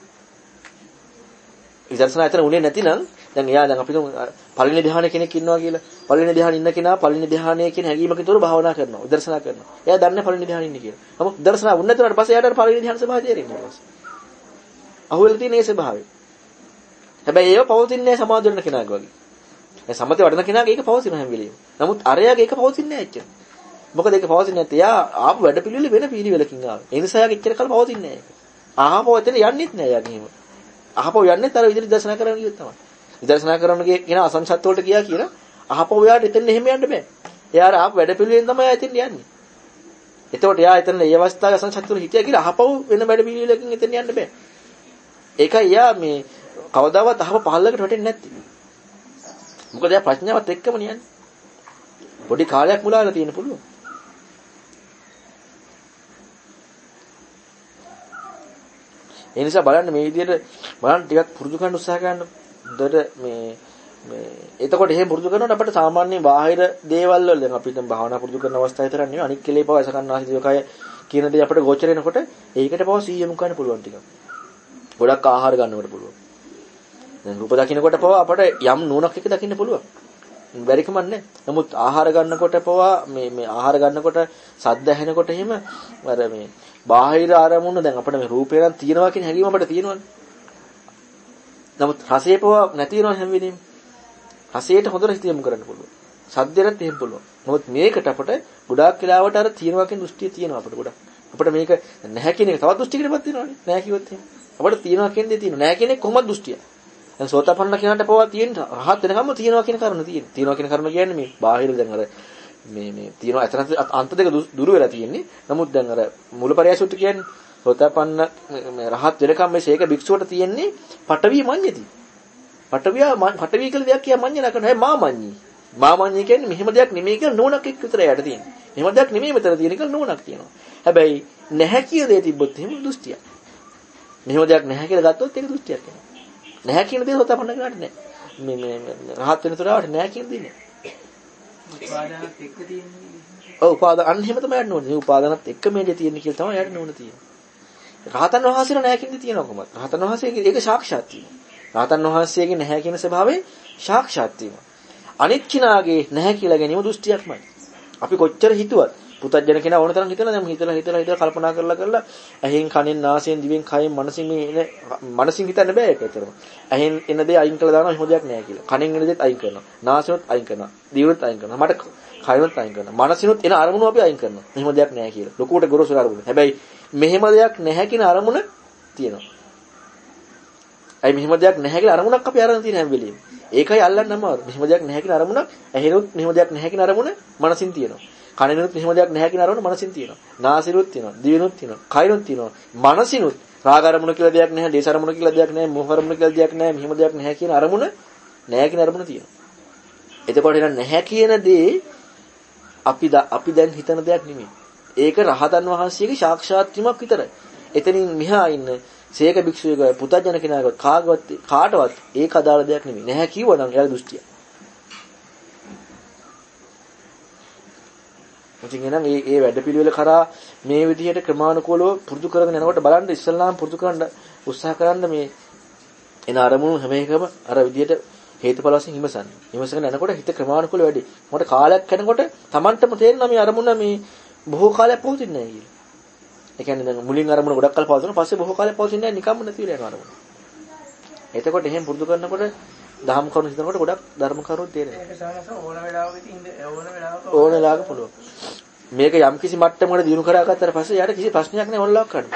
විදර්ශනා එතන උනේ නැතිනම් දැන් එයා දැන් අපි හිතමු පළවෙනි ධ්‍යාන කෙනෙක් ඉන්නවා කියලා. පළවෙනි ධ්‍යාන ඉන්න කෙනා පළවෙනි ධ්‍යානයේ කියන හැඟීමකින් තොරව භාවනා කරනවා. විදර්ශනා කරනවා. එයා දන්නේ පළවෙනි ධ්‍යාන ඉන්නේ කියලා. නමුත් විදර්ශනා වුණ නැතුනට පස්සේ එයාට පළවෙනි ධ්‍යාන ස්වභාවය තේරෙන්නේ නැහැ. අහුවෙලා තියෙන ඒ ස්වභාවය. හැබැයි ඒව පවතින්නේ නැහැ සමාධි වඩන කෙනාගේ වගේ. ඒ සමතේ වඩන කෙනාගේ ඒක පවතින හැම වෙලෙම. නමුත් අරයාගේ ඒක පවතින්නේ නැහැ එච්චර. මොකද ඒක පවතින්නේ නැත්නම් එයා ආපු වැඩ පිළිවෙල වෙන පිළිවෙලකින් ආවේ. ඒ නිසා එයාගේ එච්චර කල් පවතින්නේ නැහැ ඒක. ආහපෝ එතන යන්නෙත් නැහැ එයාගේ එහෙම. ආහපෝ යන්නෙත් අර විදිහට දර්ශනා කරන්න ගියොත් තමයි. විදර්ශනා කරනගේ කියන අසංසත් වලට ගියා කියලා ආහපෝ එයාට එතන එහෙම යන්න බෑ. එයා ආපු වැඩ පිළිවෙලෙන් තමයි එතන යන්නේ. එතකොට එයා එතන මේ අවස්ථාවේ අසංසත් වල හිටියා කියලා ආහපෝ වෙන වැඩ පිළිවෙලකින් එතන යන්න බෑ. ඒකයි යා මේ කවදාවත් අහව පහළකට වැටෙන්නේ නැත්තේ. මොකද යා ප්‍රඥාවත් එක්කම නියන්නේ. පොඩි කාලයක් මුලාවලා තියෙන පුළුවන්. ඒ නිසා බලන්න මේ විදිහට බලන්න ටිකක් පුරුදු කරන්න උත්සාහ කරන්න. හොඳට මේ මේ එතකොට එහෙම පුරුදු කරනකොට අපිට සාමාන්‍ය බාහිර දේවල් වල දැන් අපි දැන් භාවනා පුරුදු කරන අවස්ථාවේ විතරක් නෙවෙයි අනික් කෙලේ පව අසකන්නාසිකය කියන දේ අපිට ගෝචර වෙනකොට ඒකට පව සීයමු කරන්න පුළුවන් ටිකක්. ගොඩක් ආහාර ගන්නකොට පුළුවන්. දැන් රූප දකින්නකොට පවා අපට යම් නුවණක් එක දකින්න පුළුවන්. බැරි කමක් නැහැ. නමුත් ආහාර ගන්නකොට පවා මේ මේ ආහාර ගන්නකොට සද්ද ඇහෙනකොට එහෙම අර මේ බාහිර ආරමුණ දැන් අපිට මේ රූපේ නම් තියෙනවා කියන හැඟීම අපිට තියෙනවනේ. නමුත් රසයේ පවා නැති වෙනවා හැම වෙලෙම. රසයට හොඳට හිතියමු කරන්න පුළුවන්. සද්දෙරත් එහෙම පුළුවන්. නමුත් මේකට අපිට ගොඩාක් වෙලාවට අර තියෙනවා කියන දෘෂ්ටිය තියෙනවා අපිට ගොඩක්. අපිට මේක නැහැ කියන එක තවත් දෘෂ්ටියකටපත් වෙනවනේ. නැහැ කිව්වොත් එහෙම. අපිට තියෙනවා කියන දේ තියෙනවා. නැහැ කියන එක කොහොමද දෘෂ්ටිය? දැන් සෝතාපන්න කෙනාට පවා තියෙන රහත් වෙනකම්ම තියෙනවා කියන කරුණ තියෙනවා. තියෙනවා කියන කරුණ කියන්නේ මේ බාහිර දැන් අර මේ මේ තියෙනවා අතන අන්ත දෙක දුරු වෙලා තියෙන්නේ. නමුත් දැන් අර මූලපරයසුත් කියන්නේ සෝතාපන්න මේ රහත් වෙනකම් මේ ශේක භික්ෂුවට තියෙන්නේ පටවිය මඤ්ඤති. පටවිය පටවිය කියලා දෙයක් කියා මඤ්ඤ නකන. හැබැයි මා මඤ්ඤි. මා මඤ්ඤි කියන්නේ මෙහෙම දෙයක් නෙමෙයි කියලා නෝනක් එක්ක විතරයි යට තියෙන්නේ. මෙහෙම දෙයක් නෙමෙයි මෙතන තියෙන කියලා නෝනක් තියෙනවා. හැබැයි නැහැ කිය දේ තිබ්බොත් එහෙම දෘෂ්ටියක්. මෙහෙම දෙයක් නැහැ කියලා ගත්තොත් ඒක දෘෂ්ටියක් වෙනවා. නැහැ කියන දේ සෝතාපන්න කෙනාට නැහැ. මේ මේ රහත් වෙන තුරාවට නැහැ කියන දේ නැහැ. උපාදානත් එක්ක තියෙන්නේ. ඔව් උපාදාන අන්න එහෙම තමයි යන්න ඕනේ. මේ උපාදානත් එක්ක මේකේ තියෙන්නේ කියලා තමයි යට නෝන තියෙන්නේ. රහතන් වහන්සේලා නැහැ කියන දේ තියෙනවා කොහොමද? රහතන් වහන්සේගේ ඒක සාක්ෂාත් තියෙනවා. රහතන් වහන්සේගේ නැහැ කියන ස්වභාවය සාක්ෂාත් තියෙනවා. අනිත් කිනාගේ නැහැ කියලා ගැනීම දෘෂ්ටියක්මයි. අපි කොච්චර හිතුවත් පුතත්ජන කෙනා ඕන තරම් හිතලා දැන් හිතලා හිතලා හිතලා කල්පනා කරලා කරලා ඇහෙන් කනෙන් නාසයෙන් දිවෙන් කයෙන් මනසින් මේ මනසින් හිතන්න බෑ ඒක ඇතරම. ඇහෙන් එන දේ අයින් කළා දානවා එහෙම දෙයක් නෑ කියලා. කනෙන් එන දේත් අයින් කරනවා. නාසයත් අයින් කරනවා. දිවෙත් අයින් කරනවා. මට කයනොත් අයින් කරනවා. මනසිනුත් එන අරමුණු අපි අයින් කරනවා. මෙහෙම දෙයක් නැහැ කියලා. ලොකුවට ගොරෝසු අරමුණ. හැබැයි මෙහෙම දෙයක් නැහැ කියන අරමුණ තියෙනවා. අයි මෙහෙම දෙයක් නැහැ කියන අරමුණක් අපි අරන් තියෙන හැම වෙලෙම. ඒකයි අල්ලන්න අමාරු. මෙහෙම දෙයක් නැහැ කියන අරමුණක් ඇහෙනුත් මෙහෙම දෙයක් නැහැ කියන අරමුණ මනසින් තියෙනවා. කනෙනුත් මෙහෙම දෙයක් නැහැ කියන අරමුණ මනසින් තියෙනවා. නාසිනුත් තියෙනවා. දිවෙනුත් තියෙනවා. කයිනුත් තියෙනවා. මනසිනුත් රාග අරමුණ කියලා දෙයක් නැහැ. දේශ අරමුණ කියලා දෙයක් නැහැ. මොහ අරමුණ කියලා දෙයක් නැහැ. මෙහෙම දෙයක් නැහැ කියන අරමුණ නැහැ කියන අරමුණ තියෙනවා. එතකොට එන නැහැ කියන දේ අපි අපි දැන් හිතන දෙයක් නෙමෙයි. ඒක රහතන් වහන්සේගේ සාක්ෂාත් වීමක් විතරයි. එතනින් මෙහා ඉන්න සේක භික්ෂුවක පුතජන කෙනාගවත් කාගවත් කාටවත් ඒක අදාළ දෙයක් නෙමෙයි. නැහැ කිව්වනම් එයාගේ දෘෂ්ටිය. ඉතින් එහෙනම් මේ මේ වැඩපිළිවෙල කරා මේ විදිහට ක්‍රමානුකූලව පුරුදු කරගෙන යනකොට බලන්න ඉස්සල්ලාම පුරුදු කරන්න උත්සාහ කරන්න මේ එන අරමුණු හැම එකම අර විදිහට හේතුඵල වශයෙන් හිමසන්න. හිමසගෙන යනකොට හිත ක්‍රමානුකූලව වැඩි. මොකට කාලයක් යනකොට Tamanටම තේරෙනවා මේ අරමුණ මේ බොහෝ කාලයක් පවතින්නේ නැහැ කියලා. ඒ කියන්නේ දැන් මුලින් අරමුණ ගොඩක් කල් පවතිනවා පස්සේ බොහෝ කාලයක් පවතින්නේ නැහැ නිකම්ම නැති වෙලා යන අරමුණ. එතකොට එහෙම පුරුදු කරනකොට දහම් කරුණු හිතනකොට ගොඩක් ධර්ම කරුණු තේරෙනවා. ඒක සානස ඕන වෙලාවකදී ඉඳ ඕන වෙලාවක ඕන වෙලාවක පුළුවන්. මේක යම් කිසි මට්ටමකට දිනු කරාගත්තට පස්සේ යාට කිසි ප්‍රශ්නයක් නැහැ ඕනලාවක් ගන්න.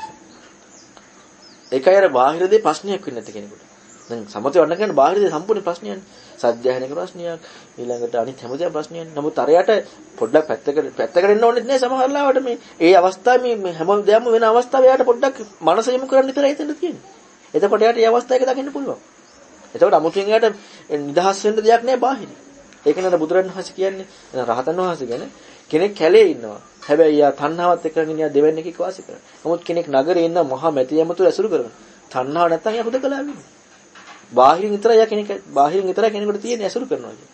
ඒකයි අර බාහිර දේ ප්‍රශ්නයක් වෙන්නේ නැති කෙනෙකුට. දැන් සමතේ වන්න කියන්නේ බාහිර දේ සම්පූර්ණ ප්‍රශ්නයක්නේ. සත්‍යයනක ප්‍රශ්නයක් ඊළඟට අනිත් හැමදේම ප්‍රශ්නයක්. නමුත් අරයට පොඩ්ඩක් පැත්තකට පැත්තකට එන්න ඕනෙත් නෑ සමහර ලාවට මේ ඒ අවස්ථාවේ මේ හැම දෙයක්ම වෙන අවස්ථාවේ යාට පොඩ්ඩක් මනස යොමු කරන්න විතරයි හිතෙන්න තියෙන්නේ. එතකොට යාට මේ අවස්ථාවක දකින්න පුළුවන්. එතකොට අමුතුවෙන් යාට නිදහස් වෙන්න දෙයක් නෑ බාහිර. ඒක නේද බුදුරණන් වහන්සේ කියන්නේ රහතන් වහන්සේ ගැන කෙනෙක් කැලේ ඉන්නවා. හැබැයි යා තණ්හාවත් එක්ක ගෙන යා දෙවන්නේක වාසය කරනවා. නමුත් කෙනෙක් නගරේ ඉන්න මහා මැතියම තුල ඇසුරු කරනවා. තණ්හාව නැත්තම් යා හුදකලා වෙන්නේ. බාහිරින් විතරයි යා කෙනෙක් බාහිරින් විතරයි කෙනෙකුට තියෙන ඇසුරු කරනවා කියන්නේ.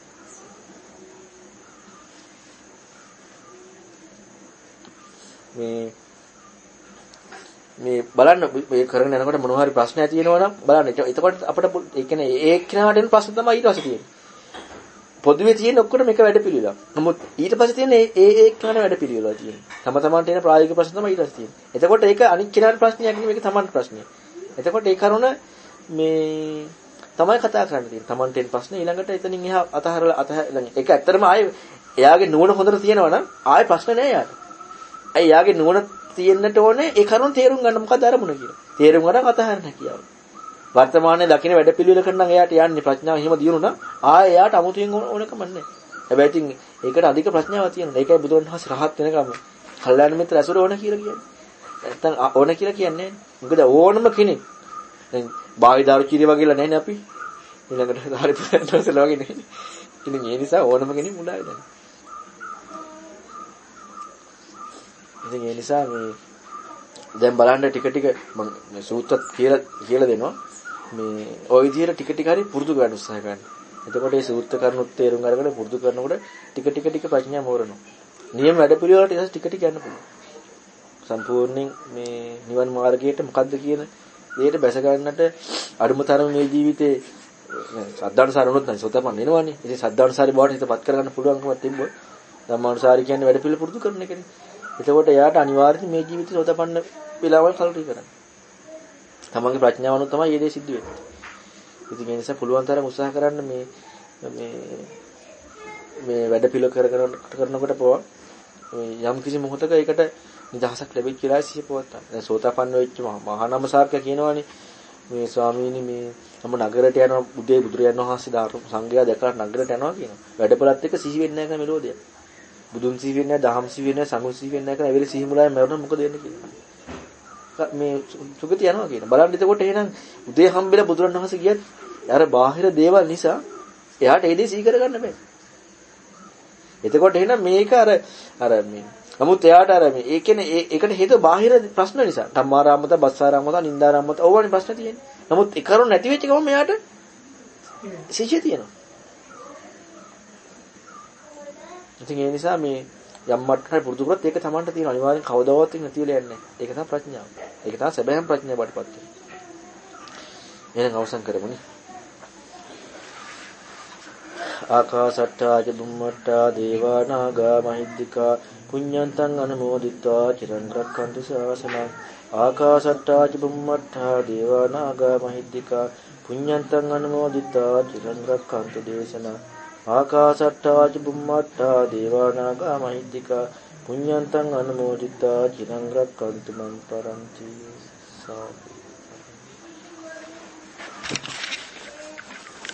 මේ මේ බලන්න මේ කරගෙන යනකොට මොනවා හරි ප්‍රශ්නයක් තියෙනවා නම් බලන්න. එතකොට අපිට ඒ කියන්නේ ඒ කෙනාට එන ප්‍රශ්න තමයි ඊට පස්සේ තියෙන්නේ. පොදුවේ තියෙන ඔක්කොම එක වැඩ පිළිවෙලක්. නමුත් ඊට පස්සේ තියෙන ඒ ඒ කෙනාට වැඩ පිළිවෙලක් තියෙනවා. තම තමන්ට එන ප්‍රායෝගික ප්‍රශ්න තමයි ඊට පස්සේ තියෙන්නේ. එතකොට ඒක අනිත් කෙනාට ප්‍රශ්නයක් නෙමෙයි මේක තමන්ට ප්‍රශ්නයක්. එතකොට ඒ කරුණ මේ තමයි කතා කරන්න තියෙන්නේ. තමන්ට එන ප්‍රශ්න ඊළඟට එතනින් එහා අතහරලා අතහැරලා ඒක ඇත්තටම ආයේ එයාගේ නුවණ හොඳට තියෙනවා නම් ආයේ ප්‍රශ්න නෑ යාට. අයි එයාගේ නුවණ තියෙන්නට ඕනේ ඒ කරුණ තේරුම් ගන්න මොකද අරමුණ කියලා. තේරුම් ගන්න අතහරන්න කියාව. වර්තමානයේ දකින්න වැඩ පිළිවෙල කරන නම් එයාට යන්නේ ප්‍රඥාව එහෙම දිනුනා ආයේ එයාට අමුතුවෙන් ඕනකම නැහැ. හැබැයි ඉතින් ඒකට අධික ප්‍රඥාවක් තියෙනවා. ඒකයි බුදුරණවහන්සේ රහත් වෙනකම් කල්යාණ මිත්‍ර ඇසුර ඕන කියලා කියන්නේ. නැත්තම් ඕන කියලා කියන්නේ නැහැ. මොකද ඕනම කෙනෙක් දැන් බාහි දාරුචීරිය වගේලා නැහැනේ අපි. ඊළඟට හරි පුතන්වසලා වගේ නෙවෙයි. ඉතින් ඒ නිසා ඕනම කෙනෙක් මුලායි දැන්. ඉතින් ඒ නිසා මේ දැන් බලන්න ටික ටික මම මේ සූත්‍රත් කියලා කියලා දෙනවා. මේ ওই විදිහට ටික ටික හරි පුරුදු කරන්න උත්සාහ ගන්න. එතකොට මේ සූත්‍ර කරුණුත් තේරුම් අරගෙන පුරුදු කරනකොට ටික ටික ටික ප්‍රඥා මෝරනවා. නියම වැඩ පිළිවෙලට ඊට ටික ටික යන්න පුළුවන්. සම්පූර්ණයෙන් මේ නිවන් මාර්ගයට මොකද්ද කියන දෙයට බැස ගන්නට අරුමතරම මේ ජීවිතේ සද්ධානුසාරණොත් නැහැ සෝතපන්න වෙනවනේ. ඉතින් සද්ධානුසාරි බවට හිතපත් කරගන්න පුළුවන්කමක් තිබ්බොත් ධම්මානුසාරි කියන්නේ වැඩ පිළිවෙල පුරුදු කරන එකනේ. එතකොට එයාට අනිවාර්යයෙන් මේ ජීවිතේ සෝතපන්න වෙලාවල් කල්ටි කරන්න. තමන්ගේ ප්‍රඥාවනොත් තමයි මේ දේ සිද්ධ වෙන්නේ. ඉතින් ඒ නිසා පුළුවන් තරම් උත්සාහ කරන්න මේ මේ මේ වැඩ පිළිවෙල කරගෙන කරනකොට පොවා යම් කිසි මොහොතක ඒකට නිදහසක් ලැබෙච්ච කියලා සිහිය පවත්තා. දැන් සෝතාපන්න වෙච්ච මහා නම සාර්ථක කියනවනේ මේ ස්වාමීනි මේ මම නගරයට යනවා උදේ බුදුරජාණන් වහන්සේ දාරු සංඝයා දැකලා නගරයට යනවා කියනවා. වැඩපලත් එක්ක සිහි වෙන්නේ නැහැ කියලා මෙලෝදිය. බුදුන් සිහි වෙන්නේ නැහැ, දහම් සිහි වෙන්නේ නැහැ, සංඝ සිහි වෙන්නේ නැහැ කියලා එවෙලේ සිහි මුලාවෙන් මරුණා මොකද වෙන්නේ කියලා. මේ සුගතිය යනවා කියන. බලන්න එතකොට එහෙනම් උදේ හම්බෙලා බුදුරජාණන් වහන්සේ කියත් අර බාහිර දේවල් නිසා එයාට ඒ දේ සිහි කරගන්න බෑ. එතකොට එහෙනම් මේක අර අර මේ නමුත් එයාට අර මේ ඒ කියන්නේ ඒකට හේතුව බාහිර ප්‍රශ්න නිසා. ධම්මාරාමත, බස්සාරාමත, නින්දාරාමත ඕවනේ ප්‍රශ්න තියෙන්නේ. නමුත් ඒ කරුණ නැති වෙච්ච ගමන් එයාට සිහිය තියෙනවා. ඉතින් ඒ නිසා මේ යම් මට්ටමකට පුරුදු කරොත් ඒක Tamanට තියෙන අනිවාර්යෙන් කවදාවත් නැති වෙලා යන්නේ නැහැ. ඒක තමයි ප්‍රඥාව. ඒක තමයි සැබෑම ප්‍රඥාව බාටපත් වෙන්නේ. එහෙනම් අවසන් කරමුනේ. ආකාසට්ටා ච බුම්මට්ටා දේවා නාග මහිද්దికා පුඤ්ඤන්තං අනුමෝදිත්වා චිරන් රක්ඛන්තු ශාසනං. ආකාසට්ටා ච බුම්මට්ටා දේවා නාග මහිද්దికා පුඤ්ඤන්තං අනුමෝදිත්වා චිරන් රක්ඛන්තු දේශනං. ආකාසට්ටා ච බුම්මට්ටා දේවානාගා මහිද්దికා පුඤ්ඤන්තං අනුමෝදිතා චිරං රක්ඛන්තු මං පරන්ති. සාදු.